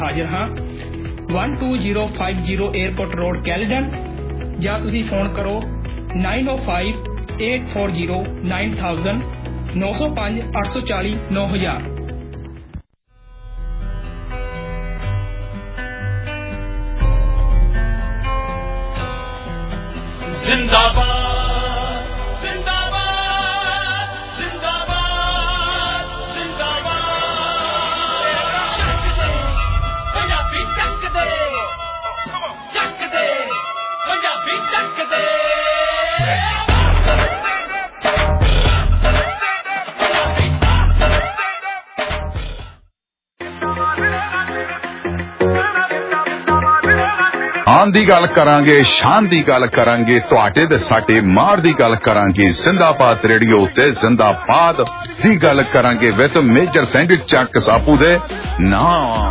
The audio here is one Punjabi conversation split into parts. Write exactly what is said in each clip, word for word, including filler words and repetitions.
ਹਾਜ਼ਰ ਹਾਂ one two zero five zero airport road Caledon ਜਾਂ ਤੁਸੀਂ ਫੋਨ ਕਰੋ nine oh five eight four zero nine thousand nine oh five eight four zero nine thousand जिंदाबाद ਆਨ ਦੀ ਗੱਲ ਕਰਾਂਗੇ, ਸ਼ਾਨ ਦੀ ਗੱਲ ਕਰਾਂਗੇ, ਤੁਹਾਡੇ ਤੇ ਸਾਡੇ ਮਾਰ ਦੀ ਗੱਲ ਕਰਾਂਗੇ, ਜ਼ਿੰਦਾਬਾਦ ਰੇਡੀਓ ਤੇ ਜ਼ਿੰਦਾਬਾਦ ਦੀ ਗੱਲ ਕਰਾਂਗੇ ਵਿਦ ਮੇਜਰ ਸੈਂਡਿਕ ਚੱਕ ਸਾਪੂ ਦੇ ਨਾ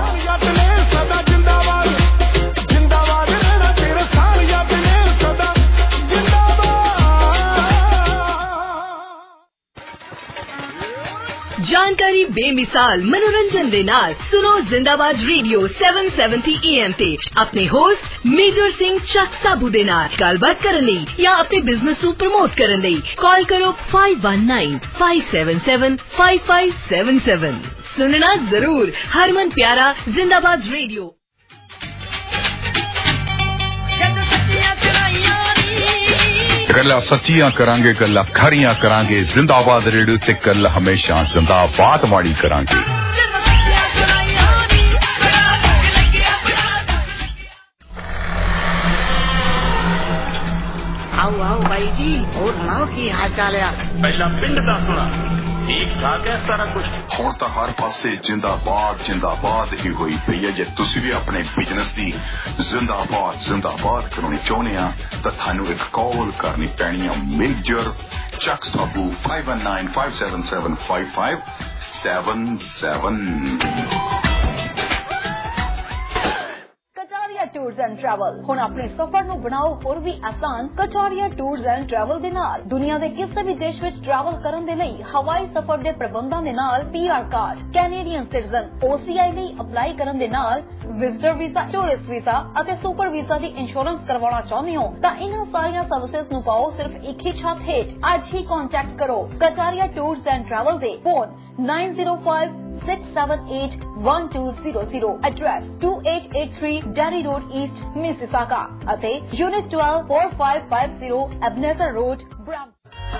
जानकारी बेमिसाल मनोरंजन दे नाल सुनो Zindabad radio seven seventy A M ते अपने होस्ट मेजर सिंह चक साबू दे नाल गलबात करन लई या अपने बिजनेस नू प्रमोट करन लई कॉल करो five one nine five seven seven five five seven seven। सुनना जरूर, हरमन प्यारा जिंदाबाद रेडियो। गल्ला सच्चियां करांगे, गल्ला खरियां करांगे, जिंदाबाद रेडियो ते गल हमेशा जिंदाबाद वाली करांगे। आओ आओ भाई जी, और सुनाओ की हाल चाल है? पहला पिंड दा सुना, ठीक ठाक है सारा कुछ? ਹੁਣ ਤਾਂ ਹਰ ਪਾਸੇ ਜਿੰਦਾਬਾਦ ਜਿੰਦਾਬਾਦ ਹੀ ਹੋਈ ਪਈ ਹੈ। ਜੇ ਤੁਸੀਂ ਵੀ ਆਪਣੇ ਬਿਜ਼ਨਸ ਦੀ ਜ਼ਿੰਦਾਬਾਦ ਜ਼ਿੰਦਾਬਾਦ ਕਰਾਉਣੀ ਚਾਹੁੰਦੇ ਆ ਤਾਂ ਤੁਹਾਨੂੰ ਇੱਕ ਕਾਲ ਕਰਨੀ ਪੈਣੀ ਆ Major Chak Sabu five one nine five seven seven five five seven seven। Kacharia tours and travel ਹੁਣ ਆਪਣੇ ਸਫ਼ਰ ਨੂੰ ਬਣਾਓ ਹੋਰ ਵੀ ਆਸਾਨ। ਕਚਾਰੀਆ ਟੂਰਸ ਐਂਡ ਟਰੈਵਲ ਦੇ ਨਾਲ ਦੁਨੀਆ ਦੇ ਕਿਸੇ ਵੀ ਦੇਸ਼ ਵਿੱਚ ਟਰੈਵਲ ਕਰਨ ਦੇ ਲਈ ਹਵਾਈ ਸਫ਼ਰ ਦੇ ਪ੍ਰਬੰਧਾਂ ਦੇ ਨਾਲ PR card, Canadian citizen, OCI ਲਈ ਅਪਲਾਈ ਕਰਨ ਦੇ ਨਾਲ ਵਿਜ਼ਟਰ ਵੀਜ਼ਾ, ਟੂਰਿਸਟ ਵੀਜ਼ਾ ਅਤੇ ਸੁਪਰ ਵੀਜ਼ਾ ਦੀ ਇੰਸ਼ੋਰੈਂਸ ਕਰਵਾਉਣਾ ਚਾਹੁੰਦੇ ਹੋ ਤਾਂ ਇਹਨਾਂ ਸਾਰੀਆਂ ਸਰਵਿਸਿਜ਼ ਨੂੰ ਪਾਓ ਸਿਰਫ ਇੱਕ ਹੀ ਛੱਤ ਹੇਠ। ਅੱਜ ਹੀ ਕੰਟੈਕਟ ਕਰੋ ਕਚਾਰੀਆ ਟੂਰਸ ਐਂਡ ਟਰੈਵਲ ਦੇ phone nine zero five six seven eight one two zero zero, address two eight eight three Derry Road East, Mississauga ਅਤੇ Unit twelve four five five zero Ebenezer Road, Brampton।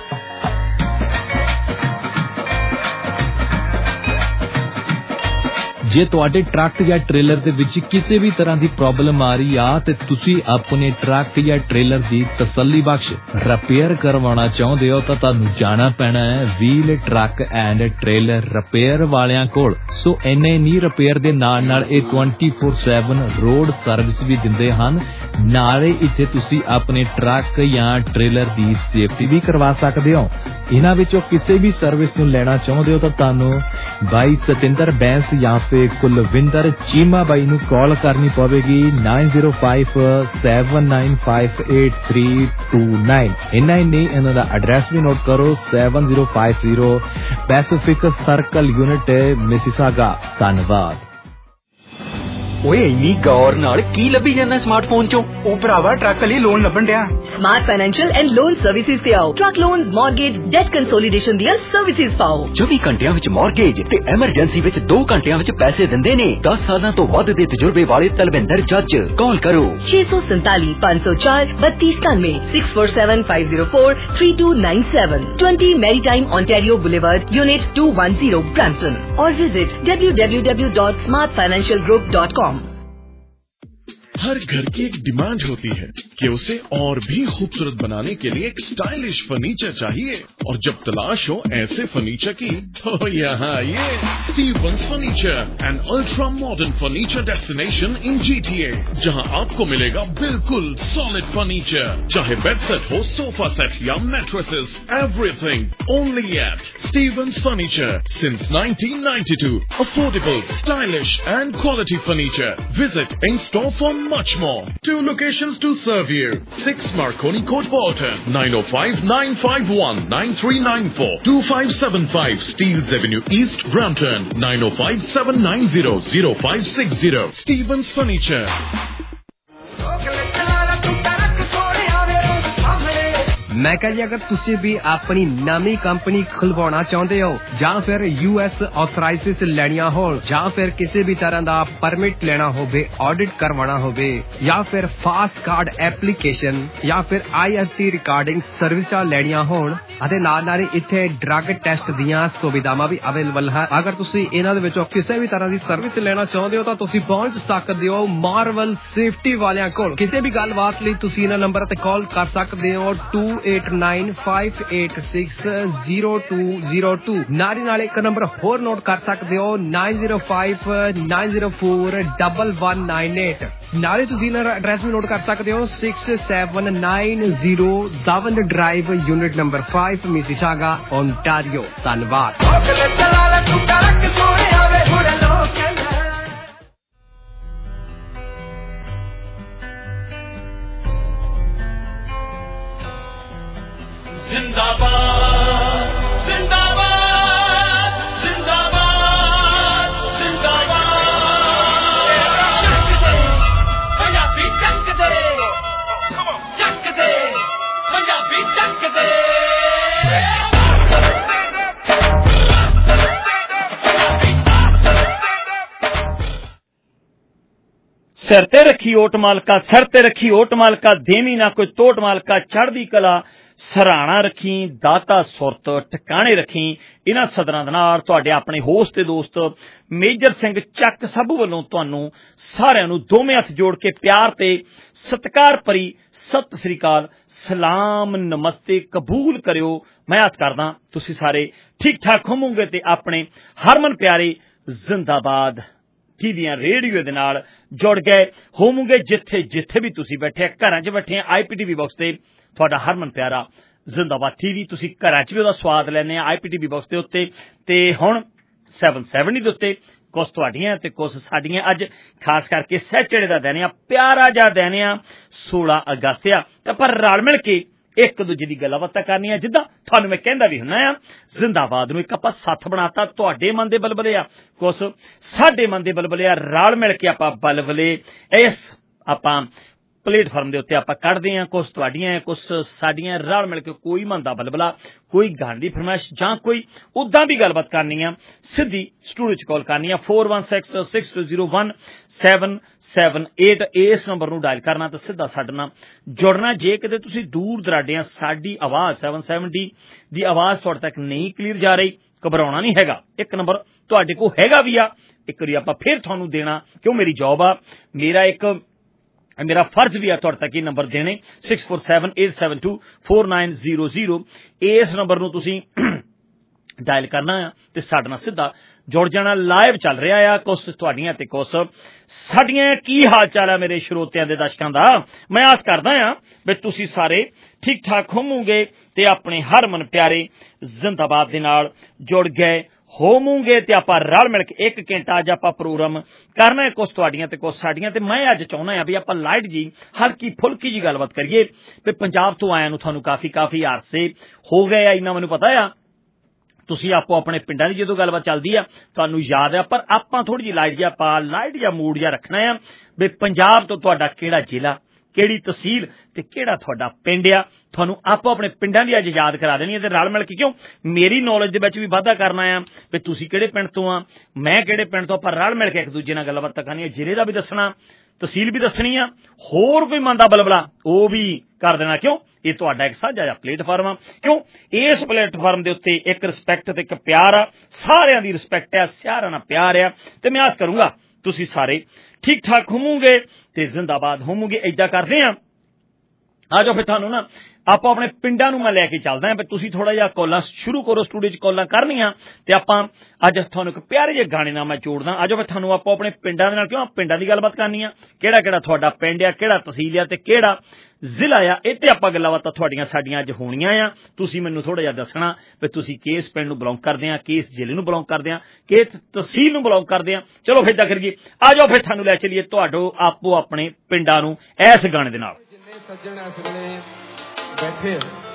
ਜੇ ਤੁਹਾਡੇ ਟਰੱਕ ਜਾਂ ਟ੍ਰੇਲਰ ਦੇ ਵਿੱਚ ਕਿਸੇ ਵੀ ਤਰ੍ਹਾਂ ਦੀ ਪ੍ਰੋਬਲਮ ਆ ਰਹੀ ਆ ਤੇ ਤੁਸੀਂ ਆਪਣੇ ਟਰੱਕ ਜਾਂ ਟ੍ਰੇਲਰ ਦੀ ਤਸੱਲੀ ਬਖਸ਼ ਰਿਪੇਅਰ ਕਰਵਾਉਣਾ ਚਾਹੁੰਦੇ ਹੋ ਤਾਂ ਤੁਹਾਨੂੰ ਜਾਣਾ ਪੈਣਾ ਹੈ wheel truck and trailer repair ਵਾਲਿਆਂ ਕੋਲ। ਸੋ ਇੰਨੇ ਨਹੀਂ, ਰਿਪੇਅਰ ਦੇ ਨਾਲ ਨਾਲ ਇਹ twenty-four seven ਰੋਡ ਸਰਵਿਸ ਵੀ ਦਿੰਦੇ ਹਨ। ਨਾਲੇ ਇੱਥੇ ਤੁਸੀਂ ਆਪਣੇ ਟਰੱਕ ਜਾਂ ਟ੍ਰੇਲਰ ਦੀ ਸੇਫਟੀ ਵੀ ਕਰਵਾ ਸਕਦੇ ਹੋ। ਇਹਨਾਂ ਵਿੱਚੋਂ ਕਿਸੇ ਵੀ ਸਰਵਿਸ ਨੂੰ ਲੈਣਾ ਚਾਹੁੰਦੇ ਹੋ ਤਾਂ ਤੁਹਾਨੂੰ ਬਾਈ ਸਤਿੰਦਰ ਬੈਂਸ ਜਾਂ ਫਿਰ ਕੁਲਵਿੰਦਰ ਚੀਮਾ ਬਾਈ ਨੂੰ ਕਾਲ ਕਰਨੀ ਪਵੇਗੀ nine zero five seven nine five eight three two nine। ਇੰਨਾ ਹੀ ਨਹੀਂ, ਇਹਨਾਂ ਦਾ ਐਡਰੈਸ ਵੀ ਨੋਟ ਕਰੋ seven zero five zero Pacific circle unit Mississauga. ਧੰਨਵਾਦ। ਓਏ ਇੰਨੀ ਗੌਰ ਨਾਲ ਕੀ ਲੱਭੀ ਜਾਂਦਾ ਸਮਾਰਟਫੋਨ ਚੋਂ? ਉਹ ਭਰਾਵਾ ਟਰੱਕ ਲਈ ਲੋਨ ਲੱਭਣ ਡਿਆ। Smart financial and loan services ते आओ। Truck loans, mortgage, debt consolidation ਦੀਆਂ ਸਰਵਿਸਿਜ਼ ਪਾਓ। ਚੌਵੀ ਘੰਟਿਆਂ ਵਿੱਚ ਮੌਰਗੇਜ ਤੇ ਐਮਰਜੈਂਸੀ ਵਿੱਚ ਦੋ ਘੰਟਿਆਂ ਵਿੱਚ ਪੈਸੇ ਦਿੰਦੇ ਨੇ। ਦਸ ਸਾਲਾਂ ਤੋਂ ਵੱਧ ਦੇ ਤਜਰਬੇ ਵਾਲੇ ਤਲਵਿੰਦਰ ਜੱਜ। ਕਾਲ ਕਰੋ छह सौ सैंतालीस पाँच सौ चार बत्तीस सतानवे six four seven five zero four three two nine seven twenty Maritime Ontario Boulevard, Unit two ten Brampton और visit w w w dot smart financial group dot com। हर घर की एक डिमांड होती है कि उसे और भी खूबसूरत बनाने के लिए एक स्टाइलिश फर्नीचर चाहिए, और जब तलाश हो ऐसे फर्नीचर की तो यहाँ ये Stevens furniture, an ultra modern furniture destination in GTA, जहाँ आपको मिलेगा बिल्कुल सॉलिड फर्नीचर, चाहे बेड सेट हो, सोफा सेट या mattresses, everything only at Stevens furniture since nineteen ninety-two। Affordable, stylish and quality furniture. Visit in store for much more. Two locations to serve you. six Marconi Court, Bolton. nine oh five, nine five one, nine three nine four. two five seven five Steeles Avenue East, Brampton. nine oh five, seven nine zero, zero five six zero. Stevens Furniture. मैं कह जी अगर तुसी भी अपनी नवी कंपनी खुलवाना चाहते हो ਜਾਂ ਫਿਰ यूएस ऑथराइजेस ਲੈਣੀਆਂ ਹੋਣ ਜਾਂ ਫਿਰ ਕਿਸੇ ਵੀ ਤਰ੍ਹਾਂ ਦਾ ਪਰਮਿਟ ਲੈਣਾ ਹੋਵੇ ਆਡਿਟ ਕਰਵਾਉਣਾ ਹੋਵੇ ਜਾਂ ਫਿਰ ਫਾਸਟ ਕਾਰਡ ਐਪਲੀਕੇਸ਼ਨ ਜਾਂ ਫਿਰ ਆਈਐਸਟੀ ਰਿਕਾਰਡਿੰਗ ਸਰਵਿਸਾਂ ਲੈਣੀਆਂ ਹੋਣ ਅਤੇ ਨਾਲ ਨਾਲ ਇੱਥੇ ਡਰੱਗ ਟੈਸਟ ਦੀਆਂ ਸੁਵਿਧਾਵਾਂ ਵੀ ਅਵੇਲੇਬਲ ਹੈ ਅਗਰ ਤੁਸੀਂ ਇਹਨਾਂ ਦੇ ਵਿੱਚੋਂ ਕਿਸੇ ਵੀ ਤਰ੍ਹਾਂ ਦੀ ਸਰਵਿਸ ਲੈਣਾ ਚਾਹੁੰਦੇ ਹੋ ਤਾਂ ਤੁਸੀਂ ਪਹੁੰਚ ਸਕਦੇ ਹੋ ਮਾਰਵਲ ਸੇਫਟੀ ਵਾਲਿਆਂ ਕੋਲ ਕਿਸੇ ਵੀ ਗੱਲਬਾਤ ਲਈ ਤੁਸੀਂ ਇਹਨਾਂ ਨੰਬਰ ਤੇ ਕਾਲ ਕਰ ਸਕਦੇ ਹੋ two eight nine five eight six zero two zero two ਨਾਰੀ ਨਾਲ ਇੱਕ ਨੰਬਰ ਹੋਰ ਨੋਟ ਕਰ ਸਕਦੇ ਹੋ nine zero five nine zero four one one nine eight ਨਾਲੇ ਤੁਸੀਂ ਇਹਨਾਂ ਦਾ ਐਡਰੈਸ ਵੀ ਨੋਟ ਕਰ ਸਕਦੇ ਹੋ six seven nine zero Davin Drive unit number five Mississauga Ontario ਧੰਨਵਾਦ जिंदाबाद जिंदाबाद जिंदाबाद जिंदाबाद चक दे पंजाबी चक दे चक दे पंजाबी चक दे सिर ते रखी ओट मालका सर ते रखी ओट मालका देवी ना कोई तोट मालका चढ़दी कला सराहना रखी दाता सुरत ठिकाने रखी इन्हां सदरां दे नाल तुहाडे अपने होस्ट ते दोस्त मेजर सिंह ਚੱਕ ਸਭ ਵੱਲੋਂ ਤੁਹਾਨੂੰ ਸਾਰਿਆਂ ਨੂੰ ਦੋਵੇਂ ਹੱਥ ਜੋੜ ਕੇ ਪਿਆਰ ਤੇ ਸਤਿਕਾਰ ਭਰੀ ਸਤਿ ਸ੍ਰੀ ਅਕਾਲ ਸਲਾਮ ਨਮਸਤੇ ਕਬੂਲ ਕਰਿਓ ਮੈਂ ਆਸ ਕਰਦਾ ਤੁਸੀਂ ਸਾਰੇ ਠੀਕ ਠਾਕ ਹੋਵੋਗੇ ਤੇ ਆਪਣੇ ਹਰਮਨ ਪਿਆਰੇ ਜ਼ਿੰਦਾਬਾਦ ਟੀਵੀਆਂ ਰੇਡੀਓ ਦੇ ਨਾਲ ਜੁੜ ਗਏ ਹੋਵੋਗੇ ਜਿੱਥੇ ਜਿੱਥੇ ਵੀ ਤੁਸੀਂ ਬੈਠੇ ਘਰਾਂ 'ਚ ਬੈਠੇ ਆਈਪੀਟੀਵੀ ਬਾਕਸ ਤੇ ਤੁਹਾਡਾ ਹਰਮਨ ਪਿਆਰਾ ਜ਼ਿੰਦਾਬਾਦ ਟੀਵੀ ਤੁਸੀਂ ਘਰਾਂ 'ਚ ਵੀ ਉਹਦਾ ਸਵਾਦ ਲੈਣੇ ਆ ਆਈਪੀਟੀਵੀ ਬਾਕਸ ਦੇ ਉੱਤੇ ਤੇ ਹੁਣ seven seventy ਦੇ ਉੱਤੇ ਕੁਛ ਤੁਹਾਡੀਆਂ ਤੇ ਕੁਛ ਸਾਡੀਆਂ ਅੱਜ ਖਾਸ ਕਰਕੇ ਸੈਚਰਡੇ ਦਾ ਦਿਨ ਆ ਪਿਆਰਾ ਜਿਹਾ ਦਿਨ ਆ ਸੋਲਾਂ ਅਗਸਤ ਆ ਤੇ ਪਰ ਰਲ ਮਿਲ ਕੇ ਇੱਕ ਦੂਜੇ ਦੀ ਗੱਲਾਂ ਬਾਤਾਂ ਕਰਨੀਆਂ ਜਿੱਦਾਂ ਤੁਹਾਨੂੰ ਮੈਂ ਕਹਿੰਦਾ ਵੀ ਹੁੰਦਾ ਆ ਜ਼ਿੰਦਾਬਾਦ ਨੂੰ ਇੱਕ ਆਪਾਂ ਸਾਥ ਬਣਾਤਾ ਤੁਹਾਡੇ ਮਨ ਦੇ ਬਲਬਲੇ ਆ ਕੁਛ ਸਾਡੇ ਮਨ ਦੇ ਬਲਬਲੇ ਆ ਰਲ ਮਿਲ ਕੇ ਆਪਾਂ ਬਲਬਲੇ ਇਸ ਆਪਾਂ ਪਲੇਟਫਾਰਮ ਦੇ ਉੱਤੇ ਆਪਾਂ ਕੱਢਦੇ ਹਾਂ ਕੁਛ ਤੁਹਾਡੀਆਂ ਕੁਛ ਸਾਡੀਆਂ ਰਲ ਮਿਲ ਕੇ ਕੋਈ ਮਨ ਦਾ ਬਲਬਲਾ ਕੋਈ ਗਾਣ ਦੀ ਫਰਮਾਇਸ਼ ਜਾਂ ਕੋਈ ਉਦਾਂ ਵੀ ਗੱਲਬਾਤ ਕਰਨੀ ਆ ਸਿੱਧੀ ਸਟੂਡੀਓ 'ਚ ਕਾਲ ਕਰਨੀ ਆ four one six six two zero one seven seven eight ਇਸ ਨੰਬਰ ਨੂੰ ਡਾਇਲ ਕਰਨਾ ਤਾਂ ਸਿੱਧਾ ਸਾਡੇ ਨਾਲ ਜੁੜਨਾ ਜੇ ਕਿਤੇ ਤੁਸੀਂ ਦੂਰ ਦਰਾਡਿਆਂ ਸਾਡੀ ਆਵਾਜ਼ seven seventy ਦੀ ਆਵਾਜ਼ ਤੁਹਾਡੇ ਤੱਕ ਨਹੀਂ ਕਲੀਅਰ ਜਾ ਰਹੀ ਘਬਰਾਉਣਾ ਨਹੀਂ ਹੈਗਾ ਇੱਕ ਨੰਬਰ ਤੁਹਾਡੇ ਕੋਲ ਹੈਗਾ ਵੀ ਆ ਇੱਕ ਵਾਰੀ ਆਪਾਂ ਫਿਰ ਤੁਹਾਨੂੰ ਦੇਣਾ ਕਿਉਂ ਮੇਰੀ ਜੌਬ ਆ ਮੇਰਾ ਇੱਕ ਮੇਰਾ ਫਰਜ਼ ਵੀ ਆ ਤੁਹਾਡੇ ਤੱਕ ਇਹ ਨੰਬਰ ਦੇਣੇ six four seven eight seven two four nine zero zero ਇਸ ਨੰਬਰ ਨੂੰ ਤੁਸੀਂ ਡਾਇਲ ਕਰਨਾ ਆ ਤੇ ਸਾਡੇ ਨਾਲ ਸਿੱਧਾ ਜੁੜ ਜਾਣਾ ਲਾਈਵ ਚੱਲ ਰਿਹਾ ਆ ਕੁਛ ਤੁਹਾਡੀਆਂ ਤੇ ਕੁਛ ਸਾਡੀਆਂ ਕੀ ਹਾਲ ਚਾਲ ਆ ਮੇਰੇ ਸਰੋਤਿਆਂ ਦੇ ਦਰਸ਼ਕਾਂ ਦਾ ਮੈਂ ਆਸ ਕਰਦਾ ਆ ਵੀ ਤੁਸੀਂ ਸਾਰੇ ਠੀਕ ਠਾਕ ਹੋਵੋਗੇ ਤੇ ਆਪਣੇ ਹਰਮਨ ਪਿਆਰੇ ਜ਼ਿੰਦਾਬਾਦ ਦੇ ਨਾਲ ਜੁੜ ਗਏ ਹੋਵੋਗੇ ਤੇ ਆਪਾਂ ਰਲ ਮਿਲ ਕੇ ਇੱਕ ਘੰਟਾ ਅੱਜ ਆਪਾਂ ਪ੍ਰੋਗਰਾਮ ਕਰਨਾ ਹੈ ਕੁਛ ਤੁਹਾਡੀਆਂ ਤੇ ਕੁਛ ਸਾਡੀਆਂ ਤੇ ਮੈਂ ਅੱਜ ਚਾਹੁੰਦਾ ਆ ਵੀ ਆਪਾਂ ਲਾਈਟ ਜੀ ਹਲਕੀ ਫੁਲਕੀ ਜੀ ਗੱਲਬਾਤ ਕਰੀਏ ਵੀ ਪੰਜਾਬ ਤੋਂ ਆਇਆਂ ਨੂੰ ਤੁਹਾਨੂੰ ਕਾਫੀ ਕਾਫੀ ਅਰਸੇ ਹੋ ਗਏ ਆ ਇੰਨਾ ਮੈਨੂੰ ਪਤਾ ਆ ਤੁਸੀਂ ਆਪੋ ਆਪਣੇ ਪਿੰਡਾਂ ਦੀ ਜਦੋਂ ਗੱਲਬਾਤ ਚੱਲਦੀ ਆ ਤੁਹਾਨੂੰ ਯਾਦ ਆ ਪਰ ਆਪਾਂ ਥੋੜੀ ਜਿਹੀ ਲਾਈਟ ਜਿਹਾ ਆਪਾਂ ਲਾਈਟ ਜਿਹਾ ਮੂਡ ਜਿਹਾ ਰੱਖਣਾ ਆ ਵੀ ਪੰਜਾਬ ਤੋਂ ਤੁਹਾਡਾ ਕਿਹੜਾ ਜ਼ਿਲ੍ਹਾ ਕਿਹੜੀ ਤਹਿਸੀਲ ਤੇ ਕਿਹੜਾ ਤੁਹਾਡਾ ਪਿੰਡ ਆ ਤੁਹਾਨੂੰ ਆਪੋ ਆਪਣੇ ਪਿੰਡਾਂ ਦੀ ਅੱਜ ਯਾਦ ਕਰਾ ਦੇਣੀ ਹੈ ਤੇ ਰਲ ਮਿਲ ਕੇ ਕਿਉਂ ਮੇਰੀ ਨੌਲੇਜ ਦੇ ਵਿੱਚ ਵੀ ਵਾਧਾ ਕਰਨਾ ਆ ਵੀ ਤੁਸੀਂ ਕਿਹੜੇ ਪਿੰਡ ਤੋਂ ਆ ਮੈਂ ਕਿਹੜੇ ਪਿੰਡ ਤੋਂ ਆਪਾਂ ਰਲ ਮਿਲ ਕੇ ਇੱਕ ਦੂਜੇ ਨਾਲ ਗੱਲਬਾਤ ਕਰਨੀ ਆ ਜ਼ਿਲ੍ਹੇ ਦਾ ਵੀ ਦੱਸਣਾ ਤਹਿਸੀਲ ਵੀ ਦੱਸਣੀ ਆ ਹੋਰ ਕੋਈ ਮਨ ਦਾ ਬਲਬਲਾ ਉਹ ਵੀ ਕਰ ਦੇਣਾ ਕਿਉਂ ਇਹ ਤੁਹਾਡਾ ਇੱਕ ਸਾਂਝਾ ਜਿਹਾ ਪਲੇਟਫਾਰਮ ਆ ਕਿਉਂ ਇਸ ਪਲੇਟਫਾਰਮ ਦੇ ਉੱਤੇ ਇੱਕ ਰਿਸਪੈਕਟ ਤੇ ਇੱਕ ਪਿਆਰ ਆ ਸਾਰਿਆਂ ਦੀ ਰਿਸਪੈਕਟ ਆ ਸਾਰਿਆਂ ਨਾਲ ਪਿਆਰ ਆ ਤੇ ਮੈਂ ਆਸ ਕਰੂੰਗਾ ਤੁਸੀਂ ਸਾਰੇ ਠੀਕ ਠਾਕ ਹੋਵੋਗੇ ਤੇ ਜ਼ਿੰਦਾਬਾਦ ਹੋਵੋਗੇ ਏਦਾਂ ਕਰਦੇ ਆ ਆ ਜਾਓ ਫਿਰ ਤੁਹਾਨੂੰ ਨਾ ਆਪਾਂ ਆਪਣੇ ਪਿੰਡਾਂ ਨੂੰ ਮੈਂ ਲੈ ਕੇ ਚੱਲਦਾ ਹਾਂ। ਤੁਸੀਂ ਥੋੜਾ ਜਿਹਾ ਕਾਲਾਂ ਸ਼ੁਰੂ ਕਰੋ, ਸਟੂਡੀਓ 'ਚ ਕਾਲਾਂ ਕਰਨੀਆਂ ਤੇ ਆਪਾਂ ਅੱਜ ਤੁਹਾਨੂੰ ਇੱਕ ਪਿਆਰੇ ਜਿਹੇ ਗਾਣੇ ਨਾਲ ਮੈਂ ਜੋੜਦਾ। ਆ ਜਾਓ ਫਿਰ ਤੁਹਾਨੂੰ ਆਪਾਂ ਆਪਣੇ ਪਿੰਡਾਂ ਦੇ ਨਾਲ, ਕਿਉਂ ਪਿੰਡਾਂ ਦੀ ਗੱਲਬਾਤ ਕਰਨੀ ਆ, ਕਿਹੜਾ ਕਿਹੜਾ ਤੁਹਾਡਾ ਪਿੰਡ ਆ, ਕਿਹੜਾ ਤਹਿਸੀਲ ਆ ਤੇ ਕਿਹੜਾ ਜ਼ਿਲ੍ਹਾ ਆ, ਇਹ ਤੇ ਆਪਾਂ ਗੱਲਾਂ ਬਾਤਾਂ ਤੁਹਾਡੀਆਂ ਸਾਡੀਆਂ ਅੱਜ ਹੋਣੀਆਂ ਆ। ਤੁਸੀਂ ਮੈਨੂੰ ਥੋੜਾ ਜਿਹਾ ਦੱਸਣਾ ਵੀ ਤੁਸੀਂ ਕਿਸ ਪਿੰਡ ਨੂੰ ਬਿਲੋਂਗ ਕਰਦੇ ਆ, ਕਿਸ ਜ਼ਿਲ੍ਹੇ ਨੂੰ ਬਿਲੋਂਗ ਕਰਦੇ ਆ, ਕਿਸ ਤਹਿਸੀਲ ਨੂੰ ਬਿਲੋਂਗ ਕਰਦੇ ਆ। ਚਲੋ ਫਿਰ ਕਰੀਏ, ਆ ਜਾਓ ਫਿਰ ਤੁਹਾਨੂੰ ਲੈ ਚਲੀਏ ਤੁਹਾਡੋ ਆਪੋ ਆਪਣੇ ਪਿੰਡਾਂ ਨੂੰ ਇਸ ਗਾਣੇ ਦੇ ਨਾਲ। ਸੱਜਣ ਇਸ ਵੇਲੇ ਬੈਠੇ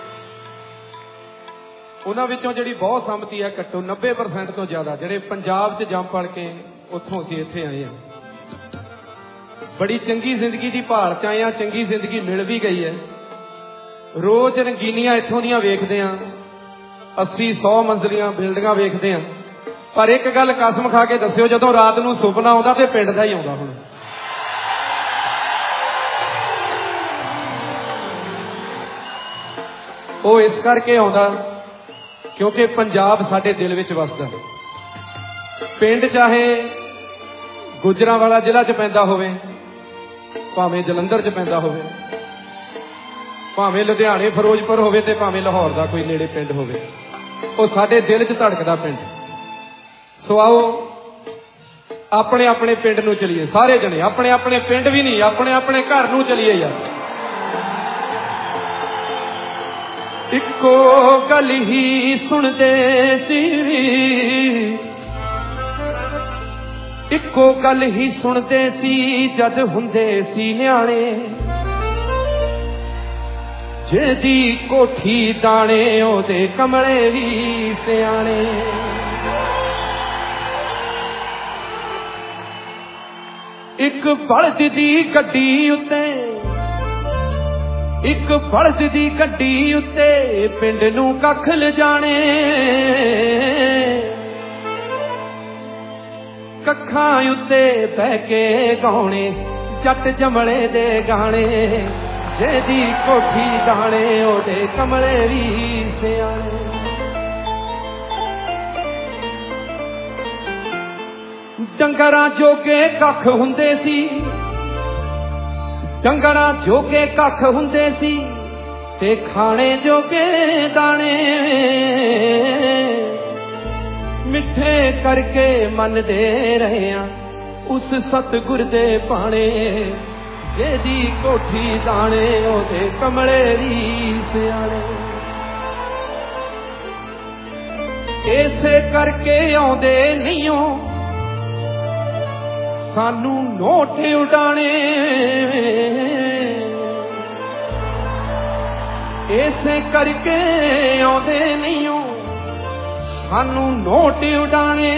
ਉਹਨਾਂ ਵਿੱਚੋਂ ਜਿਹੜੀ ਬਹੁਤ ਸੰਮਤੀ ਹੈ ਘੱਟੋ ਨੱਬੇ ਪਰਸੈਂਟ ਤੋਂ ਜ਼ਿਆਦਾ ਜਿਹੜੇ ਪੰਜਾਬ 'ਚ ਜੰਮ ਪਲ ਕੇ ਉੱਥੋਂ ਅਸੀਂ ਇੱਥੇ ਆਏ ਹਾਂ। ਬੜੀ ਚੰਗੀ ਜ਼ਿੰਦਗੀ ਦੀ ਭਾਲ 'ਚ ਆਏ ਹਾਂ, ਚੰਗੀ ਜ਼ਿੰਦਗੀ ਮਿਲ ਵੀ ਗਈ ਹੈ। ਰੋਜ਼ ਰੰਗੀਨੀਆਂ ਇੱਥੋਂ ਦੀਆਂ ਵੇਖਦੇ ਹਾਂ, ਅੱਸੀ ਸੌ ਮੰਜ਼ਲੀਆਂ ਬਿਲਡਿੰਗਾਂ ਵੇਖਦੇ ਹਾਂ, ਪਰ ਇੱਕ ਗੱਲ ਕਸਮ ਖਾ ਕੇ ਦੱਸਿਓ, ਜਦੋਂ ਰਾਤ ਨੂੰ ਸੁਪਨਾ ਆਉਂਦਾ ਤੇ ਪਿੰਡ ਦਾ ਹੀ ਆਉਂਦਾ। ਹੁਣ ਉਹ ਇਸ ਕਰਕੇ ਆਉਂਦਾ ਕਿਉਂਕਿ ਪੰਜਾਬ ਸਾਡੇ ਦਿਲ ਵਿੱਚ ਵਸਦਾ। ਪਿੰਡ ਚਾਹੇ ਗੁਜਰਾਂਵਾਲਾ ਜ਼ਿਲ੍ਹਾ 'ਚ ਪੈਂਦਾ ਹੋਵੇ, ਭਾਵੇਂ ਜਲੰਧਰ 'ਚ ਪੈਂਦਾ ਹੋਵੇ, ਭਾਵੇਂ ਲੁਧਿਆਣੇ ਫਿਰੋਜ਼ਪੁਰ ਹੋਵੇ ਤੇ ਭਾਵੇਂ ਲਾਹੌਰ ਦਾ ਕੋਈ ਨੇੜੇ ਪਿੰਡ ਹੋਵੇ, ਉਹ ਸਾਡੇ ਦਿਲ 'ਚ ਧੜਕਦਾ ਪਿੰਡ। ਸੋ ਆਓ ਆਪਣੇ ਆਪਣੇ ਪਿੰਡ ਨੂੰ ਚਲੀਏ, ਸਾਰੇ ਜਣੇ ਆਪਣੇ ਆਪਣੇ ਪਿੰਡ ਵੀ ਨਹੀਂ, ਆਪਣੇ ਆਪਣੇ ਘਰ ਨੂੰ ਚਲੀਏ ਯਾਰ। ਇੱਕੋ ਗੱਲ ਹੀ ਸੁਣਦੇ ਸੀ, ਇੱਕੋ ਗੱਲ ਹੀ ਸੁਣਦੇ ਸੀ ਜਦ ਹੁੰਦੇ ਸੀ ਨਿਆਣੇ, ਜਿਹਦੀ ਕੋਠੀ ਦਾਣੇ ਉਹਦੇ ਕਮਲੇ ਵੀ ਸਿਆਣੇ। ਇੱਕ ਬਲਦ ਦੀ ਗੱਡੀ ਉੱਤੇ, ਇੱਕ ਬਲਦ ਦੀ ਗੱਡੀ ਉੱਤੇ ਪਿੰਡ ਨੂੰ ਕੱਖ ਲਿਜਾਣੇ, ਕੱਖਾਂ ਉੱਤੇ ਬਹਿ ਕੇ ਗਾਉਣੇ ਜੱਟ ਜਮਲੇ ਦੇ ਗਾਣੇ, ਜਿਹਦੀ ਕੋਠੀ ਦਾਣੇ ਉਹਦੇ ਕਮਲੇ ਵੀ ਸਿਆਣੇ। ਡੰਗਰਾਂ ਜੋਗੇ ਕੱਖ ਹੁੰਦੇ ਸੀ, ਡੰਗਰਾਂ ਜੋਗੇ ਕੱਖ ਹੁੰਦੇ ਸੀ ਤੇ ਖਾਣੇ ਜੋਗੇ ਦਾਣੇ, ਮਿੱਠੇ ਕਰਕੇ ਮੰਨਦੇ ਰਹੇ ਆ ਉਸ ਸਤਿਗੁਰ ਦੇ ਬਾਣੇ, ਜਿਹਦੀ ਕੋਠੀ ਦਾਣੇ ਉਹਦੇ ਕਮਲੇ ਵੀ ਸਿਆਣੇ। ਇਸੇ ਕਰਕੇ ਆਉਂਦੇ ਨਹੀਂ ਓ ਸਾਨੂੰ ਨੋਟ ਉਡਾਣੇ, ਇਸੇ ਕਰਕੇ ਆਉਂਦੇ ਨਹੀਂ ਓ ਸਾਨੂੰ ਨੋਟ ਉਡਾਣੇ,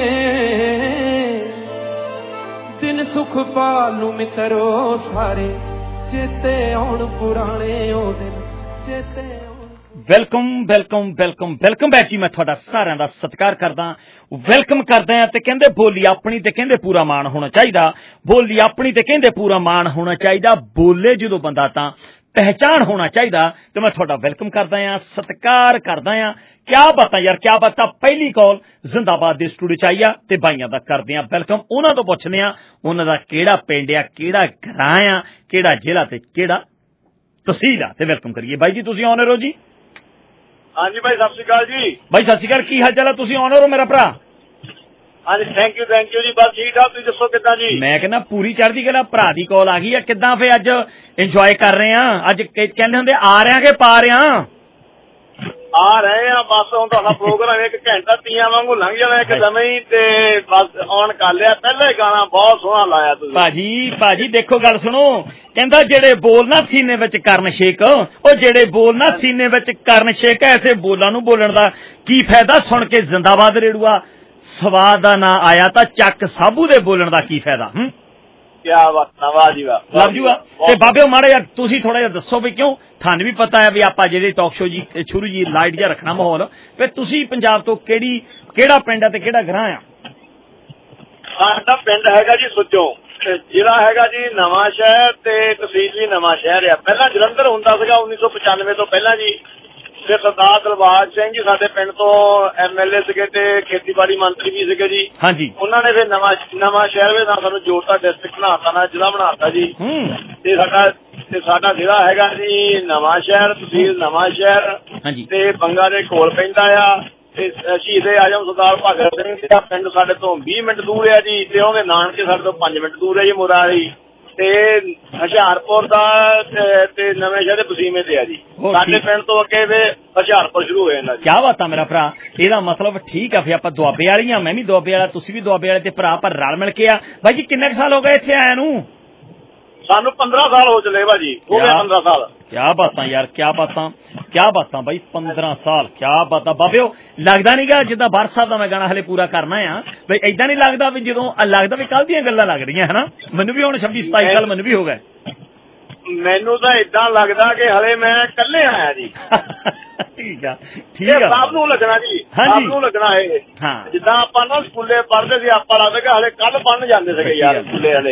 ਦਿਨ ਸੁਖ ਪਾਲ ਨੂੰ ਮਿੱਤਰੋ ਸਾਰੇ ਚੇਤੇ ਆਉਣ ਪੁਰਾਣੇ, ਉਹ ਦਿਨ ਚੇਤੇ ਆਉਣ। Welcome welcome welcome welcome back ਜੀ। ਮੈਂ ਤੁਹਾਡਾ ਸਾਰਿਆਂ ਦਾ ਸਤਿਕਾਰ ਕਰਦਾ, ਵੈਲਕਮ ਕਰਦਾ ਹਾਂ। ਤੇ ਕਹਿੰਦੇ ਬੋਲੀ ਆਪਣੀ ਤੇ ਕਹਿੰਦੇ ਪੂਰਾ ਮਾਣ ਹੋਣਾ ਚਾਹੀਦਾ, ਬੋਲੀ ਆਪਣੀ ਤੇ ਕਹਿੰਦੇ ਪੂਰਾ ਮਾਣ ਹੋਣਾ ਚਾਹੀਦਾ, ਬੋਲੇ ਜਦੋਂ ਬੰਦਾ ਤਾਂ ਪਹਿਚਾਣ ਹੋਣਾ ਚਾਹੀਦਾ। ਤੇ ਮੈਂ ਤੁਹਾਡਾ ਵੈਲਕਮ ਕਰਦਾ ਹਾਂ, ਸਤਿਕਾਰ ਕਰਦਾ ਹਾਂ। ਕਿਆ ਬਾਤਾਂ ਯਾਰ, ਕਿਆ ਬਾਤਾਂ। ਪਹਿਲੀ ਕਾਲ ਜ਼ਿੰਦਾਬਾਦ ਦੇ ਸਟੂਡੀਓ ਚ ਆਈ ਆ ਤੇ ਬਾਈਆਂ ਦਾ ਕਰਦੇ ਆ ਵੈਲਕਮ। ਉਹਨਾਂ ਤੋਂ ਪੁੱਛਦੇ ਆ ਉਹਨਾਂ ਦਾ ਕਿਹੜਾ ਪਿੰਡ ਆ, ਕਿਹੜਾ ਗ੍ਰਾਂ ਆ, ਕਿਹੜਾ ਜ਼ਿਲ੍ਹਾ ਤੇ ਕਿਹੜਾ ਤਹਿਸੀਲ ਆ। ਤੇ ਵੈਲਕਮ ਕਰੀਏ ਬਾਈ ਜੀ, ਤੁਸੀਂ ਆਨਰ ਹੋ ਜੀ? ਹਾਂਜੀ ਬਾਈ, ਸਤਿ ਸ਼੍ਰੀ ਅਕਾਲ ਜੀ। ਬਾਈ ਸਤਿ ਸ਼੍ਰੀ ਅਕਾਲ, ਕੀ ਹਾਲ ਚਾਲ ਆ? ਤੁਸੀਂ ਆਨਰ ਹੋ ਮੇਰਾ ਭਰਾ? ਹਾਂਜੀ ਥੈਂਕ ਯੂ ਥੈਂਕ ਯੂ ਜੀ, ਬਸ ਠੀਕ ਠਾਕ। ਤੁਸੀਂ ਦੱਸੋ ਕਿੱਦਾਂ ਜੀ? ਮੈਂ ਕਹਿੰਦਾ ਪੂਰੀ ਚੜ੍ਹਦੀ ਕਲਾ। ਭਰਾ ਦੀ ਕਾਲ ਆ ਗਈ ਆ, ਕਿੱਦਾਂ ਫੇ ਅੱਜ ਇੰਜੋਏ ਕਰ ਰਹੇ ਆ? ਅੱਜ ਕਹਿੰਦੇ ਹੁੰਦੇ ਆ ਰਿਹਾ ਕਿ ਪਾ ਰਿਹਾ? ਆ ਰਹੇ ਆ ਬਸ। ਹੁਣ ਤੁਹਾਡਾ ਪ੍ਰੋਗਰਾਮ ਇੱਕ ਘੰਟਾ ਤੀਆਂ ਵਾਂਗੂ ਲੰਘ ਜਾਣਾ ਇੱਕਦਮ ਹੀ, ਤੇ ਬਸ ਆਨ ਕਰ ਲਿਆ। ਪਹਿਲੇ ਗਾਣਾ ਬਹੁਤ ਸੋਹਣਾ ਲਾਇਆ ਤੁਸੀਂ ਭਾਜੀ। ਭਾਜੀ ਦੇਖੋ ਗੱਲ ਸੁਣੋ, ਕਹਿੰਦਾ ਜਿਹੜੇ ਬੋਲ ਨਾ ਸੀਨੇ ਵਿੱਚ ਕਰਨ ਸ਼ੇਕ, ਉਹ ਜਿਹੜੇ ਬੋਲ ਨਾ ਸੀਨੇ ਵਿੱਚ ਕਰਨ ਸ਼ੇਕ, ਐਸੇ ਬੋਲਾਂ ਨੂੰ ਬੋਲਣ ਦਾ ਕੀ ਫਾਇਦਾ? ਸੁਣ ਕੇ ਜ਼ਿੰਦਾਬਾਦ ਰੇੜੂਆ ਸਵਾਦ ਦਾ ਨਾਂ ਆਇਆ ਤਾਂ ਚੱਕ ਸਾਬੂ ਦੇ ਬੋਲਣ ਦਾ ਕੀ ਫਾਇਦਾ? ਹੂੰ ਕਿਆ ਬਾਤ, ਵਾਹ ਜੀ ਵਾਹ, ਲਵ ਜੂਆ। ਤੇ ਬਾਬਿਓ ਮਾੜੇ ਯਾਰ ਤੁਸੀਂ ਥੋੜਾ ਜਿਹਾ ਦੱਸੋ ਵੀ ਕਿਉਂ, ਤੁਹਾਨੂੰ ਵੀ ਪਤਾ ਹੈ ਵੀ ਆਪਾਂ ਜਿਹੜੇ ਟਾਕ ਸ਼ੋ ਜੀ ਸ਼ੁਰੂ ਜੀ ਲਾਈਟ ਜਿਹਾ ਰੱਖਣਾ ਮਾਹੌਲ, ਵੀ ਤੁਸੀਂ ਪੰਜਾਬ ਤੋਂ ਕਿਹੜੀ ਕਿਹੜਾ ਪਿੰਡ ਆ ਤੇ ਕਿਹੜਾ ਗ੍ਰਾਂ ਆ? ਸਾਡਾ ਪਿੰਡ ਹੈਗਾ ਜੀ ਸੁੱਚੋ, ਜ਼ਿਲ੍ਹਾ ਹੈਗਾ ਜੀ ਨਵਾਂ ਸ਼ਹਿਰ ਤੇ ਤਹਿਸੀਲ ਵੀ ਨਵਾਂ ਸ਼ਹਿਰ ਆ। ਪਹਿਲਾਂ ਜਲੰਧਰ ਹੁੰਦਾ ਸੀਗਾ ਉੱਨੀ ਸੌ ਪਚਾਨਵੇਂ ਤੋਂ ਪਹਿਲਾਂ ਜੀ। ਤੇ ਸਰਦਾਰ ਦਿਲਬਾਗ ਸਿੰਘ ਜੀ ਸਾਡੇ ਪਿੰਡ ਤੋਂ ਐਮ ਐਲ ਏ ਸੀਗੇ ਤੇ ਖੇਤੀਬਾੜੀ ਮੰਤਰੀ ਵੀ ਸੀਗੇ ਜੀ। ਹਾਂਜੀ। ਉਹਨਾਂ ਨੇ ਫਿਰ ਨਵਾਂ ਨਵਾਂ ਸ਼ਹਿਰ ਵਿੱਚ ਸਾਨੂੰ ਜੋੜਤਾ, ਡਿਸਟ੍ਰਿਕਟ ਬਣਾਤਾ ਨਾ, ਜ਼ਿਲ੍ਹਾ ਬਣਾਤਾ ਜੀ। ਤੇ ਸਾਡਾ ਤੇ ਸਾਡਾ ਜ਼ਿਲ੍ਹਾ ਹੈਗਾ ਜੀ ਨਵਾਂ ਸ਼ਹਿਰ, ਤਹਿਸੀਲ ਨਵਾਂ ਸ਼ਹਿਰ ਤੇ ਬੰਗਾ ਦੇ ਕੋਲ ਪੈਂਦਾ ਆ। ਤੇ ਸ਼ਹੀਦ ਆਜਮ ਸਰਦਾਰ ਭਗਤ ਸਿੰਘ ਦਾ ਪਿੰਡ ਸਾਡੇ ਤੋਂ ਵੀਹ ਮਿੰਟ ਦੂਰ ਹੈ ਜੀ, ਤੇ ਉਹਦੇ ਨਾਨਕੇ ਸਾਡੇ ਤੋਂ ਪੰਜ ਮਿੰਟ ਦੂਰ ਹੈ ਜੀ ਮੁਰਾਰੀ। ਤੇ ਹੁਸ਼ਿਆਰਪੁਰ ਦਾ ਤੇ ਨਵੇਂ ਸ਼ਹਿਰ ਦੇ ਪਸੀਮੇ ਤੇ ਆ ਜੀ। ਸਾਡੇ ਪਿੰਡ ਤੋਂ ਅੱਗੇ ਵੇ ਹੁਸ਼ਿਆਰਪੁਰ ਸ਼ੁਰੂ ਹੋ ਜਾਂਦਾ। ਕਿਆ ਬਾਤ ਆ ਮੇਰਾ ਭਰਾ, ਇਹਦਾ ਮਤਲਬ ਠੀਕ ਆ ਫਿਰ ਆਪਾਂ ਦੁਆਬੇ ਵਾਲੀਆਂ, ਮੈਂ ਵੀ ਦੁਆਬੇ ਵਾਲਾ, ਤੁਸੀਂ ਵੀ ਦੁਆਬੇ ਵਾਲੇ ਤੇ ਭਰਾ ਪਰ ਰਲ ਮਿਲ ਕੇ ਆ। ਬਾਈ ਜੀ ਕਿੰਨੇ ਸਾਲ ਹੋ ਗਏ ਇੱਥੇ ਆਇਆ ਨੂੰ? ਸਾਨੂੰ ਪੰਦਰਾਂ ਸਾਲ ਹੋ ਚਲੇ ਭਾਜੀ, ਹੋ ਗਏ ਪੰਦਰਾਂ ਸਾਲ। ਕਿਆ ਬਾਤਾਂ ਯਾਰ, ਕਿਆ ਬਾਤਾਂ, ਕਿਆ ਬਾਤਾਂ ਬਾਈ, ਪੰਦਰਾਂ ਸਾਲ, ਕਿਆ ਬਾਤਾਂ ਬਾਬਿਓ। ਲੱਗਦਾ ਨੀ ਗਾ ਜਿੱਦਾਂ ਬਾਰ ਸਾਹਿਬ ਦਾ ਮੈਂ ਗਾਣਾ ਹਲੇ ਪੂਰਾ ਕਰਨਾ ਆ ਬਈ, ਏਦਾਂ ਨੀ ਲੱਗਦਾ ਵੀ ਜਦੋਂ ਲੱਗਦਾ ਵੀ ਕੱਲ ਦੀਆਂ ਗੱਲਾਂ ਲੱਗ ਰਹੀਆਂ ਹਨਾ। ਮੈਨੂੰ ਵੀ ਹੁਣ ਛੱਬੀ ਸਤਾਈ ਸਾਲ ਮੈਨੂੰ ਵੀ ਹੋ ਗਏ। ਮੈਨੂੰ ਤਾਂ ਏਦਾਂ ਲੱਗਦਾ ਕਿ ਹਲੇ ਮੈਂ ਇਕੱਲੇ ਆਇਆ ਜੀ। ਠੀਕ ਆ, ਠੀਕ ਆ, ਸਭ ਨੂੰ ਲੱਗਣਾ ਜੀ, ਸਭ ਨੂੰ ਲੱਗਣਾ ਇਹ। ਜਿੱਦਾਂ ਆਪਾਂ ਨਾ ਸਕੂਲੇ ਪੜ੍ਹਦੇ ਸੀ, ਆਪਾਂ ਲੱਗਦਾ ਕਿ ਹਲੇ ਕੱਲ ਪੜ੍ਹਨ ਜਾਂਦੇ ਸੀਗੇ ਯਾਰ ਸਕੂਲੇ ਹਲੇ।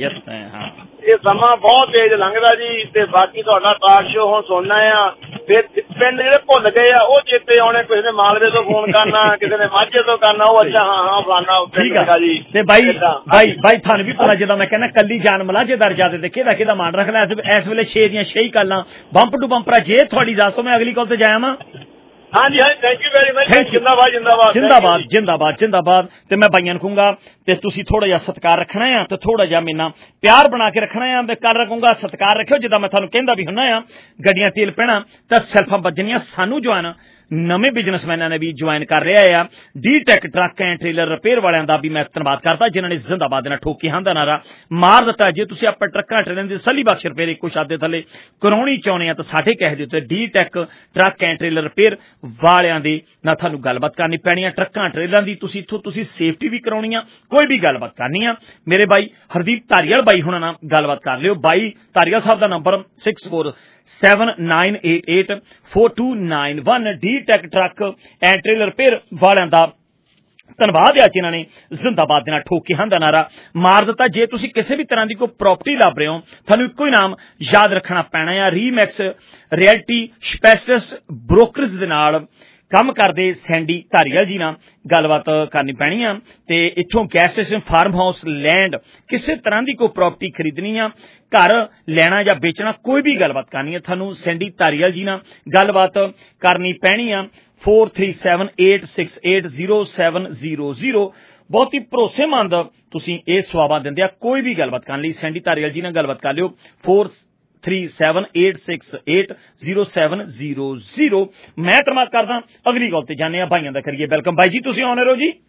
ਇਹ ਸਮਾਂ ਬਹੁਤ ਤੇਜ਼ ਲੰਘਦਾ ਜੀ। ਤੇ ਬਾਕੀ ਤੁਹਾਡਾ ਟਾਕ ਸ਼ੋ ਹੁਣ ਸੁਣਨਾ ਆ, ਫਿਰ ਪਿੰਡ ਜਿਹੜੇ ਭੁੱਲ ਗਏ ਆ ਉਹ ਚੇਤੇ ਆਉਣੇ। ਕਿਸੇ ਨੇ ਮਾਲਵੇ ਤੋਂ ਫੋਨ ਕਰਨਾ, ਕਿਸੇ ਨੇ ਮਾਝੇ ਤੋਂ ਕਰਨਾ, ਉਹ ਅੱਛਾ ਹਾਂ ਹਾਂ ਫਲਾਨਾ ਠੀਕ ਆ ਜੀ। ਤੇ ਬਾਈ ਬਾਈ ਬਾਈ ਤੁਹਾਨੂੰ ਵੀ ਪਤਾ, ਜਿੱਦਾਂ ਮੈਂ ਕਹਿੰਦਾ ਕੱਲੀ ਜਾਨ ਮਲਾਜੇਦਾਰ ਜਾਦੇ ਤੇ ਕਿਹਦਾ ਕਿਹਦਾ ਮਾਣ ਰੱਖ ਲਿਆ। ਇਸ ਵੇਲੇ ਛੇ ਦੀਆਂ ਛੇ ਹੀ ਕਾਲਾਂ ਬੰਪ ਟੂ ਬੰਪਰਾ। ਜੇ ਤੁਹਾਡੀ ਦੱਸ ਤੋਂ ਮੈਂ ਅਗਲੀ ਕਾਲ ਤੇ ਜਾਇਆ ਵਾਂ। ਹਾਂਜੀ ਹਾਂਜੀ, ਥੈਂਕ ਯੂ ਵੈਰੀ ਮਚ। ਜਿੰਦਾਬਾਦ ਜਿੰਦਾਬਾਦ ਜਿੰਦਾਬਾਦ ਜਿੰਦਾਬਾਦ ਜਿੰਦਾਬਾਦ। ਤੇ ਮੈਂ ਬਾਈਆਂ ਨੂੰ ਕਹੂੰਗਾ ਤੇ ਤੁਸੀਂ ਥੋੜਾ ਜਿਹਾ ਸਤਿਕਾਰ ਰੱਖਣਾ ਆ ਤੇ ਥੋੜਾ ਜਿਹਾ ਮੇਰੇ ਨਾਲ ਪਿਆਰ ਬਣਾ ਕੇ ਰੱਖਣਾ ਆ। ਮੈਂ ਕਰ ਰੱਖੂੰਗਾ ਸਤਿਕਾਰ ਰੱਖਿਓ, ਜਿੱਦਾਂ ਮੈਂ ਤੁਹਾਨੂੰ ਕਹਿੰਦਾ ਵੀ ਹੁੰਨਾ ਆ। ਗੱਡੀਆਂ ਤੇਲ ਪੈਣਾ ਤਾਂ ਸੈਲਫਾਂ ਵੱਜਣੀਆਂ। ਸਾਨੂੰ ਜੁਆਇਨ ਨਵੇਂ ਬਿਜ਼ਨਸਮੈਨਾਂ ਨੇ ਵੀ ਜੁਆਇਨ ਕਰ ਰਿਹਾ ਆ। D tech truck and trailer repair ਵਾਲਿਆਂ ਦਾ ਵੀ ਮੈਂ ਧੰਨਵਾਦ ਕਰਦਾ, ਜਿਨ੍ਹਾਂ ਨੇ ਜ਼ਿੰਦਾਬਾਦ ਨਾਲ ਠੋਕ ਕੇ ਹਾਂ ਦਾ ਨਾਰਾ ਮਾਰ ਦਿੱਤਾ। ਜੇ ਤੁਸੀਂ ਆਪਣੇ ਟਰੱਕਾਂ ਟ੍ਰੇਲਰਾਂ ਦੀ ਤਸੱਲੀ ਬਖਸ਼ ਰਿਪੇਅਰ ਇੱਕੋ ਛੱਤ ਦੇ ਥੱਲੇ ਕਰਾਉਣੀ ਚਾਹੁੰਦੇ ਆ ਤਾਂ ਸਾਡੇ ਕਹਿ ਦਿਓ ਤੇ D tech truck and trailer repair ਵਾਲਿਆਂ ਦੀ ਨਾਲ ਤੁਹਾਨੂੰ ਗੱਲਬਾਤ ਕਰਨੀ ਪੈਣੀ ਆ। ਟਰੱਕਾਂ ਟ੍ਰੇਲਰਾਂ ਦੀ ਤੁਸੀਂ ਇੱਥੋਂ ਤੁਸੀਂ ਸੇਫਟੀ ਵੀ ਕਰਾਉਣੀ ਆ, ਕੋਈ ਵੀ ਗੱਲਬਾਤ ਕਰਨੀ ਆ। ਮੇਰੇ ਬਾਈ ਹਰਦੀਪ ਧਾਰੀਵਾਲ ਬਾਈ ਹੁਣਾਂ ਨਾਲ ਗੱਲਬਾਤ ਕਰ ਲਿਓ। ਬਾਈ ਧਾਰੀਵਾਲ ਸਾਹਿਬ ਦਾ number six four seven nine eight eight four two nine one. D tech truck and trailer repair ਵਾਲਿਆਂ ਦਾ ਧੰਨਵਾਦ ਆ, ਜਿਨ੍ਹਾਂ ਨੇ ਜ਼ਿੰਦਾਬਾਦ ਦੇ ਨਾਲ ਠੋਕ ਕੇ ਹਾਂ ਦਾ ਨਾਰਾ ਮਾਰ ਦਿੱਤਾ। ਜੇ ਤੁਸੀਂ ਕਿਸੇ ਵੀ ਤਰ੍ਹਾਂ ਦੀ ਕੋਈ ਪ੍ਰਾਪਰਟੀ ਲੱਭ ਰਹੇ ਹੋ, ਤੁਹਾਨੂੰ ਇੱਕੋ ਹੀ ਨਾਮ ਯਾਦ ਰੱਖਣਾ ਪੈਣਾ ਆ। ਰੀਮੈਕਸ ਰਿਐਲਟੀ ਸਪੈਸ਼ਲਿਸਟ ਬ੍ਰੋਕਰਜ਼ ਦੇ ਨਾਲ ਕੰਮ ਕਰਦੇ ਸੈਂਡੀ ਧਾਰੀਵਾਲ ਜੀ ਨਾਲ ਗੱਲਬਾਤ ਕਰਨੀ ਪੈਣੀ ਆ। ਤੇ ਇੱਥੋਂ gas station, farm house, land, ਕਿਸੇ ਤਰ੍ਹਾਂ ਦੀ ਕੋਈ ਪ੍ਰਾਪਰਟੀ ਖਰੀਦਣੀ ਆ, ਘਰ ਲੈਣਾ ਜਾਂ ਵੇਚਣਾ, ਕੋਈ ਵੀ ਗੱਲਬਾਤ ਕਰਨੀ ਆ, ਤੁਹਾਨੂੰ ਸੈਂਡੀ ਧਾਰੀਵਾਲ ਜੀ ਨਾਲ ਗੱਲਬਾਤ ਕਰਨੀ ਪੈਣੀ ਆ। Four three seven eight six eight zero seven zero zero. ਬਹੁਤ ਹੀ ਭਰੋਸੇਮੰਦ ਤੁਸੀਂ ਇਹ ਸਵਾਬਾਂ ਦਿੰਦੇ ਆ। ਕੋਈ ਵੀ ਗੱਲਬਾਤ ਕਰਨ ਲਈ ਸੈਂਡੀ ਧਾਰੀਵਾਲ ਜੀ ਨਾਲ ਗੱਲਬਾਤ ਕਰ ਲਿਓ। Four three seven eight six eight zero seven zero zero. ਮੈਂ ਧੰਨਵਾਦ ਕਰਦਾ। ਅਗਲੀ ਗੱਲ ਤੇ ਜਾਂਦੇ ਆ, ਭਾਈਆਂ ਦਾ ਕਰੀਏ ਵੈਲਕਮ। ਬਾਈ ਜੀ ਤੁਸੀਂ ਆਉਣੇ ਰਹੋ ਜੀ।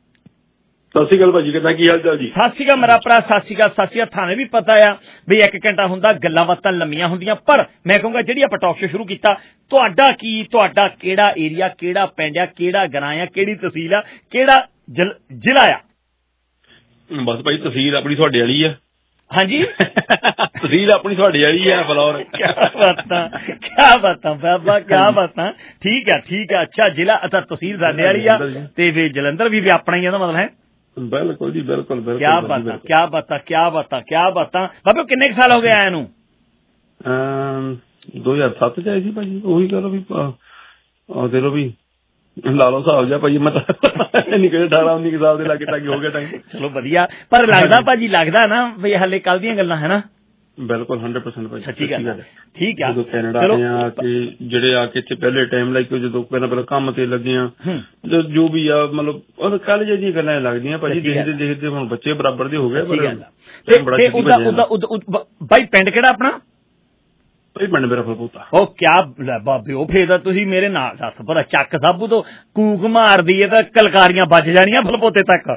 ਸਤਿ ਸ਼੍ਰੀ ਅਕਾਲ ਭਾਜੀ, ਕਿੱਦਾਂ, ਕੀ ਹਾਲ ਚਾਲ ਜੀ? ਸਤਿ ਸ਼੍ਰੀ ਅਕਾਲ ਮੇਰਾ ਭਰਾ, ਸਤਿ ਸ਼੍ਰੀ ਅਕਾਲ, ਸਤਿ ਸ਼੍ਰੀ ਅਕਾਲ। ਤੁਹਾਨੂੰ ਵੀ ਪਤਾ ਆ ਵੀ ਇੱਕ ਘੰਟਾ ਹੁੰਦਾ, ਗੱਲਾਂ ਬਾਤਾਂ ਲੰਮੀਆਂ ਹੁੰਦੀਆਂ, ਪਰ ਮੈਂ ਕਹੂੰਗਾ ਜਿਹੜੀ ਆਪਾਂ ਟਾਕ ਸ਼ੋ ਸ਼ੁਰੂ ਕੀਤਾ, ਤੁਹਾਡਾ ਕੀ, ਤੁਹਾਡਾ ਕਿਹੜਾ ਏਰੀਆ, ਕਿਹੜਾ ਪਿੰਡ ਆ, ਕਿਹੜਾ ਗਰਾਂ ਆ, ਕਿਹੜੀ ਤਹਿਸੀਲ ਆ, ਕਿਹੜਾ ਜ਼ਿਲ੍ਹਾ ਆ? ਬਸ ਭਾਈ ਤਹਿਸੀਲ ਆਪਣੀ ਤੁਹਾਡੇ ਵਾਲੀ ਆ। ਹਾਂਜੀ ਤਹਿਸੀਲ ਆਪਣੀ ਤੁਹਾਡੇ ਵਾਲੀ ਆ ਫਲੌਰ। ਕਿਆ ਬਾਤਾਂ, ਕਿਆ ਬਾਤਾਂ ਬਾਬਾ, ਕਿਆ ਬਾਤਾਂ। ਠੀਕ ਆ ਠੀਕ ਆ। ਅੱਛਾ, ਜ਼ਿਲ੍ਹਾ ਅੱਛਾ ਤਹਿਸੀਲ ਸਾਡੇ ਵਾਲੀ ਆ ਤੇ ਵੀ ਜਲੰਧਰ ਵੀ ਆਪਣਾ ਹੀ ਆ, ਦਾ ਮਤਲਬ ਹੈ। ਬਿਲਕੁਲ ਜੀ, ਬਿਲਕੁਲ ਬਿਲਕੁਲ। ਕਿਆ ਬਾਤਾਂ, ਕਿਆ ਬਾਤਾਂ, ਕਿਆ ਬਾਤਾਂ, ਕਿਆ ਬਾਤਾਂ। ਬਾਬੇ ਕਿੰਨੇ ਕੁ ਸਾਲ ਹੋ ਗਏ ਆਇਆ ਨੂੰ? ਦੋ ਹਜ਼ਾਰ ਸੱਤ ਚ ਆਏ ਸੀ ਭਾਜੀ। ਉਹੀ ਗੱਲ ਵੀ ਦੇ ਲੋ ਵੀ ਲਾ ਲਓ ਹਿਸਾਬ ਜਿਹਾ ਭਾਜੀ। ਮੈਂ ਤਾਂ ਨਹੀਂ ਕਦੇ ਅਠਾਰਾਂ ਉੱਨੀ ਸਾਲ ਦੇ ਲਾਗੇ ਟਾਗੇ ਹੋ ਗਿਆ ਟਾਈਮ। ਚਲੋ ਵਧੀਆ, ਪਰ ਲੱਗਦਾ ਭਾਜੀ, ਲੱਗਦਾ ਨਾ ਵੀ ਹਾਲੇ ਕੱਲ ਦੀਆਂ ਗੱਲਾਂ ਹੈ ਨਾ। ਬਿਲਕੁਲ ਹੰਡਰਡ ਪਰਸੈਂਟ ਭਾਜੀ, ਸੱਚੀ ਗੱਲ। ਠੀਕ ਆ। ਜਦੋਂ ਕੈਨੇਡਾ ਆਏ ਆ ਕੇ, ਜਿਹੜੇ ਆ ਕੇ ਇੱਥੇ ਪਹਿਲੇ ਟਾਈਮ ਲਾਈਕ ਜਦੋਂ ਪਹਿਲਾਂ ਪਹਿਲਾਂ ਕੰਮ ਤੇ ਲੱਗੇ ਆ, ਜੋ ਵੀ ਆ ਮਤਲਬ ਉਹ ਕੱਲ ਜਿਹੀਆਂ ਗੱਲਾਂ ਲੱਗਦੀਆਂ ਭਾਜੀ। ਦੇਖਦੇ ਦੇਖਦੇ ਹੁਣ ਬੱਚੇ ਬਰਾਬਰ ਦੇ ਹੋ ਗਏ। ਬਾਈ ਪਿੰਡ ਕਿਹੜਾ ਆਪਣਾ? ਪਿੰਡ ਮੇਰਾ ਫਲਪੋਤਾ। ਉਹ ਕਿਆ ਬਾਬੇ, ਉਹ ਫੇਰ ਤਾਂ ਤੁਸੀਂ ਮੇਰੇ ਨਾਲ ਦੱਸ ਪਤਾ ਚੱਕ ਸਾਬੂ ਤੋਂ ਕੂਕ ਮਾਰਦੀ ਹੈ ਤਾਂ ਕਲਕਾਰੀਆਂ ਵੱਜ ਜਾਣੀਆਂ ਫਲਪੋਤੇ ਤੱਕ।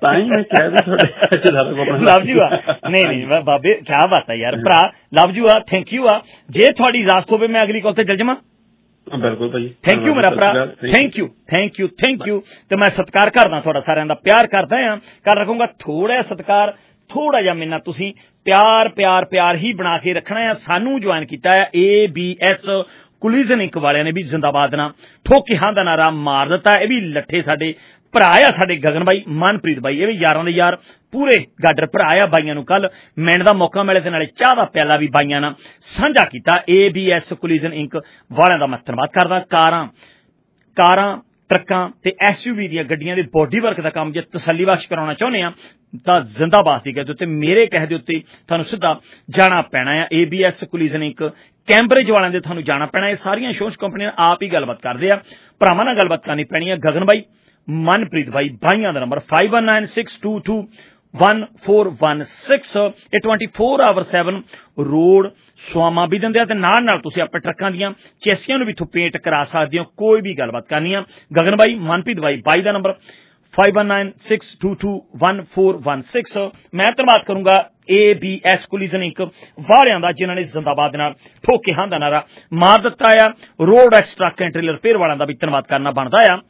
ਲਵ ਯੂ ਆ। ਨਹੀਂ ਨਹੀਂ ਬਾਬੇ, ਕਿਆ ਬਾਤ ਹੈ ਯਾਰ ਭਰਾ, ਲਵ ਯੂ ਆ, ਥੈਂਕ ਯੂ ਆ। ਜੇ ਤੁਹਾਡੀ ਇਜਾਜ਼ਤ ਹੋਵੇ ਮੈਂ ਅਗਲੀ ਕਾਲ ਤੇ ਚੱਲ ਜਾਵਾਂ। ਬਿਲਕੁਲ ਭਾਜੀ, ਥੈਂਕ ਯੂ ਮੇਰਾ ਭਰਾ, thank you thank you thank you. ਤੇ ਮੈਂ ਸਤਿਕਾਰ ਕਰਦਾ ਤੁਹਾਡਾ, ਸਾਰਿਆਂ ਦਾ ਪਿਆਰ ਕਰਦਾ ਆ, ਕਰ ਰੱਖੂੰਗਾ। ਥੋੜਾ ਸਤਿਕਾਰ, ਥੋੜਾ ਜਿਹਾ ਮੇਰੇ ਨਾਲ ਤੁਸੀਂ ਪਿਆਰ ਪਿਆਰ ਪਿਆਰ ਹੀ ਬਣਾ ਕੇ ਰੱਖਣਾ ਆ। ਸਾਨੂੰ ਜੁਆਇਨ ਕੀਤਾ ਹੈ A B S collision inc ਵਾਲਿਆਂ ਨੇ ਵੀ ਜ਼ਿੰਦਾਬਾਦ ਨਾਲ ਠੋਕ ਕੇ ਹਾਂ ਦਾ ਨਾਰਾ ਮਾਰ ਦਿੱਤਾ। ਇਹ ਵੀ ਲੱਠੇ ਸਾਡੇ ਭਰਾ ਆ, ਸਾਡੇ ਗਗਨ ਬਾਈ, ਮਨਪ੍ਰੀਤ ਬਾਈ, ਇਹ ਵੀ ਯਾਰਾਂ ਦੇ ਯਾਰ, ਪੂਰੇ ਗਾਡਰ ਭਰਾ ਆ। ਬਾਈਆਂ ਨੂੰ ਕੱਲ ਮਿਲਣ ਦਾ ਮੌਕਾ ਮਿਲੇ ਤੇ ਨਾਲੇ ਚਾਹ ਦਾ ਪਿਆਲਾ ਵੀ ਬਾਈਆਂ ਨਾਲ ਸਾਂਝਾ ਕੀਤਾ। A B S collision inc ਵਾਲਿਆਂ ਦਾ ਮੈਂ ਧੰਨਵਾਦ ਕਰਦਾ। ਕਾਰਾਂ ਕਾਰਾਂ ट्रकां ते एसयूवी ਦੀਆਂ ਗੱਡੀਆਂ ਦੇ ਬੋਡੀ ਵਰਕ ਦਾ ਕੰਮ ਜੇ ਤਸੱਲੀ ਬਖਸ਼ ਕਰਾਉਣਾ ਚਾਹੁੰਦੇ ਆ ਤਾਂ ਜ਼ਿੰਦਾਬਾਦ ਦੀ ਕਹਿੰਦੇ ਉੱਤੇ ਮੇਰੇ ਕਹੇ ਦੇ ਉੱਤੇ ਤੁਹਾਨੂੰ ਸਿੱਧਾ ਜਾਣਾ ਪੈਣਾ ਆ ਏਬੀਐਸ ਕੋਲੀਜ਼ਨ ਇੱਕ ਕੈਂਬਰਿਜ ਵਾਲਿਆਂ ਦੇ ਤੁਹਾਨੂੰ ਜਾਣਾ ਪੈਣਾ ਇਹ ਸਾਰੀਆਂ ਇੰਸ਼ੋਰੈਂਸ ਕੰਪਨੀਆਂ ਆਪ ਹੀ ਗੱਲਬਾਤ ਕਰਦੇ ਆ ਭਰਾਵਾਂ ਨਾਲ ਗੱਲਬਾਤ ਕਰਨੀ ਪੈਣੀ ਆ ਗਗਨ ਬਾਈ ਮਨਪ੍ਰੀਤ ਬਾਈ ਬਾਈਆਂ ਦਾ number five one nine six two two one four one six ਇਹ twenty-four hour seven ਰੋਡ ਸੁਆਮਾ ਵੀ ਦਿੰਦੇ ਆ ਤੇ ਨਾਲ ਨਾਲ ਤੁਸੀਂ ਆਪਣੇ ਟਰੱਕਾਂ ਦੀਆਂ ਚੈਸੀਆਂ ਨੂੰ ਵੀ ਇੱਥੋਂ ਪੇਂਟ ਕਰਾ ਸਕਦੇ ਹੋ ਕੋਈ ਵੀ ਗੱਲਬਾਤ ਕਰਨੀ ਆ ਗਗਨ ਬਾਈ ਮਨਪ੍ਰੀਤ ਬਾਈ ਬਾਈ ਦਾ number five one nine six two two one four one six ਮੈਂ ਧੰਨਵਾਦ ਕਰੂੰਗਾ A B S collision inc ਵਾਲਿਆਂ ਦਾ ਜਿਨ੍ਹਾਂ ਨੇ ਜ਼ਿੰਦਾਬਾਦ ਨਾਲ ਠੋਕੇ ਹਾਂ ਦਾ ਨਾਰਾ ਮਾਰ ਦਿੱਤਾ ਆ road X truck and trailer repair ਵਾਲਿਆਂ ਦਾ ਵੀ ਧੰਨਵਾਦ ਕਰਨਾ ਬਣਦਾ ਆ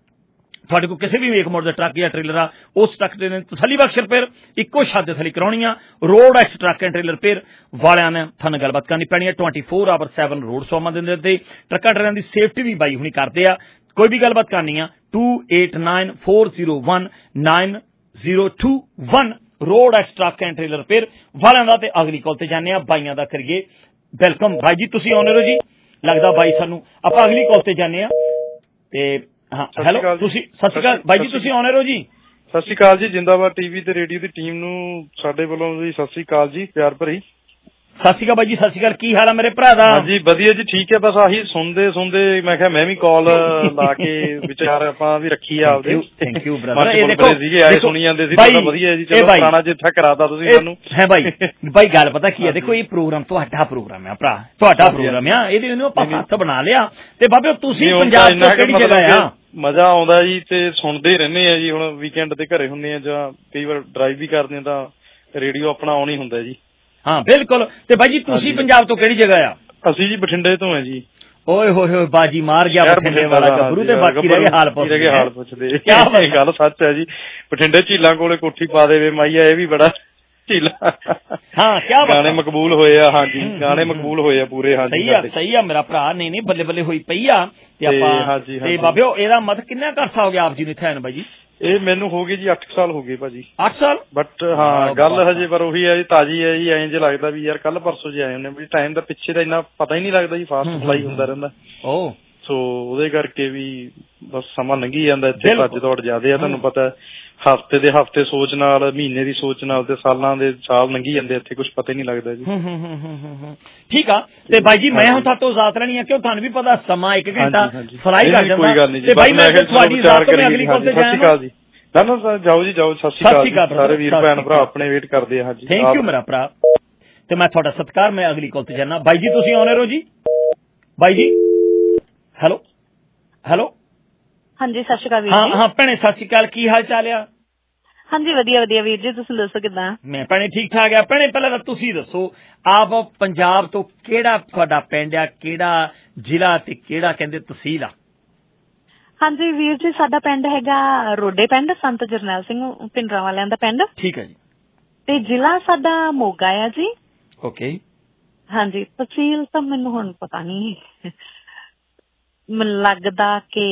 ਤੁਹਾਡੇ ਕੋਲ ਕਿਸੇ ਵੀ ਮੇਕ ਮੋਡ ਦਾ ਟਰੱਕ ਜਾਂ ਟ੍ਰੇਲਰ ਆ ਉਸ ਟਰੱਕ ਦੇ ਤਸੱਲੀ ਬਖਸ਼ ਰਿਪੇਅਰ ਇੱਕੋ ਛੱਤ ਦੇ ਥੱਲੇ ਕਰਾਉਣੀ ਆ road X truck and trailer repair ਵਾਲਿਆਂ ਨੇ ਤੁਹਾਨੂੰ ਗੱਲਬਾਤ ਕਰਨੀ ਪੈਣੀ ਆ twenty-four hour seven ਰੋਡ ਸੋਮਾ ਦਿੰਦੇ ਤੇ ਟਰੱਕਾਂ ਟ੍ਰੇਲਰਾਂ ਦੀ ਸੇਫਟੀ ਵੀ ਬਾਈ ਹੁਣੀ ਕਰਦੇ ਆ ਕੋਈ ਵੀ ਗੱਲਬਾਤ ਕਰਨੀ ਆ two eight nine four zero one nine zero two one road X truck and trailer repair ਵਾਲਿਆਂ ਦਾ ਤੇ ਅਗਲੀ ਕਾਲ ਤੇ ਜਾਂਦੇ ਆ ਬਾਈਆਂ ਦਾ ਕਰੀਏ ਵੈਲਕਮ ਭਾਈ ਜੀ ਤੁਸੀਂ ਆਉਣੇ ਹੋ ਜੀ ਲੱਗਦਾ ਬਾਈ ਸਾਨੂੰ ਆਪਾਂ ਅਗਲੀ ਕਾਲ ਤੇ ਜਾਂਦੇ ਆ ਤੇ ਹਾਂ ਹੈਲੋ ਤੁਸੀਂ ਸਤਿ ਸ਼੍ਰੀ ਅਕਾਲ ਬਾਈ ਜੀ ਤੁਸੀਂ ਆਉਣੇ ਹੋ ਜੀ ਸਤਿ ਸ਼੍ਰੀ ਅਕਾਲ ਜੀ ਜਿੰਦਾਬਾਦ ਟੀਵੀ ਤੇ ਰੇਡੀਓ ਦੀ ਟੀਮ ਨੂੰ ਸਾਡੇ ਵੱਲੋਂ ਜੀ ਸਤਿ ਸ਼੍ਰੀ ਅਕਾਲ ਜੀ ਪਿਆਰ ਭਰੀ ਸਤਿ ਸ਼੍ਰੀ ਅਕਾਲ ਬਾਈ ਜੀ ਸਤਿ ਸ਼੍ਰੀ ਅਕਾਲ ਕੀ ਹਾਲ ਆ ਮੇਰੇ ਭਰਾ ਦਾ ਹਾਂਜੀ ਵਧੀਆ ਜੀ ਠੀਕ ਹੈ ਬਸ ਆਹੀ ਸੁਣਦੇ ਸੁਣਦੇ ਮੈਂ ਕਿਹਾ ਮੈਂ ਵੀ ਕਾਲ ਲਾ ਕੇ ਵਿਚਾਰ ਆਪਾਂ ਵੀ ਰੱਖੀ ਆ ਆਪਦੇ ਥੈਂਕ ਯੂ ਬ੍ਰਦਰ ਇਹ ਦੇਖੋ ਸੀਗੇ ਆਏ ਸੁਣੀ ਜਾਂਦੇ ਸੀ ਬੜਾ ਵਧੀਆ ਜੀ ਚਲੋ ਪੁਰਾਣਾ ਜਿੱਥਾ ਕਰਾਤਾ ਤੁਸੀਂ ਸਾਨੂੰ ਹੈ ਬਾਈ ਬਾਈ ਗੱਲ ਪਤਾ ਕੀ ਹੈ ਦੇਖੋ ਇਹ ਪ੍ਰੋਗਰਾਮ ਤੁਹਾਡਾ ਪ੍ਰੋਗਰਾਮ ਹੈ ਭਰਾ ਤੁਹਾਡਾ ਪ੍ਰੋਗਰਾਮ ਆ ਇਹਦੇ ਨੂੰ ਆਪਾਂ ਹੱਥ ਬਣਾ ਲਿਆ ਤੇ ਬਾਬੇ ਤੁਸੀਂ ਪੰਜਾਬ ਤੋਂ ਕਿਹੜੀ ਜਗ੍ਹਾ ਆ ਮਜ਼ਾ ਆਉਂਦਾ ਜੀ ਤੇ ਸੁਣਦੇ ਹੀ ਰਹਿੰਦੇ ਆ ਜੀ ਹੁਣ ਵੀਕਐਂਡ ਤੇ ਘਰੇ ਹੁੰਦੇ ਆ ਜਾਂ ਕਈ ਵਾਰ ਡਰਾਈਵ ਵੀ ਕਰਦੇ ਆ ਤਾਂ ਰੇਡੀਓ ਆਪਣਾ ਆਨ ਹੀ ਹੁੰਦਾ ਜੀ ਹਾਂ ਬਿਲਕੁਲ ਤੇ ਬਾਈ ਜੀ ਤੁਸੀਂ ਪੰਜਾਬ ਤੋਂ ਕਿਹੜੀ ਜਗ੍ਹਾ ਆ ਅਸੀਂ ਜੀ ਬਠਿੰਡੇ ਤੋਂ ਆ ਜੀ ਓਏ ਹੋਏ ਹੋਏ ਬਾਜੀ ਮਾਰ ਗਿਆ ਬਠਿੰਡੇ ਵਾਲਾ ਗੱਭਰੂ ਤੇ ਬਾਕੀ ਰਹਿ ਗਏ ਹਾਲ ਪੁੱਛਦੇ ਹਾਲ ਪੁੱਛਦੇ ਕੀ ਗੱਲ ਸੱਚ ਹੈ ਜੀ ਬਠਿੰਡੇ ਝੀਲਾਂ ਕੋਲੇ ਕੋਠੀ ਪਾ ਦੇਵੇ ਮਾਈਆ ਇਹ ਵੀ ਬੜਾ ਝੀਲਾ ਹਾਂ ਕੀ ਗਾਣੇ ਮਕਬੂਲ ਹੋਏ ਆ ਹਾਂਜੀ ਗਾਣੇ ਮਕਬੂਲ ਹੋਏ ਆ ਪੂਰੇ ਹਾਂਜੀ ਸਹੀ ਆ ਸਹੀ ਆ ਮੇਰਾ ਭਰਾ ਨਹੀਂ ਨਹੀਂ ਬੱਲੇ ਬੱਲੇ ਹੋਈ ਪਈ ਆ ਤੇ ਆਪਾਂ ਤੇ ਬਾਬਿਓ ਇਹਦਾ ਮਤਲਬ ਕਿੰਨਾ ਕਰਸਾ ਹੋ ਗਿਆ ਆਪ ਜੀ ਨੂੰ ਇੱਥੇ ਆਣ ਬਾਈ ਜੀ ਇਹ ਮੈਨੂੰ ਹੋ ਗਏ ਜੀ ਅੱਠ ਸਾਲ ਹੋ ਗਏ ਭਾਜੀ ਅੱਠ ਸਾਲ ਬਟ ਹਾਂ ਗੱਲ ਹਜੇ ਪਰ ਉਹੀ ਹੈ ਜੀ ਤਾਜ਼ੀ ਹੈ ਜੀ ਐਂ ਜੇ ਲੱਗਦਾ ਵੀ ਯਾਰ ਕੱਲ ਪਰਸੋਂ ਜੇ ਆਏ ਹੁੰਦੇ ਵੀ ਟਾਈਮ ਦਾ ਪਿੱਛੇ ਦਾ ਇੰਨਾ ਪਤਾ ਹੀ ਨਹੀਂ ਲੱਗਦਾ ਜੀ ਫਾਸਟ ਫਲਾਈ ਹੁੰਦਾ ਰਹਿੰਦਾ ਓ ਸੋ ਉਹਦੇ ਕਰਕੇ ਵੀ ਬਸ ਸਮਾਂ ਲੰਘੀ ਜਾਂਦਾ ਇੱਥੇ ਭੱਜ ਦੌੜ ਜ਼ਿਆਦੇ ਆ ਤੁਹਾਨੂੰ ਪਤਾ ਹਫ਼ਤੇ ਦੇ ਹਫ਼ਤੇ ਸੋਚ ਨਾਲ ਮਹੀਨੇ ਦੀ ਸੋਚ ਨਾਲ ਤੇ ਸਾਲਾਂ ਦੇ ਸਾਲ ਲੰਘੀ ਜਾਂਦੇ ਇੱਥੇ ਕੁਝ ਪਤਾ ਹੀ ਨਹੀਂ ਲੱਗਦਾ ਜੀ ਠੀਕ ਆ ਤੇ ਬਾਈ ਜੀ ਮੈਂ ਹੁਣ ਤੁਹਾਤੋਂ ਜ਼ਾਤ ਲੈਣੀ ਆ ਕਿਉਂ ਤੁਹਾਨੂੰ ਵੀ ਪਤਾ ਸਮਾਂ ਇੱਕ ਘੰਟਾ ਫਲਾਈ ਕਰ ਜਾਂਦਾ ਤੇ ਬਾਈ ਮੈਂ ਤੁਹਾਡੀ ਜ਼ਾਤ ਤੋਂ ਅਗਲੀ ਕੋਲ ਤੇ ਜਾਵਾਂ ਜੀ ਨਾ ਨਾ ਜਾਓ ਜੀ ਜਾਓ ਸਤਿ ਸ਼੍ਰੀ ਅਕਾਲ ਸਾਰੇ ਵੀਰ ਭੈਣ ਭਰਾ ਆਪਣੇ ਵੇਟ ਕਰਦੇ ਆ ਹਾਂਜੀ ਥੈਂਕ ਯੂ ਮੇਰਾ ਭਰਾ ਤੇ ਮੈਂ ਤੁਹਾਡਾ ਸਤਿਕਾਰ ਮੈਂ ਅਗਲੀ ਕੋਲ ਤੇ ਜਾਣਾ ਬਾਈ ਜੀ ਤੁਸੀਂ ਆਉਣੇ ਰਹੋ ਜੀ ਬਾਈ ਜੀ ਹੈਲੋ ਹੈਲੋ ਹਾਂਜੀ ਸਤਿ ਸ਼੍ਰੀ ਅਕਾਲ ਵੀਰ ਜੀ ਹਾਂ ਹਾਂ ਭੈਣੇ ਸਤਿ ਸ਼੍ਰੀ ਅਕਾਲ ਕੀ ਹਾਲ ਚਾਲ ਆ ਹਾਂਜੀ ਵਧੀਆ ਵਧੀਆ ਵੀਰ ਜੀ ਤੁਸੀਂ ਦੱਸੋ ਕਿੱਦਾਂ ਮੈਂ ਭੈਣੇ ਠੀਕ ਠਾਕ ਆ ਭੈਣੇ ਪਹਿਲਾਂ ਤਾਂ ਤੁਸੀਂ ਦੱਸੋ ਆਪ ਪੰਜਾਬ ਤੋਂ ਕਿਹੜਾ ਤੁਹਾਡਾ ਪਿੰਡ ਆ ਕਿਹੜਾ ਜ਼ਿਲ੍ਹਾ ਤੇ ਕਿਹੜਾ ਕਹਿੰਦੇ ਤਹਿਸੀਲ ਆ ਹਾਂਜੀ ਵੀਰ ਜੀ ਸਾਡਾ ਪਿੰਡ ਹੈਗਾ ਰੋਡੇ ਪਿੰਡ ਸੰਤ ਜਰਨੈਲ ਸਿੰਘ ਪਿੰਡਰਾਂ ਵਾਲਿਆਂ ਦਾ ਪਿੰਡ ਠੀਕ ਹੈ ਜੀ ਤੇ ਜ਼ਿਲ੍ਹਾ ਸਾਡਾ ਮੋਗਾ ਆ ਜੀ ਓਕੇ ਹਾਂਜੀ ਤਹਿਸੀਲ ਤਾਂ ਮੈਨੂੰ ਹੁਣ ਪਤਾ ਨਹੀਂ ਮੈਨੂੰ ਲੱਗਦਾ ਕਿ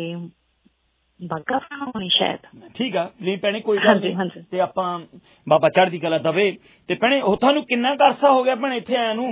ਬਾਗਾ ਹੋਣੀ ਸ਼ਾਇਦ ਠੀਕ ਆ ਨਹੀਂ ਭੈਣੇ ਕੋਈ ਗੱਲ ਨਹੀਂ ਤੇ ਆਪਾਂ ਬਾਬਾ ਚੜ੍ਹਦੀ ਕਲਾ ਦਵੇ ਤੇ ਭੈਣੇ ਉਹ ਤੁਹਾਨੂੰ ਕਿੰਨਾ ਕਰਸਾ ਹੋ ਗਿਆ ਭੈਣੇ ਇੱਥੇ ਆਇਆ ਨੂੰ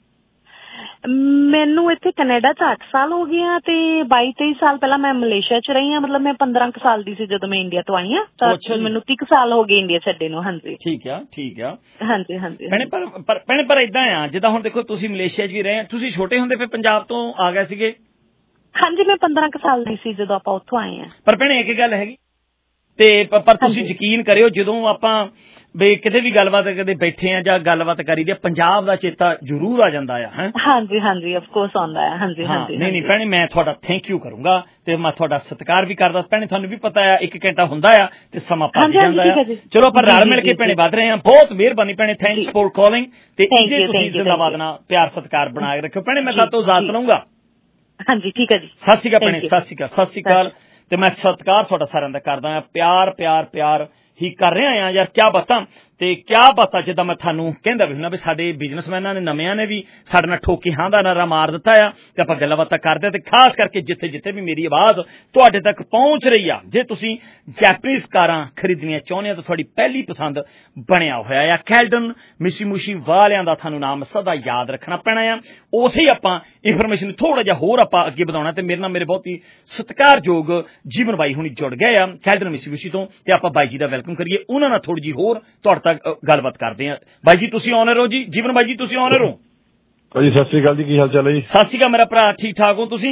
ਮੈਨੂੰ ਇੱਥੇ ਕੈਨੇਡਾ ਚ ਅੱਠ ਸਾਲ ਹੋ ਗਏ ਆ ਤੇ ਬਾਈ ਤੇਈ ਸਾਲ ਪਹਿਲਾਂ ਮੈਂ ਮਲੇਸ਼ੀਆ ਚ ਰਹੀ ਆ ਮਤਲਬ ਮੈਂ ਪੰਦਰਾਂ ਕੁ ਸਾਲ ਦੀ ਸੀ ਜਦੋਂ ਮੈਂ ਇੰਡੀਆ ਤੋਂ ਆਈ ਆ ਤਾਂ ਮੈਨੂੰ ਤੀਹ ਸਾਲ ਹੋ ਗਏ ਇੰਡੀਆ ਛੱਡੇ ਨੂੰ ਹਾਂਜੀ ਠੀਕ ਆ ਠੀਕ ਆ ਹਾਂਜੀ ਹਾਂਜੀ ਭੈਣੇ ਪਰ ਭੈਣੇ ਪਰ ਏਦਾਂ ਆ ਜਿੱਦਾਂ ਹੁਣ ਦੇਖੋ ਤੁਸੀਂ ਮਲੇਸ਼ੀਆ ਚ ਵੀ ਰਹੇ ਤੁਸੀਂ ਛੋਟੇ ਹੁੰਦੇ ਫਿਰ ਪੰਜਾਬ ਤੋਂ ਆ ਗਏ ਸੀਗੇ ਹਾਂਜੀ ਮੈਂ ਪੰਦਰਾਂ ਕੁ ਸਾਲ ਦੀ ਸੀ ਜਦੋਂ ਆਪਾਂ ਉੱਥੋਂ ਆਏ ਆ ਪਰ ਭੈਣੇ ਇੱਕ ਗੱਲ ਹੈਗੀ ਤੇ ਪਰ ਤੁਸੀਂ ਯਕੀਨ ਕਰਿਓ ਜਦੋਂ ਆਪਾਂ ਵੀ ਕਿਤੇ ਵੀ ਗੱਲਬਾਤ ਕਦੇ ਬੈਠੇ ਆ ਜਾਂ ਗੱਲਬਾਤ ਕਰੀਦੀ ਪੰਜਾਬ ਦਾ ਚੇਤਾ ਜ਼ਰੂਰ ਆ ਜਾਂਦਾ ਆ ਹੈ ਹਾਂਜੀ ਹਾਂਜੀ ਆਫ ਕੋਰਸ ਆਉਂਦਾ ਹੈ ਹਾਂਜੀ ਹਾਂਜੀ ਨਹੀਂ ਨਹੀਂ ਭੈਣੇ ਮੈਂ ਤੁਹਾਡਾ ਥੈਂਕ ਯੂ ਕਰੂੰਗਾ ਤੇ ਮੈਂ ਤੁਹਾਡਾ ਸਤਿਕਾਰ ਵੀ ਕਰਦਾ ਭੈਣੇ ਤੁਹਾਨੂੰ ਵੀ ਪਤਾ ਆ ਇੱਕ ਘੰਟਾ ਹੁੰਦਾ ਆ ਤੇ ਸਮਾਂ ਭੱਜ ਜਾਂਦਾ ਆ ਚਲੋ ਆਪਾਂ ਰਲ ਮਿਲ ਕੇ ਭੈਣੇ ਵੱਧ ਰਹੇ ਆ ਬਹੁਤ ਮਿਹਰਬਾਨੀ ਭੈਣੇ ਥੈਂਕਸ ਫॉर ਕਾਲਿੰਗ ਤੇ ਇਹਦੇ ਤੁਸੀਂ ਜ਼ਿੰਦਾਬਾਦ ਨਾਲ ਪਿਆਰ ਸਤਿਕਾਰ ਬਣਾ ਕੇ ਰੱਖਿਓ ਭੈਣੇ ਮੈਂ ਤੁਹਾਤੋਂ ਇਜਾਜ਼ਤ ਲਵਾਂਗਾ ਹਾਂਜੀ ਠੀਕ ਹੈ ਜੀ ਸਤਿ ਸ਼੍ਰੀ ਅਕਾਲ ਭੈਣੇ ਸਤਿ ਸ਼੍ਰੀ ਅਕਾਲ ਸਤਿ ਸ਼੍ਰੀ ਅਕਾਲ ਤੇ ਮੈਂ ਸਤਿਕਾਰ ਤੁਹਾਡਾ ਸਾਰਿਆਂ ਦਾ ਕਰਦਾ ਆ ਪਿਆਰ ਪਿਆਰ ਪਿਆਰ ਹੀ ਕਰ ਰਹੇ ਆ ਯਾਰ ਕਿਆ ਬਾਤਾਂ ਤੇ ਕਿਆ ਬਾਤਾਂ ਜਿੱਦਾਂ ਮੈਂ ਤੁਹਾਨੂੰ ਕਹਿੰਦਾ ਵੀ ਹੁੰਦਾ ਵੀ ਸਾਡੇ ਬਿਜ਼ਨਸਮੈਨਾਂ ਨੇ ਨਵਿਆਂ ਨੇ ਵੀ ਸਾਡੇ ਨਾਲ ਠੋਕੀ ਹਾਂ ਦਾ ਨਾਰਾ ਮਾਰ ਦਿੱਤਾ ਆ ਤੇ ਆਪਾਂ ਗੱਲਾਂ ਬਾਤਾਂ ਕਰਦੇ ਆ ਤੇ ਖਾਸ ਕਰਕੇ ਜਿੱਥੇ ਜਿੱਥੇ ਵੀ ਮੇਰੀ ਆਵਾਜ਼ ਤੁਹਾਡੇ ਤੱਕ ਪਹੁੰਚ ਰਹੀ ਆ ਜੇ ਤੁਸੀਂ ਜੈਪਨੀਜ਼ ਕਾਰਾਂ ਖਰੀਦਣੀਆਂ ਚਾਹੁੰਦੇ ਆ ਤਾਂ ਤੁਹਾਡੀ ਪਹਿਲੀ ਪਸੰਦ ਬਣਿਆ ਹੋਇਆ ਆ ਕੈਲਡਨ ਮਿਸ਼ੀਮੁਸ਼ੀ ਵਾਲਿਆਂ ਦਾ ਤੁਹਾਨੂੰ ਨਾਮ ਸਦਾ ਯਾਦ ਰੱਖਣਾ ਪੈਣਾ ਆ ਉਸੇ ਆਪਾਂ ਇਨਫੋਰਮੇਸ਼ਨ ਥੋੜਾ ਜਿਹਾ ਹੋਰ ਆਪਾਂ ਅੱਗੇ ਵਧਾਉਣਾ ਤੇ ਮੇਰੇ ਨਾਲ ਮੇਰੇ ਬਹੁਤ ਹੀ ਸਤਿਕਾਰਯੋਗ ਜੀਵਨ ਬਾਈ ਹੁਣੀ ਜੁੜ ਗਏ ਆ ਕੈਲਡਨ ਮਿਸ਼ੀਮੁਸ਼ੀ ਤੋਂ ਤੇ ਆਪਾਂ ਬਾਈ ਜੀ ਦਾ ਵੈਲਕਮ ਕਰੀਏ ਉਹਨਾਂ ਨਾਲ ਥੋੜੀ ਜੀ ਹੋਰ ਤੁਹਾਡੇ ਤੱਕ ਗੱਲਬਾਤ ਕਰਦੇ ਆ ਬਾਈ ਜੀ ਤੁਸੀਂ ਆਨਰ ਹੋ ਜੀ ਜੀਵਨ ਬਾਈ ਜੀ ਤੁਸੀਂ ਆਨਰ ਹੋ ਭਾਜੀ ਸਤਿ ਸ੍ਰੀ ਅਕਾਲ ਜੀ ਕੀ ਹਾਲ ਚਾਲ ਹੈ ਜੀ ਸਤਿ ਸ੍ਰੀ ਅਕਾਲ ਮੇਰਾ ਭਰਾ ਠੀਕ ਠਾਕ ਹੋ ਤੁਸੀਂ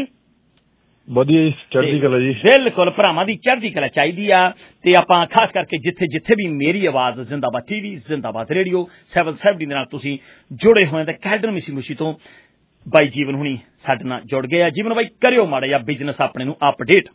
ਵਧੀਆ ਜੀ ਚੜ੍ਹਦੀ ਕਲਾ ਜੀ ਬਿਲਕੁਲ ਭਰਾਵਾਂ ਦੀ ਚੜ੍ਹਦੀ ਕਲਾ ਚਾਹੀਦੀ ਆ ਤੇ ਆਪਾਂ ਖਾਸ ਕਰਕੇ ਜਿੱਥੇ ਜਿੱਥੇ ਵੀ ਮੇਰੀ ਆਵਾਜ਼ ਜ਼ਿੰਦਾਬਾਦ ਟੀਵੀ ਜ਼ਿੰਦਾਬਾਦ ਰੇਡੀਓ ਸੈਵਨ ਸੈਵਨਟੀ ਦੇ ਨਾਲ ਤੁਸੀਂ ਜੁੜੇ ਹੋਏ ਤੇ ਕੈਲਡਨ ਮਿਸ਼ੀਮੁਸ਼ੀ ਤੋਂ ਬਾਈ ਜੀਵਨ ਹੁਣੀ ਸਾਡੇ ਨਾਲ ਜੁੜ ਗਏ ਆ ਜੀਵਨ ਬਾਈ ਕਰਿਓ ਮਾੜਾ ਜਿਹਾ ਬਿਜ਼ਨਸ ਆਪਣੇ ਨੂੰ ਅਪਡੇਟ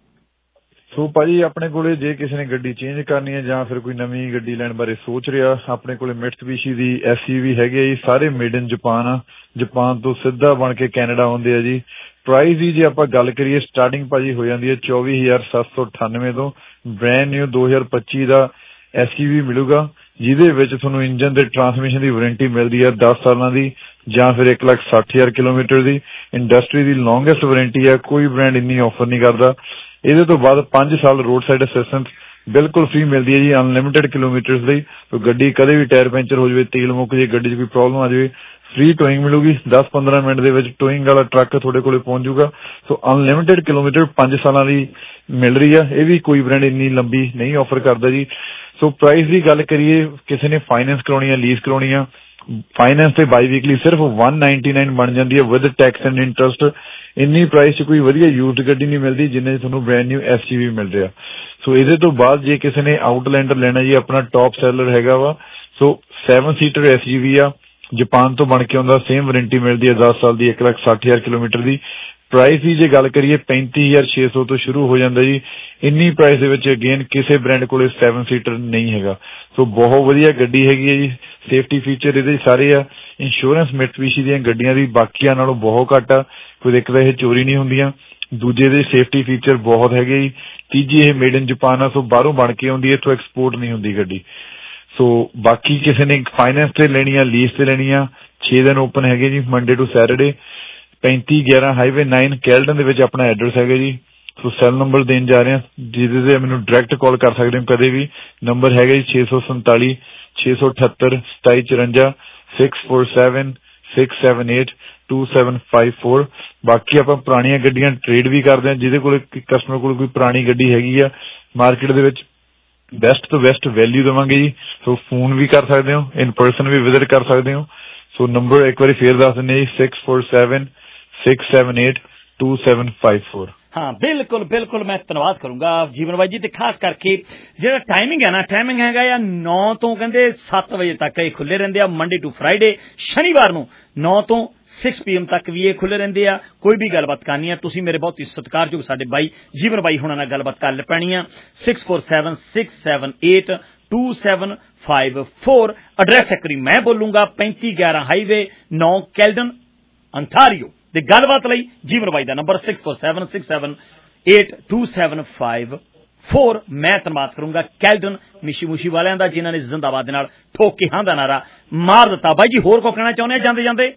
ਸੋ ਭਾਜੀ ਆਪਣੇ ਕੋਲੇ ਜੇ ਕਿਸੇ ਨੇ ਗੱਡੀ ਚੇਂਜ ਕਰਨੀ ਹੈ ਜਾਂ ਫਿਰ ਕੋਈ ਨਵੀਂ ਗੱਡੀ ਲੈਣ ਬਾਰੇ ਸੋਚ ਰਿਹਾ ਆਪਣੇ ਕੋਲੇ ਮਿਟਸੂਬਿਸ਼ੀ ਦੀ ਐਸਯੂਵੀ ਹੈਗੀ ਹੈ ਜੀ ਸਾਰੇ ਮੇਡ ਇਨ ਜਾਪਾਨ ਆ ਜਾਪਾਨ ਤੋਂ ਸਿੱਧਾ ਬਣ ਕੇ ਕੈਨੇਡਾ ਆਉਂਦੇ ਆ ਜੀ ਪ੍ਰਾਈਸ ਦੀ ਜੇ ਆਪਾਂ ਗੱਲ ਕਰੀਏ ਸਟਾਰਟਿੰਗ ਭਾਜੀ ਹੋ ਜਾਂਦੀ ਹੈ ਚੌਵੀ ਹਜ਼ਾਰ ਸੱਤ ਸੌ ਅਠਾਨਵੇਂ ਤੋਂ ਬ੍ਰੈਂਡ ਨਿਊ ਦੋ ਹਜ਼ਾਰ ਪੱਚੀ ਦਾ ਐਸਯੂਵੀ ਮਿਲੂਗਾ ਜਿਹਦੇ ਵਿੱਚ ਤੁਹਾਨੂੰ ਇੰਜਨ ਤੇ ਟਰਾਂਸਮਿਸ਼ਨ ਦੀ ਵਾਰੰਟੀ ਮਿਲਦੀ ਹੈ ਦਸ ਸਾਲਾਂ ਦੀ ਜਾਂ ਫਿਰ ਇੱਕ ਲੱਖ ਸੱਠ ਹਜ਼ਾਰ ਕਿਲੋਮੀਟਰ ਦੀ ਇੰਡਸਟਰੀ ਦੀ ਲੌਂਗੈਸਟ ਵਾਰੰਟੀ ਹੈ ਕੋਈ ਬ੍ਰੈਂਡ ਇੰਨੀ ਆਫਰ ਨਹੀਂ ਕਰਦਾ ਇਹਦੇ ਤੋਂ ਬਾਅਦ ਪੰਜ ਸਾਲ ਰੋਡ ਸਾਈਡ ਅਸਿਸਟੈਂਸ ਬਿਲਕੁਲ ਫ੍ਰੀ ਮਿਲਦੀ ਹੈ ਜੀ ਅਨਲਿਮਿਟਿਡ ਕਿਲੋਮੀਟਰਸ ਲਈ ਗੱਡੀ ਕਦੇ ਵੀ ਟਾਇਰ ਪੈਂਚਰ ਹੋ ਜਾਵੇ ਤੇਲ ਮੁੱਕ ਜੇ ਗੱਡੀ 'ਚ ਕੋਈ ਪ੍ਰੋਬਲਮ ਆ ਜਾਵੇ ਫ੍ਰੀ ਟੋਇੰਗ ਮਿਲੂਗੀ ਦਸ ਪੰਦਰਾਂ ਮਿੰਟ ਦੇ ਵਿੱਚ ਟੋਇੰਗ ਵਾਲਾ ਟਰੱਕ ਤੁਹਾਡੇ ਕੋਲੇ ਪਹੁੰਚ ਜਾਊਗਾ ਸੋ ਅਨਲਿਮਿਟਿਡ ਕਿਲੋਮੀਟਰ ਪੰਜ ਸਾਲਾਂ ਲਈ ਮਿਲ ਰਹੀ ਆ ਇਹ ਵੀ ਕੋਈ ਬ੍ਰਾਂਡ ਇੰਨੀ ਲੰਬੀ ਨਹੀਂ ਆਫਰ ਕਰਦਾ ਜੀ ਸੋ ਪ੍ਰਾਈਸ ਦੀ ਗੱਲ ਕਰੀਏ ਕਿਸੇ ਨੇ ਫਾਈਨੈਂਸ ਕਰਾਉਣੀ ਆ ਲੀਜ਼ ਕਰਾਉਣੀ ਆ ਫਾਈਨੈਂਸ ਤੇ ਬਾਈ ਵੀਕਲੀ ਸਿਰਫ ਇੱਕ ਨਾਈਨਟੀ ਨਾਈਨ ਬਣ ਜਾਂਦੀ ਹੈ ਵਿਦ ਟੈਕਸ ਐਂਡ ਇੰਟਰਸਟ ਇੰਨੀ ਪ੍ਰਾਈਸ 'ਚ ਕੋਈ ਵਧੀਆ ਯੂਜ਼ਡ ਗੱਡੀ ਨਹੀਂ ਮਿਲਦੀ ਜਿੰਨੇ ਤੁਹਾਨੂੰ ਬ੍ਰੈਂਡ ਨਿਊ ਐਸਯੂਵੀ ਮਿਲ ਰਿਹਾ ਸੋ ਇਹਦੇ ਤੋਂ ਬਾਅਦ ਜੇ ਕਿਸੇ ਨੇ ਆਊਟਲੈਂਡਰ ਲੈਣਾ ਜੀ ਆਪਣਾ ਟੌਪ ਸੈਲਰ ਹੈਗਾ ਵਾ ਸੋ ਸੈਵਨ ਸੀਟਰ ਐਸਯੂਵੀ ਆ ਜਾਪਾਨ ਤੋਂ ਬਣ ਕੇ ਆਉਂਦਾ ਸੇਮ ਵਾਰੰਟੀ ਮਿਲਦੀ ਹੈ ਦਸ ਸਾਲ ਦੀ ਇੱਕ ਲੱਖ ਸੱਠ ਹਜ਼ਾਰ ਕਿਲੋਮੀਟਰ ਦੀ ਪ੍ਰਾਈਸ ਦੀ ਜੇ ਗੱਲ ਕਰੀਏ ਪੈਂਤੀ ਹਜ਼ਾਰ ਛੇ ਸੌ ਤੋਂ ਸ਼ੁਰੂ ਹੋ ਜਾਂਦਾ ਜੀ ਇੰਨੀ ਪ੍ਰਾਈਸ ਦੇ ਵਿੱਚ ਅਗੇਨ ਕਿਸੇ ਬ੍ਰਾਂਡ ਕੋਲੇ ਸੈਵਨ ਸੀਟਰ ਨਹੀਂ ਹੈਗਾ ਸੋ ਬਹੁਤ ਵਧੀਆ ਗੱਡੀ ਹੈਗੀ ਹੈ ਜੀ ਸੇਫਟੀ ਫੀਚਰ ਇਹਦੇ ਸਾਰੇ ਆ ਇੰਸ਼ੋਰੈਂਸ ਮਿਟਸੂਬਿਸ਼ੀ ਦੀਆਂ ਗੱਡੀਆਂ ਦੀ ਬਾਕੀਆਂ ਨਾਲੋਂ ਬਹੁਤ ਘੱਟ ਆ ਕੋਈ ਦਿੱਕਤ ਇਹ ਚੋਰੀ ਨਹੀਂ ਹੁੰਦੀਆਂ ਦੂਜੇ ਦੇ ਸੇਫਟੀ ਫੀਚਰ ਬਹੁਤ ਹੈਗੇ ਜੀ ਤੀਜੀ ਇਹ ਮੇਡ ਇਨ ਜਾਪਾਨ ਆ ਸੋ ਬਾਹਰੋਂ ਬਣ ਕੇ ਆਉਂਦੀ ਹੈ ਇੱਥੋਂ ਐਕਸਪੋਰਟ ਨਹੀਂ ਹੁੰਦੀ ਗੱਡੀ ਸੋ ਬਾਕੀ ਕਿਸੇ ਨੇ ਫਾਈਨੈਂਸ ਤੇ ਲੈਣੀ ਆ ਲੀਜ਼ ਤੇ ਲੈਣੀ ਆ ਛੇ ਦਿਨ ਓਪਨ ਹੈਗੇ ਜੀ ਮੰਡੇ ਟੂ ਸੈਟਰਡੇ ਪੈਂਤੀ ਗਿਆਰਾਂ ਹਾਈਵੇ ਨਾਈਨ ਕੈਲਡਨ ਦੇ ਵਿੱਚ ਆਪਣਾ ਐਡਰੈਸ ਹੈਗਾ ਜੀ ਸੋ ਸੈੱਲ ਨੰਬਰ ਦੇਣ ਜਾ ਰਹੇ ਹਾਂ ਜਿਹਦੇ ਤੇ ਮੈਨੂੰ ਡਾਇਰੈਕਟ ਕਾਲ ਕਰ ਸਕਦੇ ਹੋ ਕਦੇ ਵੀ ਨੰਬਰ ਹੈਗਾ ਜੀ ਛੇ ਸੌ ਸੰਤਾਲੀ ਛੇ ਸੌ ਅਠੱਤਰ ਸਤਾਈ ਚੁਰੰਜਾ six four seven six seven eight two seven five four ਬਾਕੀ ਆਪਾਂ ਪੁਰਾਣੀਆਂ ਗੱਡੀਆਂ ਟ੍ਰੇਡ ਵੀ ਕਰਦੇ ਹਾਂ ਜਿਹਦੇ ਕੋਲ ਕਸਟਮਰ ਕੋਲ ਕੋਈ ਪੁਰਾਣੀ ਗੱਡੀ ਹੈਗੀ ਆ ਮਾਰਕੀਟ ਦੇ ਵਿੱਚ ਬੈਸਟ ਤੋਂ ਬੈਸਟ ਵੈਲਿਊ ਦੇਵਾਂਗੇ ਜੀ ਸੋ ਫੋਨ ਵੀ ਕਰ ਸਕਦੇ ਹੋ ਇਨ ਪਰਸਨ ਵੀ ਵਿਜ਼ਿਟ ਕਰ ਸਕਦੇ ਹੋ ਸੋ ਨੰਬਰ ਇੱਕ ਵਾਰੀ ਫੇਰ ਦੱਸ ਦਿੰਦੇ ਜੀ six four seven six seven eight two seven five four ਹਾਂ ਬਿਲਕੁਲ ਬਿਲਕੁਲ ਮੈਂ ਧੰਨਵਾਦ ਕਰੂੰਗਾ ਜੀਵਨ ਬਾਈ ਜੀ ਤੇ ਖਾਸ ਕਰਕੇ ਜਿਹੜਾ ਟਾਈਮਿੰਗ ਹੈ ਨਾ ਟਾਈਮਿੰਗ ਹੈਗਾ ਆ ਨੌ ਤੋਂ ਕਹਿੰਦੇ ਸੱਤ ਵਜੇ ਤੱਕ ਇਹ ਖੁੱਲੇ ਰਹਿੰਦੇ ਆ ਮੰਡੇ ਟੂ ਫਰਾਈਡੇ ਸ਼ਨੀਵਾਰ ਨੂੰ ਨੌ ਤੋਂ ਸਿਕਸ ਪੀ ਐਮ ਤੱਕ ਵੀ ਇਹ ਖੁੱਲੇ ਰਹਿੰਦੇ ਆ ਕੋਈ ਵੀ ਗੱਲਬਾਤ ਕਰਨੀ ਆ ਤੁਸੀਂ ਮੇਰੇ ਬਹੁਤ ਹੀ ਸਤਿਕਾਰਯੋਗ ਸਾਡੇ ਬਾਈ ਜੀਵਨ ਬਾਈ ਹੁਣਾਂ ਨਾਲ ਗੱਲਬਾਤ ਕਰ ਲੈ ਪੈਣੀ ਆ six four seven six seven eight two seven five four address ਇੱਕ ਵਾਰੀ ਮੈਂ ਬੋਲੂੰਗਾ ਪੈਂਤੀ ਗਿਆਰਾਂ ਹਾਈਵੇ ਨੌ ਕੈਲਡਨ ਅੰਟਾਰੀਓ ਤੇ ਗੱਲਬਾਤ ਲਈ ਜੀਵਨ ਬਾਈ ਦਾ number six four seven six seven eight two seven five four ਮੈਂ ਧੰਨਵਾਦ ਕਰੂੰਗਾ ਕੈਲਡਨ ਮਿਸ਼ੀਮੁਸ਼ੀ ਵਾਲਿਆਂ ਦਾ ਜਿਨ੍ਹਾਂ ਨੇ ਜ਼ਿੰਦਾਬਾਦ ਦੇ ਨਾਲ ਠੋਕ ਕੇ ਹਾਂ ਦਾ ਨਾਰਾ ਮਾਰ ਦਿੱਤਾ ਬਾਈ ਜੀ ਹੋਰ ਕੋ ਕਹਿਣਾ ਚਾਹੁੰਦੇ ਆ ਜਾਂਦੇ ਜਾਂਦੇ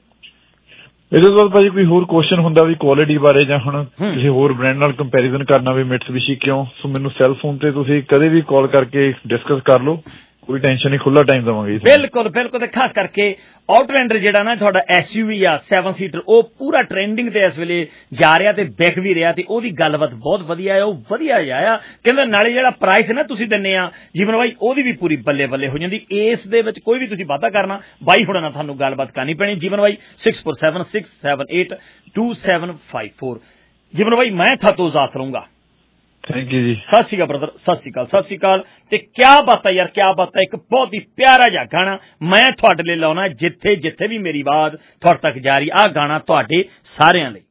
ਇਹਦੇ ਤੋਂ ਭਾਜੀ ਕੋਈ ਹੋਰ ਕੁਐਸਚਨ ਹੁੰਦਾ ਵੀ ਕੁਆਲਿਟੀ ਬਾਰੇ ਜਾਂ ਹੁਣ ਕਿਸੇ ਹੋਰ ਬ੍ਰਾਂਡ ਨਾਲ ਕੰਪੈਰੀਜ਼ਨ ਕਰਨਾ ਵੀ ਮਿਟਸੂਬਿਸ਼ੀ ਕਿਉਂ ਸੋ ਮੈਨੂੰ ਸੈੱਲ ਫੋਨ ਤੇ ਤੁਸੀਂ ਕਦੇ ਵੀ ਕਾਲ ਕਰਕੇ ਡਿਸਕਸ ਕਰ ਲਓ ਕੋਈ ਟੈਨਸ਼ਨ ਨਹੀਂ ਖੁੱਲਾ ਟਾਈਮ ਦੇਵਾਂਗੇ ਬਿਲਕੁਲ ਬਿਲਕੁਲ ਤੇ ਖਾਸ ਕਰਕੇ ਆਊਟਲੈਂਡਰ ਜਿਹੜਾ ਨਾ ਤੁਹਾਡਾ ਐਸਯੂਵੀ ਆ ਸੈਵਨ ਸੀਟਰ ਉਹ ਪੂਰਾ ਟ੍ਰੈਂਡਿੰਗ ਤੇ ਇਸ ਵੇਲੇ ਜਾ ਰਿਹਾ ਤੇ ਵਿਕ ਵੀ ਰਿਹਾ ਤੇ ਉਹਦੀ ਗੱਲਬਾਤ ਬਹੁਤ ਵਧੀਆ ਹੈ ਉਹ ਵਧੀਆ ਆ ਕਹਿੰਦਾ ਨਾਲੇ ਜਿਹੜਾ ਪ੍ਰਾਈਸ ਨਾ ਤੁਸੀਂ ਦਿੰਨੇ ਆ ਜੀਵਨ ਬਾਈ ਉਹਦੀ ਵੀ ਪੂਰੀ ਬੱਲੇ ਬੱਲੇ ਹੋ ਜਾਂਦੀ ਇਸ ਦੇ ਵਿੱਚ ਕੋਈ ਵੀ ਤੁਸੀਂ ਵਾਧਾ ਕਰਨਾ ਬਾਈ ਹੁਣਾਂ ਨਾਲ ਤੁਹਾਨੂੰ ਗੱਲਬਾਤ ਕਰਨੀ ਪੈਣੀ ਜੀਵਨ ਬਾਈ six four seven six seven eight two seven five four Jeevan ਬਾਈ ਮੈਂ ਥਾਤੋਂ ਜ਼ਾਤ ਰਹੂੰਗਾ ਥੈਂਕ ਯੂ ਜੀ ਸਤਿ ਸ਼੍ਰੀ ਅਕਾਲ ਬ੍ਰਦਰ ਸਤਿ ਸ਼੍ਰੀ ਅਕਾਲ ਸਤਿ ਸ਼੍ਰੀ ਅਕਾਲ ਤੇ ਕਿਆ ਬਾਤ ਹੈ ਯਾਰ ਕਿਆ ਬਾਤ ਹੈ ਇੱਕ ਬਹੁਤ ਹੀ ਪਿਆਰਾ ਜਿਹਾ ਗਾਣਾ ਮੈਂ ਤੁਹਾਡੇ ਲਈ ਲਾਉਣਾ ਜਿੱਥੇ ਜਿੱਥੇ ਵੀ ਮੇਰੀ ਆਵਾਜ਼ ਤੁਹਾਡੇ ਤੱਕ ਜਾ ਰਹੀ ਆਹ ਗਾਣਾ ਤੁਹਾਡੇ ਸਾਰਿਆਂ ਲਈ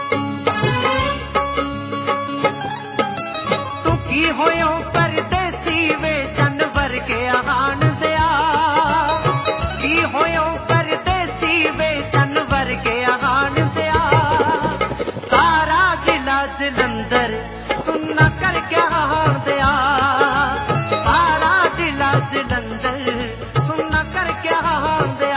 ਹੋਇਓ ਪਰਦੇਸੀ ਜਲੰਧਰ ਸੁਣਨਾ ਕਰ ਕਿਆ ਹੁੰਦਿਆ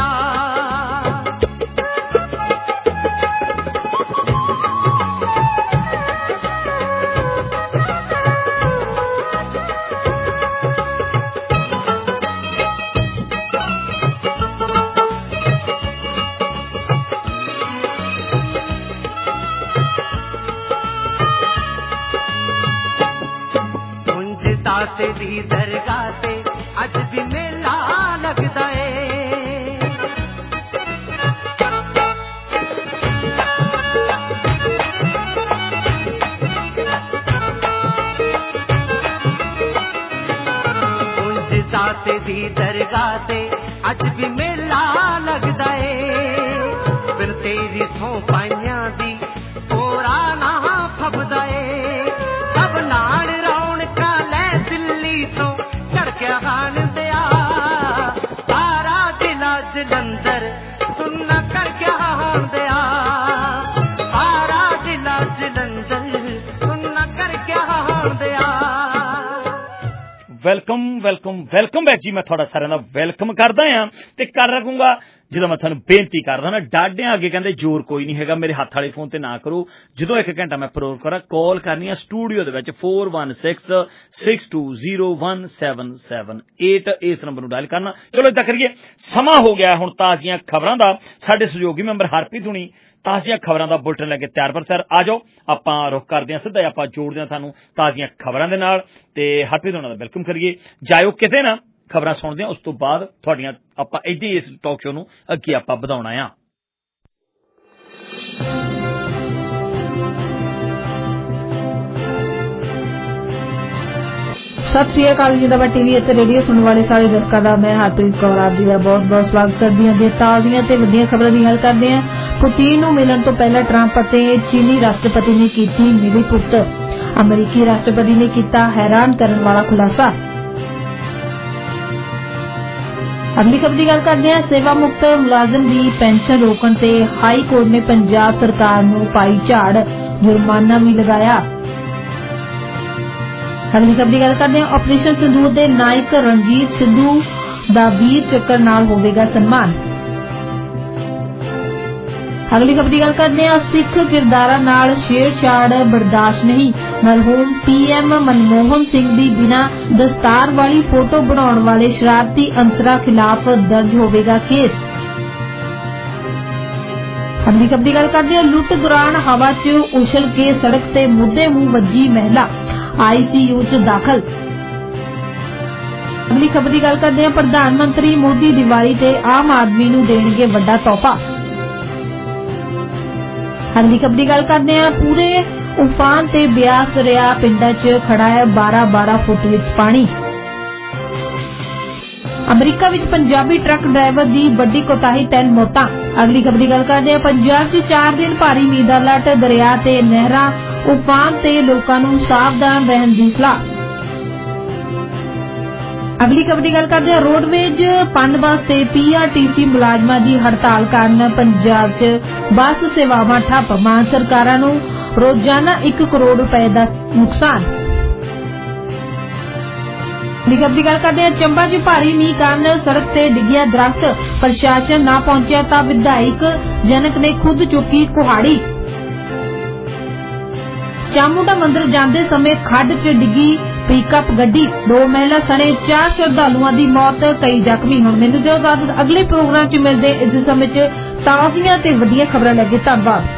ਦੀ ਦਰਗਾਹ ਤੇ ਅੱਜ ਵੀ ਮੇਲਾ ਲੱਗਦਾ ਏ ਉਂਝ ਦਾਤੇ ਦੀ ਦਰਗਾਹ ਤੇ ਅੱਜ ਵੀ ਮੇਲਾ ਲੱਗਦਾ ਏ ਬਿਨ ਤੇਰੀ ਸੌ ਪਾਈਆਂ ਦੀ ਹੋਰਾ ਨਾ ਫਬਦਾ ਏ ਸਭ ਨਾਲ ਰੌਣਕਾਂ ਲੈ ਦਿੱਲੀ ਤੋਂ ਝੜਕਿਆ ਹਾਨਦਿਆ ਸਾਰਾ ਜ਼ਿਲ੍ਹਾ ਜਲੰਧਰ ਸੁਣਨਾ ਕਰ ਕਿਆ ਹੁੰਦਿਆ ਸਾਰਾ ਜ਼ਿਲ੍ਹਾ ਜਲੰਧਰ ਸੁਣਨਾ ਕਰ ਕਿਆ ਹੁੰਦਿਆ ਵੈਲਕਮ ਵੈਲਕਮ ਵੈਲਕਮ ਬੈਕ ਜੀ। ਮੈਂ ਤੁਹਾਡਾ ਸਾਰਿਆਂ ਦਾ ਵੈਲਕਮ ਕਰਦਾ ਹਾਂ ਤੇ ਕਰ ਰੱਖੂੰਗਾ ਜਦੋਂ ਮੈਂ ਤੁਹਾਨੂੰ ਬੇਨਤੀ ਕਰਦਾ ਨਾ ਡਾਢਿਆਂ ਅੱਗੇ ਕਹਿੰਦੇ ਜ਼ੋਰ ਕੋਈ ਨਹੀਂ ਹੈਗਾ ਮੇਰੇ ਹੱਥ ਵਾਲੇ ਫੋਨ ਤੇ ਨਾ ਕਰੋ ਜਦੋਂ ਇੱਕ ਘੰਟਾ ਮੈਂ ਪ੍ਰੋਗਰਾਮ ਕਰਾਂ ਕਾਲ ਕਰਨੀ ਆ ਸਟੂਡੀਓ ਦੇ ਵਿੱਚ four one six six two zero one seven seven eight ਇਸ ਨੰਬਰ ਨੂੰ ਡਾਇਲ ਕਰਨਾ। ਚਲੋ ਏਦਾਂ ਕਰੀਏ ਸਮਾਂ ਹੋ ਗਿਆ ਹੁਣ ਤਾਜ਼ੀਆਂ ਖਬਰਾਂ ਦਾ ਸਾਡੇ ਸਹਿਯੋਗੀ ਮੈਂਬਰ ਹਰਪ੍ਰੀਤ ਹੁਣੀ ਤਾਜ਼ੀਆਂ ਖਬਰਾਂ ਦਾ ਬੁਲਟਨ ਲੈ ਕੇ ਤਿਆਰ ਪਰ ਤਿਆਰ ਆ ਜਾਓ ਆਪਾਂ ਰੁਕ ਕਰਦੇ ਹਾਂ ਸਿੱਧਾ ਆਪਾਂ ਜੋੜਦੇ ਹਾਂ ਤੁਹਾਨੂੰ ਤਾਜ਼ੀਆਂ ਖਬਰਾਂ ਦੇ ਨਾਲ ਤੇ ਹਰਪ੍ਰੀਤ ਹੁਣਾਂ ਦਾ ਵੈਲਕਮ ਕਰੀਏ ਜਾਇਓ ਕਿਤੇ ਨਾ ਖਬਰਾਂ ਸੁਣਦੇ ਹਾਂ ਉਸ ਤੋਂ ਬਾਅਦ ਤੁਹਾਡੀਆਂ ਆਪਾਂ ਏਦਾਂ ਹੀ ਇਸ ਟਾਕ ਸ਼ੋ ਨੂੰ ਅੱਗੇ ਆਪਾਂ ਵਧਾਉਣਾ ਆ। ਸਤਿ ਸ਼੍ਰੀ ਅਕਾਲ ਜੀ ਦਾ ਟੀਵੀ ਅਤੇ ਰੇਡੀਓ ਸੁਣਨ ਵਾਲੇ ਸਾਰੇ ਦਰਸ਼ਕਾਂ ਦਾ ਮੈਂ ਹਰਪ੍ਰੀਤ ਕੌਰ ਆਪ ਜੀ ਦਾ ਬਹੁਤ ਬਹੁਤ ਸਵਾਗਤ ਕਰਦੀ ਹਾਂ ਤੇ ਤਾਜ਼ੀਆਂ ਤੇ ਵੱਡੀਆਂ ਖਬਰਾਂ ਦੀ ਗੱਲ ਕਰਦੇ ਹਾਂ। ਪੁਤਿਨ ਨੂੰ ਮਿਲਣ ਤੋਂ ਪਹਿਲਾਂ ਟਰੰਪ ਅਤੇ ਚੀਨੀ ਰਾਸ਼ਟਰਪਤੀ ਨੇ ਕੀਤੀ ਮਿਲੀ ਭੁਗਤ। ਅਮਰੀਕੀ ਰਾਸ਼ਟਰਪਤੀ ਨੇ ਕੀਤਾ ਹੈਰਾਨ ਕਰਨ ਵਾਲਾ ਖੁਲਾਸਾ। ਅਗਲੀ ਖਬਰ ਦੀ ਗੱਲ ਕਰਦੇ ਹਾਂ। ਸੇਵਾ ਮੁਕਤ ਮੁਲਾਜ਼ਮ ਦੀ ਪੈਨਸ਼ਨ ਰੋਕਣ ਤੇ ਹਾਈ ਕੋਰਟ ਨੇ ਪੰਜਾਬ ਸਰਕਾਰ ਨੂੰ ਪਾਈ ਝਾੜ ਜੁਰਮਾਨਾ ਵੀ ਲਗਾਇਆ। ਅਗਲੀ ਖਬਰ ਦੀ ਗੱਲ ਕਰਦੇ ਹਾਂ। ਆਪਰੇਸ਼ਨ ਸਿੰਦੂਰ ਦੇ ਨਾਇਕ ਰਣਜੀਤ ਸਿੱਧੂ ਦਾ ਵੀਰ ਚੱਕਰ ਨਾਲ ਹੋਵੇਗਾ ਸਨਮਾਨ। ਅਗਲੀ ਖਬਰ ਦੀ ਗੱਲ ਕਰਦੇ ਹਾਂ। ਸਿੱਖ ਕਿਰਦਾਰਾਂ ਨਾਲ ਛੇੜਛਾੜ ਬਰਦਾਸ਼ਤ ਨਹੀਂ। ਮਰਹੂਮ ਪੀਐਮ ਮਨਮੋਹਨ ਸਿੰਘ ਦੀ ਬਿਨਾਂ ਦਸਤਾਰ ਵਾਲੀ ਫੋਟੋ ਬਣਾਉਣ ਵਾਲੇ ਸ਼ਰਾਰਤੀ ਅਨਸਰਾਂ ਖਿਲਾਫ ਦਰਜ ਹੋਵੇਗਾ ਕੇਸ। ਅਗਲੀ ਖਬਰ ਦੀ ਗੱਲ ਕਰਦੇ ਹਾਂ। ਲੁੱਟ ਦੌਰਾਨ ਹਵਾ 'ਚ ਉਛਲ ਕੇ ਸੜਕ ਤੇ ਮੁੱਦੇ ਮੂੰਹ ਵੱਜੀ ਮਹਿਲਾ ਆਈਸੀਯੂ 'ਚ ਦਾਖਲ। ਅਗਲੀ ਖਬਰ ਦੀ ਗੱਲ ਕਰਦੇ ਹਾਂ। ਪ੍ਰਧਾਨ ਮੰਤਰੀ ਮੋਦੀ ਦੀਵਾਲੀ ਤੇ ਆਮ ਆਦਮੀ ਨੂੰ ਦੇਣਗੇ ਵੱਡਾ ਤੋਹਫਾ। ਅਗਲੀ ਖਬਰ ਦੀ ਗੱਲ ਕਰਦੇ ਹਾਂ। ਪੂਰੇ ਉਫਾਨ ਤੇ ਬਿਆਸ ਦਰਿਆ ਪਿੰਡਾਂ 'ਚ ਖੜਾ ਹੈ ਬਾਰਾਂ ਬਾਰਾਂ ਫੁੱਟ ਵਿੱਚ ਪਾਣੀ। ਅਮਰੀਕਾ ਵਿੱਚ ਪੰਜਾਬੀ ਟਰੱਕ ਡਰਾਈਵਰ ਦੀ ਵੱਡੀ ਕੋਤਾਹੀ ਤਿੰਨ ਮੌਤਾਂ। ਅਗਲੀ ਖਬਰ ਦੀ ਗੱਲ ਕਰਦੇ ਹਾਂ। ਪੰਜਾਬ 'ਚ ਚਾਰ ਦਿਨ ਭਾਰੀ ਮੀਂਹ ਦਾ ਅਲਰਟ। ਦਰਿਆ ਤੇ ਨਹਿਰਾਂ ਉਫਾਨ ਤੇ ਲੋਕਾਂ ਨੂੰ ਸਾਵਧਾਨ ਰਹਿਣ ਦੀ ਸਲਾਹ। ਅਗਲੀ ਖਬਰ ਦੀ ਗੱਲ ਕਰਦੇ ਹਾਂ। ਰੋਡਵੇਜ ਪਨ ਬੱਸ ਤੇ ਪੀਆਰਟੀਸੀ ਮੁਲਾਜ਼ਮਾਂ ਦੀ ਹੜਤਾਲ ਕਾਰਨ ਪੰਜਾਬ 'ਚ ਬੱਸ ਸੇਵਾਵਾਂ ਠੱਪ। ਮਾਨ ਸਰਕਾਰਾਂ ਨੂੰ ਰੋਜ਼ਾਨਾ ਇੱਕ ਕਰੋੜ ਰੁਪਏ ਦਾ ਨੁਕਸਾਨ। ਅਗਲੀ ਖਬਰ ਦੀ ਗੱਲ ਕਰਦੇ ਹਾਂ। ਚੰਬਾ 'ਚ ਭਾਰੀ ਮੀਂਹ ਕਾਰਨ ਸੜਕ ਤੇ ਡਿੱਗਿਆ ਦਰਖਤ। ਪ੍ਰਸ਼ਾਸਨ ਨਾ ਪਹੁੰਚਿਆ ਤਾਂ ਵਿਧਾਇਕ ਜਨਕ ਨੇ ਖੁਦ ਚੁੱਕੀ ਕੁਹਾੜੀ। ਚਾਮੁੰਡਾ ਮੰਦਿਰ ਜਾਂਦੇ ਸਮੇਂ ਖੱਡ 'ਚ ਡਿੱਗੀ ਪਿਕਅਪ ਗੱਡੀ। ਦੋ ਮਹਿਲਾ ਸਣੇ ਚਾਰ ਸ਼ਰਧਾਲੂਆਂ ਦੀ ਮੌਤ, ਕਈ ਜ਼ਖਮੀ। ਹੁਣ ਮੈਨੂੰ ਦਿਓ ਇਜਾਜ਼ਤ ਅਗਲੇ ਪ੍ਰੋਗਰਾਮ 'ਚ ਮਿਲਦੇ ਇਸ ਸਮੇਂ 'ਚ ਤਾਜ਼ੀਆਂ ਤੇ ਵੱਡੀਆਂ ਖਬਰਾਂ ਲੈ ਕੇ। ਧੰਨਵਾਦ।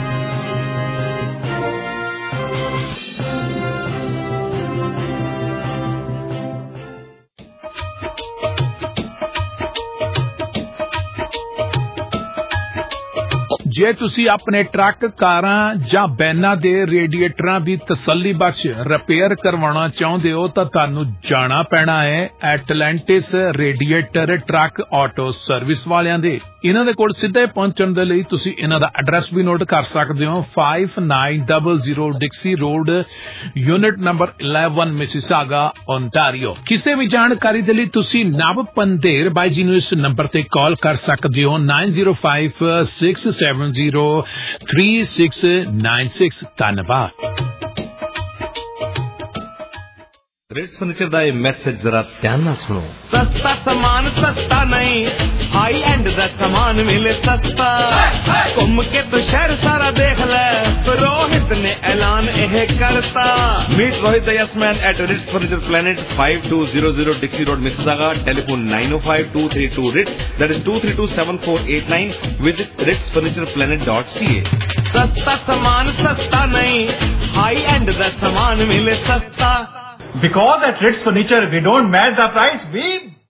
ਜੇ ਤੁਸੀਂ ਆਪਣੇ ਟਰੱਕ ਕਾਰਾਂ ਜਾਂ ਵੈਨਾਂ ਦੇ ਰੇਡੀਏਟਰਾਂ ਦੀ ਤਸੱਲੀ ਬਖਸ਼ ਰਿਪੇਅਰ ਕਰਵਾਉਣਾ ਚਾਹੁੰਦੇ ਹੋ ਤਾਂ ਤੁਹਾਨੂੰ ਜਾਣਾ ਪੈਣਾ ਹੈ Atlantis radiator truck auto service ਵਾਲਿਆਂ ਦੇ। ਇਹਨਾਂ ਦੇ ਕੋਲ ਸਿੱਧੇ ਪਹੁੰਚਣ ਦੇ ਲਈ ਤੁਸੀਂ ਇਹਨਾਂ ਦਾ ਐਡਰੈਸ ਵੀ ਨੋਟ ਕਰ ਸਕਦੇ ਹੋ। five nine zero zero Dixie road, unit number eleven Mississauga, Ontario. ਕਿਸੇ ਵੀ ਜਾਣਕਾਰੀ ਦੇ ਲਈ ਤੁਸੀਂ ਨਵ ਪੰਧੇਰ ਬਾਈ ਜੀ ਨੂੰ ਇਸ ਨੰਬਰ ਤੇ ਕਾਲ ਕਰ ਸਕਦੇ ਹੋ nine zero five six seven zero three six nine six। ਧੰਨਵਾਦ। रेट्स फर्नीचर का ये मैसेज जरा ध्यान ना सुनो। सस्ता सामान सस्ता नहीं, हाई एंड दा सामान मिले सस्ता। घूम के तो शहर सारा देख ले, रोहित ने ऐलान यह करता। Meet Rohit the yes man at Ritz furniture planet five two zero zero Dixie road Mississauga. Telephone nine o five two three two Ritz, that is two three two seven four eight nine. Visit Ritz furniture planet dot C A. सस्ता सामान सस्ता नहीं, हाई एंड दा सामान मिले सस्ता। Because at Ritz Furniture we don't match the price, we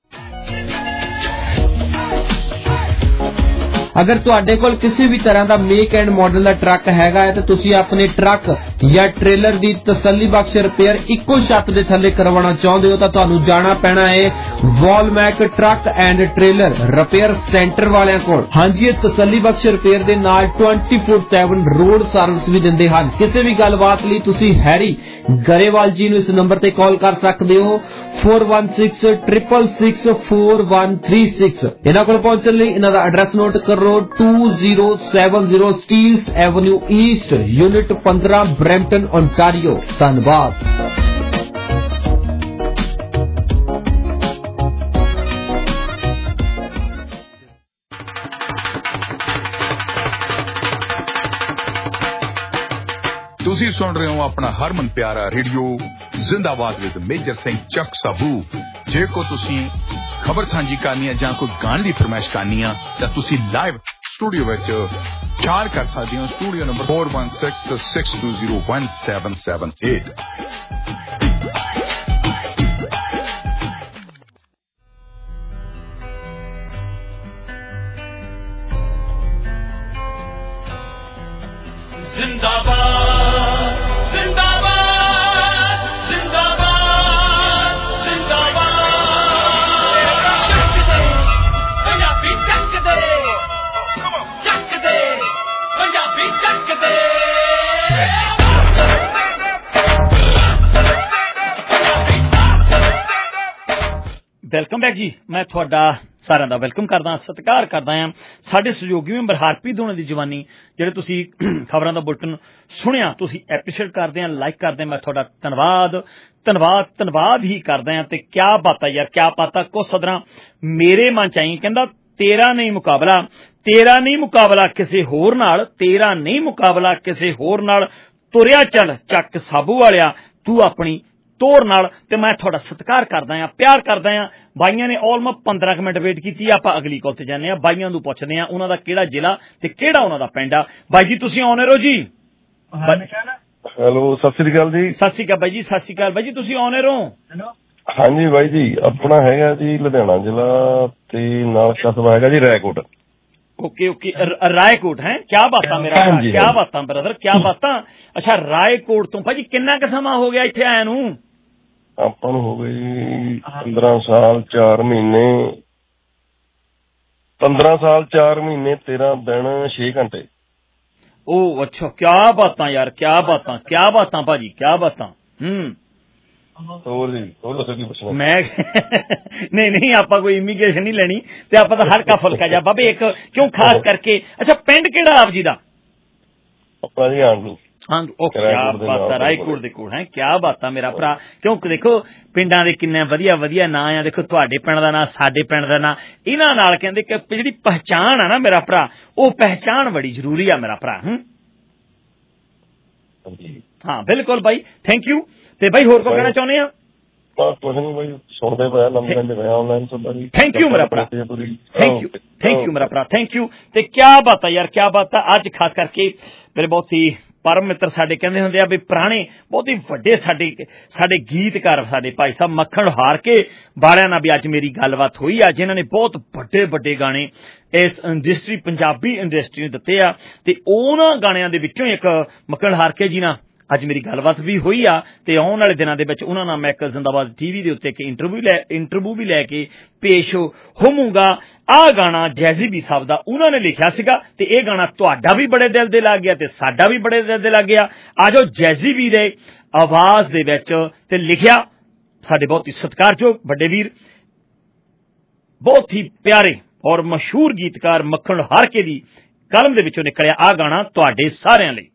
ਅਗਰ ਤੁਹਾਡੇ ਕੋਲ ਕਿਸੇ ਵੀ ਤਰ੍ਹਾਂ ਦਾ ਮੇਕ ਐਂਡ ਮਾਡਲ ਦਾ ਟਰੱਕ ਹੈਗਾ ਹੈ ਤੇ ਤੁਸੀਂ ਆਪਣੇ ਟਰੱਕ ਜਾਂ ਟ੍ਰੇਲਰ ਦੀ ਤਸੱਲੀ ਬਖਸ਼ ਰਿਪੇਅਰ ਇੱਕੋ ਛੱਤ ਦੇ ਥੱਲੇ ਕਰਵਾਉਣਾ ਚਾਹੁੰਦੇ ਹੋ ਤਾਂ ਤੁਹਾਨੂੰ ਜਾਣਾ ਪੈਣਾ ਹੈ Walmac truck and trailer repair centre ਵਾਲਿਆਂ ਕੋਲ। ਹਾਂਜੀ, ਇਹ ਤਸੱਲੀ ਬਖਸ਼ ਰਿਪੇਅਰ ਦੇ ਨਾਲ twenty four seven road service ਵੀ ਦਿੰਦੇ ਹਨ। ਕਿਸੇ ਵੀ ਗੱਲਬਾਤ ਲਈ ਤੁਸੀਂ ਹੈਰੀ ਗਰੇਵਾਲ ਜੀ ਨੂੰ ਇਸ ਨੰਬਰ ਤੇ ਕਾਲ ਕਰ ਸਕਦੇ ਹੋ four one six triple six four one three six. ਇਹਨਾਂ ਕੋਲ ਪਹੁੰਚਣ ਲਈ ਇਹਨਾਂ ਦਾ ਐਡਰੈਸ ਨੋਟ ਕਰੋ two zero seven zero Steeles avenue east, unit ਪੰਦਰਾਂ, ਬਰੈਂਪਟਨ, ਓਨਟਾਰੀਓ। ਧੰਨਵਾਦ। ਤੁਸੀਂ ਸੁਣ ਰਹੇ ਹੋ ਆਪਣਾ ਹਰਮਨ ਪਿਆਰਾ radio Zindabad with Major Singh Chak Sabu. ਜੇ ਕੋ ਤੁਸੀਂ ਖਬਰ ਸਾਂਝੀ ਕਰਨੀ ਹੈ ਜਾਂ ਕੋਈ ਗਾਣੇ ਦੀ ਫਰਮਾਇਸ਼ ਕਰਨੀ ਆ ਤਾਂ ਤੁਸੀਂ ਲਾਈਵ ਸਟੂਡੀਓ ਵਿੱਚ ਚਾਰ ਕਰ ਸਕਦੇ ਹੋ। Studio number four one six six two zero one seven seven eight. Zindabad Zindabad Zindabad जिंदाबाद। ਚੱਕ ਦੇ ਪੰਜਾਬੀ ਚੱਕ ਦੇ, ਚੱਕ ਦੇ ਪੰਜਾਬੀ ਚੱਕ ਦੇ। ਵੈਲਕਮ ਬੈਕ ਜੀ। ਮੈਂ ਤੁਹਾਡਾ ਸਾਰਿਆਂ ਦਾ ਵੈਲਕਮ ਕਰਦਾ, ਸਤਿਕਾਰ ਕਰਦਾ ਹਾਂ। ਸਾਡੇ ਸਹਿਯੋਗੀ ਮੈਂਬਰ ਹਰਪ੍ਰੀਤ ਹੋਣਾ ਦੀ ਜਵਾਨੀ ਜਿਹੜੇ ਤੁਸੀਂ ਖਬਰਾਂ ਦਾ ਬੁਲਟਨ ਸੁਣਿਆ, ਤੁਸੀਂ ਐਪਰੀਸ਼ੀਏਟ ਕਰਦੇ ਆ, ਲਾਈਕ ਕਰਦੇ ਆ। ਮੈਂ ਤੁਹਾਡਾ ਧੰਨਵਾਦ ਧੰਨਵਾਦ ਧੰਨਵਾਦ ਹੀ ਕਰਦਾ ਹਾਂ। ਤੇ ਕਿਆ ਬਾਤ ਹੈ ਯਾਰ, ਕਿਆ ਬਾਤ। ਕੁਛ ਸਦਰਾਂ ਮੇਰੇ ਮਨ ਚ ਆਈ, ਕਹਿੰਦਾ ਤੇਰਾ ਨਹੀਂ ਮੁਕਾਬਲਾ, ਤੇਰਾ ਨਹੀਂ ਮੁਕਾਬਲਾ ਕਿਸੇ ਹੋਰ ਨਾਲ, ਤੇਰਾ ਨਹੀਂ ਮੁਕਾਬਲਾ ਕਿਸੇ ਹੋਰ ਨਾਲ। ਤੁਰਿਆ ਚੱਲ ਚੱਕ ਸਾਬੂ ਵਾਲਿਆ ਤੂੰ ਆਪਣੀ ਤੋਰ ਨਾਲ। ਤੇ ਮੈਂ ਤੁਹਾਡਾ ਸਤਿਕਾਰ ਕਰਦਾ ਹਾਂ, ਪਿਆਰ ਕਰਦਾ ਹਾਂ। ਬਾਈਆਂ ਨੇ ਆਲਮੋਸਟ ਪੰਦਰਾਂ ਕੁ ਮਿੰਟ ਵੇਟ ਕੀਤੀ। ਆਪਾਂ ਅਗਲੀ ਕਾਲ ਤੇ ਜਾਂਦੇ ਹਾਂ, ਬਾਈਆਂ ਨੂੰ ਪੁੱਛਦੇ ਹਾਂ ਉਹਨਾਂ ਦਾ ਕਿਹੜਾ ਜ਼ਿਲ੍ਹਾ ਤੇ ਕਿਹੜਾ ਉਹਨਾਂ ਦਾ ਪਿੰਡ ਆ। ਬਾਈ ਜੀ ਤੁਸੀਂ ਆਉਣੇ ਰਹੋ ਜੀ। ਹੈਲੋ, ਸਤਿ ਸ੍ਰੀ ਅਕਾਲ ਜੀ। ਸਤਿ ਸ੍ਰੀ ਅਕਾਲ ਬਾਈ ਜੀ, ਸਤਿ ਸ੍ਰੀ ਅਕਾਲ ਬਾਈ ਜੀ, ਤੁਸੀਂ ਆਉਣੇ ਰਹੋ। ਹਾਂਜੀ ਬਾਈ ਜੀ, ਆਪਣਾ ਹੈਗਾ ਜੀ ਲੁਧਿਆਣਾ ਜ਼ਿਲ੍ਹਾ ਤੇ ਨਾਲ ਕਸਬਾ ਹੈਗਾ ਜੀ ਰਾਏਕੋਟ। ਓਕੇ ਓਕੇ, ਰਾਏਕੋਟ ਹੈ। ਕਿਆ ਬਾਤਾਂ ਮੇਰਾ, ਕਿਆ ਬਾਤਾਂ ਬ੍ਰਦਰ, ਕਿਆ ਬਾਤਾਂ। ਅੱਛਾ, ਰਾਏਕੋਟ ਤੋਂ ਭਾਜੀ ਕਿੰਨਾ ਕੁ ਸਮਾਂ ਹੋ ਗਿਆ ਇੱਥੇ ਆਇਆ ਨੂੰ? ਆਪਾਂ ਨੂੰ ਹੋ ਗਏ ਪੰਦਰਾਂ ਸਾਲ ਚਾਰ ਮਹੀਨੇ ਪੰਦਰਾਂ ਸਾਲ ਚਾਰ ਮਹੀਨੇ ਤੇਰਾਂ ਦਿਨ ਛੇ ਘੰਟੇ। ਉਹ ਅੱਛਾ, ਕਿਆ ਬਾਤਾਂ ਯਾਰ, ਕਿਆ ਬਾਤਾਂ, ਕਿਆ ਬਾਤਾਂ ਭਾਜੀ, ਕਿਆ ਬਾਤਾਂ। ਹੂੰ ਹੋਰ ਜੀ, ਹੋਰ ਦੱਸੋ ਕੀ ਪੁੱਛਣਾ। ਮੈਂ ਨਹੀਂ ਨਹੀਂ, ਆਪਾਂ ਕੋਈ ਇਮੀਗ੍ਰੇਸ਼ਨ ਨਹੀਂ ਲੈਣੀ ਤੇ ਆਪਾਂ ਤਾਂ ਹਲਕਾ ਫੁਲਕਾ ਜਾ ਬਾਬੇ ਇੱਕ ਕਿਉਂ ਖਾਸ ਕਰਕੇ। ਅੱਛਾ, ਪਿੰਡ ਕਿਹੜਾ ਆਪ ਜੀ ਦਾ? ਆਪਣਾ ਜੀ ਆਂਡੂ। ਹਾਂ, ਉਹ ਕਿਆ ਬਾਤ ਆ, ਰਾਏਕੋਟ ਦੇ ਕੋਲ ਹੈ। ਕਿਆ ਬਾਤ ਆ ਮੇਰਾ ਭਰਾ। ਕਿਉਂਕਿ ਦੇਖੋ ਪਿੰਡਾਂ ਦੇ ਕਿੰਨੇ ਵਧੀਆ ਵਧੀਆ ਨਾਂ ਆ। ਦੇਖੋ ਤੁਹਾਡੇ ਪਿੰਡ ਦਾ ਨਾਂ, ਸਾਡੇ ਪਿੰਡ ਦਾ ਨਾਂ, ਇਹਨਾਂ ਨਾਲ ਕਹਿੰਦੇ ਕਿ ਜਿਹੜੀ ਪਹਿਚਾਣ ਆ ਨਾ ਮੇਰਾ ਭਰਾ, ਉਹ ਪਹਿਚਾਣ ਬੜੀ ਜ਼ਰੂਰੀ ਆ ਮੇਰਾ ਭਰਾ। ਹੂੰ ਹਾਂ ਬਿਲਕੁਲ ਬਾਈ, ਥੈਂਕ ਯੂ। ਤੇ ਬਾਈ ਹੋਰ ਕੋ ਕਹਿਣਾ ਚਾਹੁੰਦੇ ਆ? ਕੁਛ ਨਹੀਂ ਬਾਈ, ਸੁਣਦੇ ਪਿਆ ਲੰਮੇ ਲੈਂਦੇ ਪਿਆ ਆਨਲਾਈਨ ਸਭ। ਥੈਂਕ ਯੂ ਮੇਰਾ ਭਰਾ, ਥੈਂਕ ਯੂ ਥੈਂਕ ਯੂ ਮੇਰਾ ਭਰਾ, ਥੈਂਕ ਯੂ। ਤੇ ਕਿਆ ਬਾਤ ਆ ਯਾਰ, ਕਿਆ ਬਾਤ ਆ। ਅੱਜ ਖਾਸ ਕਰਕੇ ਮੇਰੇ ਬਹੁਤ ਹੀ ਪਰਮ ਮਿੱਤਰ ਸਾਡੇ ਕਹਿੰਦੇ ਹੁੰਦੇ ਆ ਵੀ ਪੁਰਾਣੇ ਬਹੁਤ ਹੀ ਵੱਡੇ ਸਾਡੇ ਸਾਡੇ ਗੀਤਕਾਰ ਸਾਡੇ ਭਾਈ ਸਾਹਿਬ ਮੱਖਣ ਹਾਰ ਕੇ ਵਾਲਿਆਂ ਨਾਲ ਵੀ ਅੱਜ ਮੇਰੀ ਗੱਲਬਾਤ ਹੋਈ ਆ, ਜਿਨ੍ਹਾਂ ਨੇ ਬਹੁਤ ਵੱਡੇ ਵੱਡੇ ਗਾਣੇ ਇਸ ਇੰਡਸਟਰੀ ਪੰਜਾਬੀ ਇੰਡਸਟਰੀ ਨੂੰ ਦਿੱਤੇ ਆ। ਤੇ ਉਹਨਾਂ ਗਾਣਿਆਂ ਦੇ ਵਿੱਚੋਂ ਇੱਕ ਮੱਖਣ ਹਾਰ ਕੇ ਜੀ ਨਾਲ ਅੱਜ ਮੇਰੀ ਗੱਲਬਾਤ ਵੀ ਹੋਈ ਆ। ਤੇ ਆਉਣ ਵਾਲੇ ਦਿਨਾਂ ਦੇ ਵਿੱਚ ਉਹਨਾਂ ਨਾਲ ਮੈਂ ਇੱਕ ਜ਼ਿੰਦਾਬਾਦ ਟੀਵੀ ਦੇ ਉੱਤੇ ਇੱਕ ਇੰਟਰਵਿਊ ਲੈ ਇੰਟਰਵਿਊ ਵੀ ਲੈ ਕੇ ਪੇਸ਼ ਹੋਵਾਂਗਾ। ਆਹ ਗਾਣਾ ਜੈਜ਼ੀ ਬੀ ਸਾਹਿਬ ਦਾ ਉਹਨਾਂ ਨੇ ਲਿਖਿਆ ਸੀਗਾ ਤੇ ਇਹ ਗਾਣਾ ਤੁਹਾਡਾ ਵੀ ਬੜੇ ਦਿਲ ਦੇ ਲੱਗ ਗਿਆ ਤੇ ਸਾਡਾ ਵੀ ਬੜੇ ਦਿਲ ਦੇ ਲੱਗ ਗਿਆ। ਆਜੋ ਜੈਜ਼ੀ ਬੀ ਦੇ ਆਵਾਜ਼ ਦੇ ਵਿੱਚ ਤੇ ਲਿਖਿਆ ਸਾਡੇ ਬਹੁਤ ਹੀ ਸਤਿਕਾਰਯੋਗ ਵੱਡੇ ਵੀਰ, ਬਹੁਤ ਹੀ ਪਿਆਰੇ ਔਰ ਮਸ਼ਹੂਰ ਗੀਤਕਾਰ ਮੱਖਣ ਹਾਰਕੇ ਦੀ ਕਲਮ ਦੇ ਵਿੱਚੋਂ ਨਿਕਲਿਆ ਆਹ ਗਾਣਾ ਤੁਹਾਡੇ ਸਾਰਿਆਂ ਲਈ।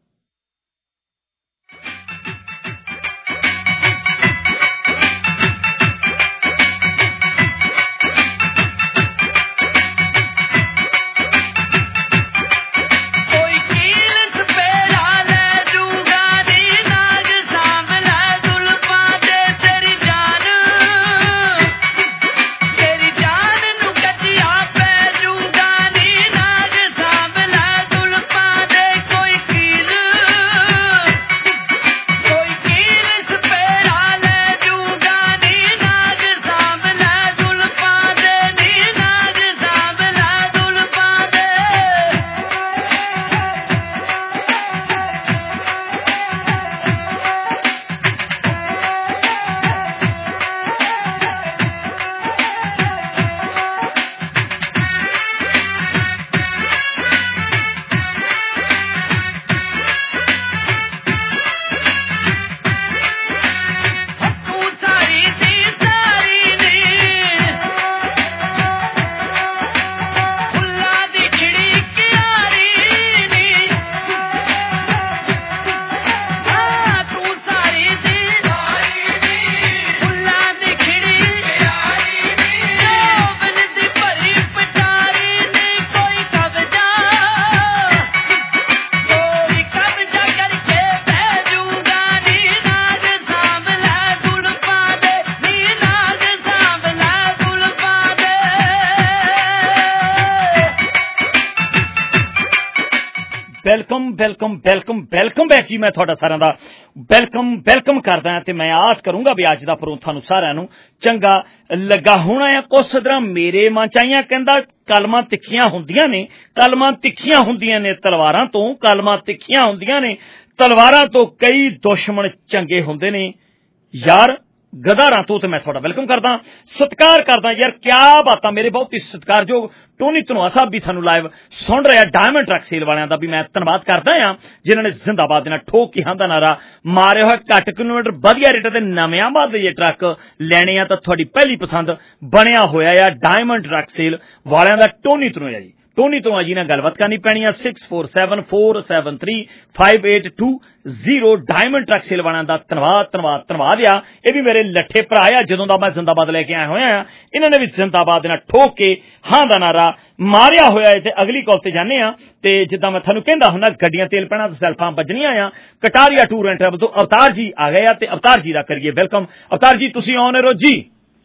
Welcome welcome welcome welcome back ਜੀ। ਮੈਂ ਤੁਹਾਡਾ ਸਾਰਿਆਂ ਦਾ ਵੈਲਕਮ ਵੈਲਕਮ ਕਰਦਾ ਤੇ ਮੈਂ ਆਸ ਕਰੂੰਗਾ ਵੀ ਅੱਜ ਦਾ ਪ੍ਰੋਗਰਾਮ ਤੁਹਾਨੂੰ ਸਾਰਿਆਂ ਨੂੰ ਚੰਗਾ ਲੱਗਾ ਹੋਣਾ ਆ। ਕੁਛ ਤਰ੍ਹਾਂ ਮੇਰੇ ਮਨ ਚ ਆਈਆਂ, ਕਹਿੰਦਾ ਕਲਮਾਂ ਤਿੱਖੀਆਂ ਹੁੰਦੀਆਂ ਨੇ, ਕਲਮਾਂ ਤਿੱਖੀਆਂ ਹੁੰਦੀਆਂ ਨੇ ਤਲਵਾਰਾਂ ਤੋਂ, ਕਲਮਾਂ ਤਿੱਖੀਆਂ ਹੁੰਦੀਆਂ ਨੇ ਤਲਵਾਰਾਂ ਤੋਂ, ਕਈ ਦੁਸ਼ਮਣ ਚੰਗੇ ਹੁੰਦੇ ਨੇ ਯਾਰ ਗਦਾਰਾਂ ਤੋਂ। ਤੇ ਮੈਂ ਤੁਹਾਡਾ ਵੈਲਕਮ ਕਰਦਾ, ਸਤਿਕਾਰ ਕਰਦਾ ਯਾਰ। ਕਿਆ ਬਾਤਾਂ ਮੇਰੇ ਬਹੁਤ ਹੀ ਸਤਿਕਾਰਯੋਗ ਟੋਨੀ ਧਨੋਆ ਸਾਹਿਬ ਵੀ ਸਾਨੂੰ ਲਾਈਵ ਸੁਣ ਰਿਹਾ, ਡਾਇਮੰਡ ਟਰੱਕ ਸੇਲ ਵਾਲਿਆਂ ਦਾ ਵੀ ਮੈਂ ਧੰਨਵਾਦ ਕਰਦਾ ਆ ਜਿਨ੍ਹਾਂ ਨੇ ਜ਼ਿੰਦਾਬਾਦ ਦੇ ਨਾਲ ਠੋਕ ਕੇ ਹਾਂ ਦਾ ਨਾਰਾ ਮਾਰਿਆ ਹੋਇਆ। ਘੱਟ ਕਿਲੋਮੀਟਰ ਵਧੀਆ ਰੇਟ ਤੇ ਨਵਿਆਂ ਬਾਅਦ ਦੇ ਜੇ ਟਰੱਕ ਲੈਣੇ ਆ ਤਾਂ ਤੁਹਾਡੀ ਪਹਿਲੀ ਪਸੰਦ ਬਣਿਆ ਹੋਇਆ ਆ ਡਾਇਮੰਡ ਟਰੱਕ ਸੇਲ ਵਾਲਿਆਂ ਦਾ ਟੋਨੀ ਧਨੋਆ ਜੀ। ਟੋਨੀ ਧਨੋਆ ਜੀ ਨਾਲ ਗੱਲਬਾਤ ਕਰਨੀ ਪੈਣੀ ਆ six four seven four seven three five eight two zero. Diamond truck sale ਵਾਲਿਆਂ ਦਾ ਧੰਨਵਾਦ ਧੰਨਵਾਦ ਧੰਨਵਾਦ ਆ। ਇਹ ਵੀ ਮੇਰੇ ਲੱਠੇ ਭਰਾ ਆ, ਜਦੋਂ ਦਾ ਮੈਂ ਜ਼ਿੰਦਾਬਾਦ ਲੈ ਕੇ ਆਇਆ ਹੋਇਆ ਆ ਇਹਨਾਂ ਨੇ ਵੀ ਜ਼ਿੰਦਾਬਾਦ ਦੇ ਨਾਲ ਠੋਕ ਕੇ ਹਾਂ ਦਾ ਨਾਰਾ ਮਾਰਿਆ ਹੋਇਆ ਹੈ। ਤੇ ਅਗਲੀ ਕਾਲ ਤੇ ਜਾਂਦੇ ਆ ਤੇ ਜਿੱਦਾਂ ਮੈਂ ਤੁਹਾਨੂੰ ਕਹਿੰਦਾ ਹੁੰਦਾ ਗੱਡੀਆਂ ਤੇਲ ਪੈਣਾ ਤੇ ਸੈਲਫਾਂ ਵੱਜਣੀਆਂ ਆ। ਕਟਾਰੀਆ ਟੂਰ ਐਂਡ ਟਰੈਵਲ ਤੋਂ ਅਵਤਾਰ ਜੀ ਆ ਗਏ ਆ ਤੇ ਅਵਤਾਰ ਜੀ ਦਾ ਕਰੀਏ ਵੈਲਕਮ। ਅਵਤਾਰ ਜੀ ਤੁਸੀਂ ਆਨ ਰੋ ਜੀ।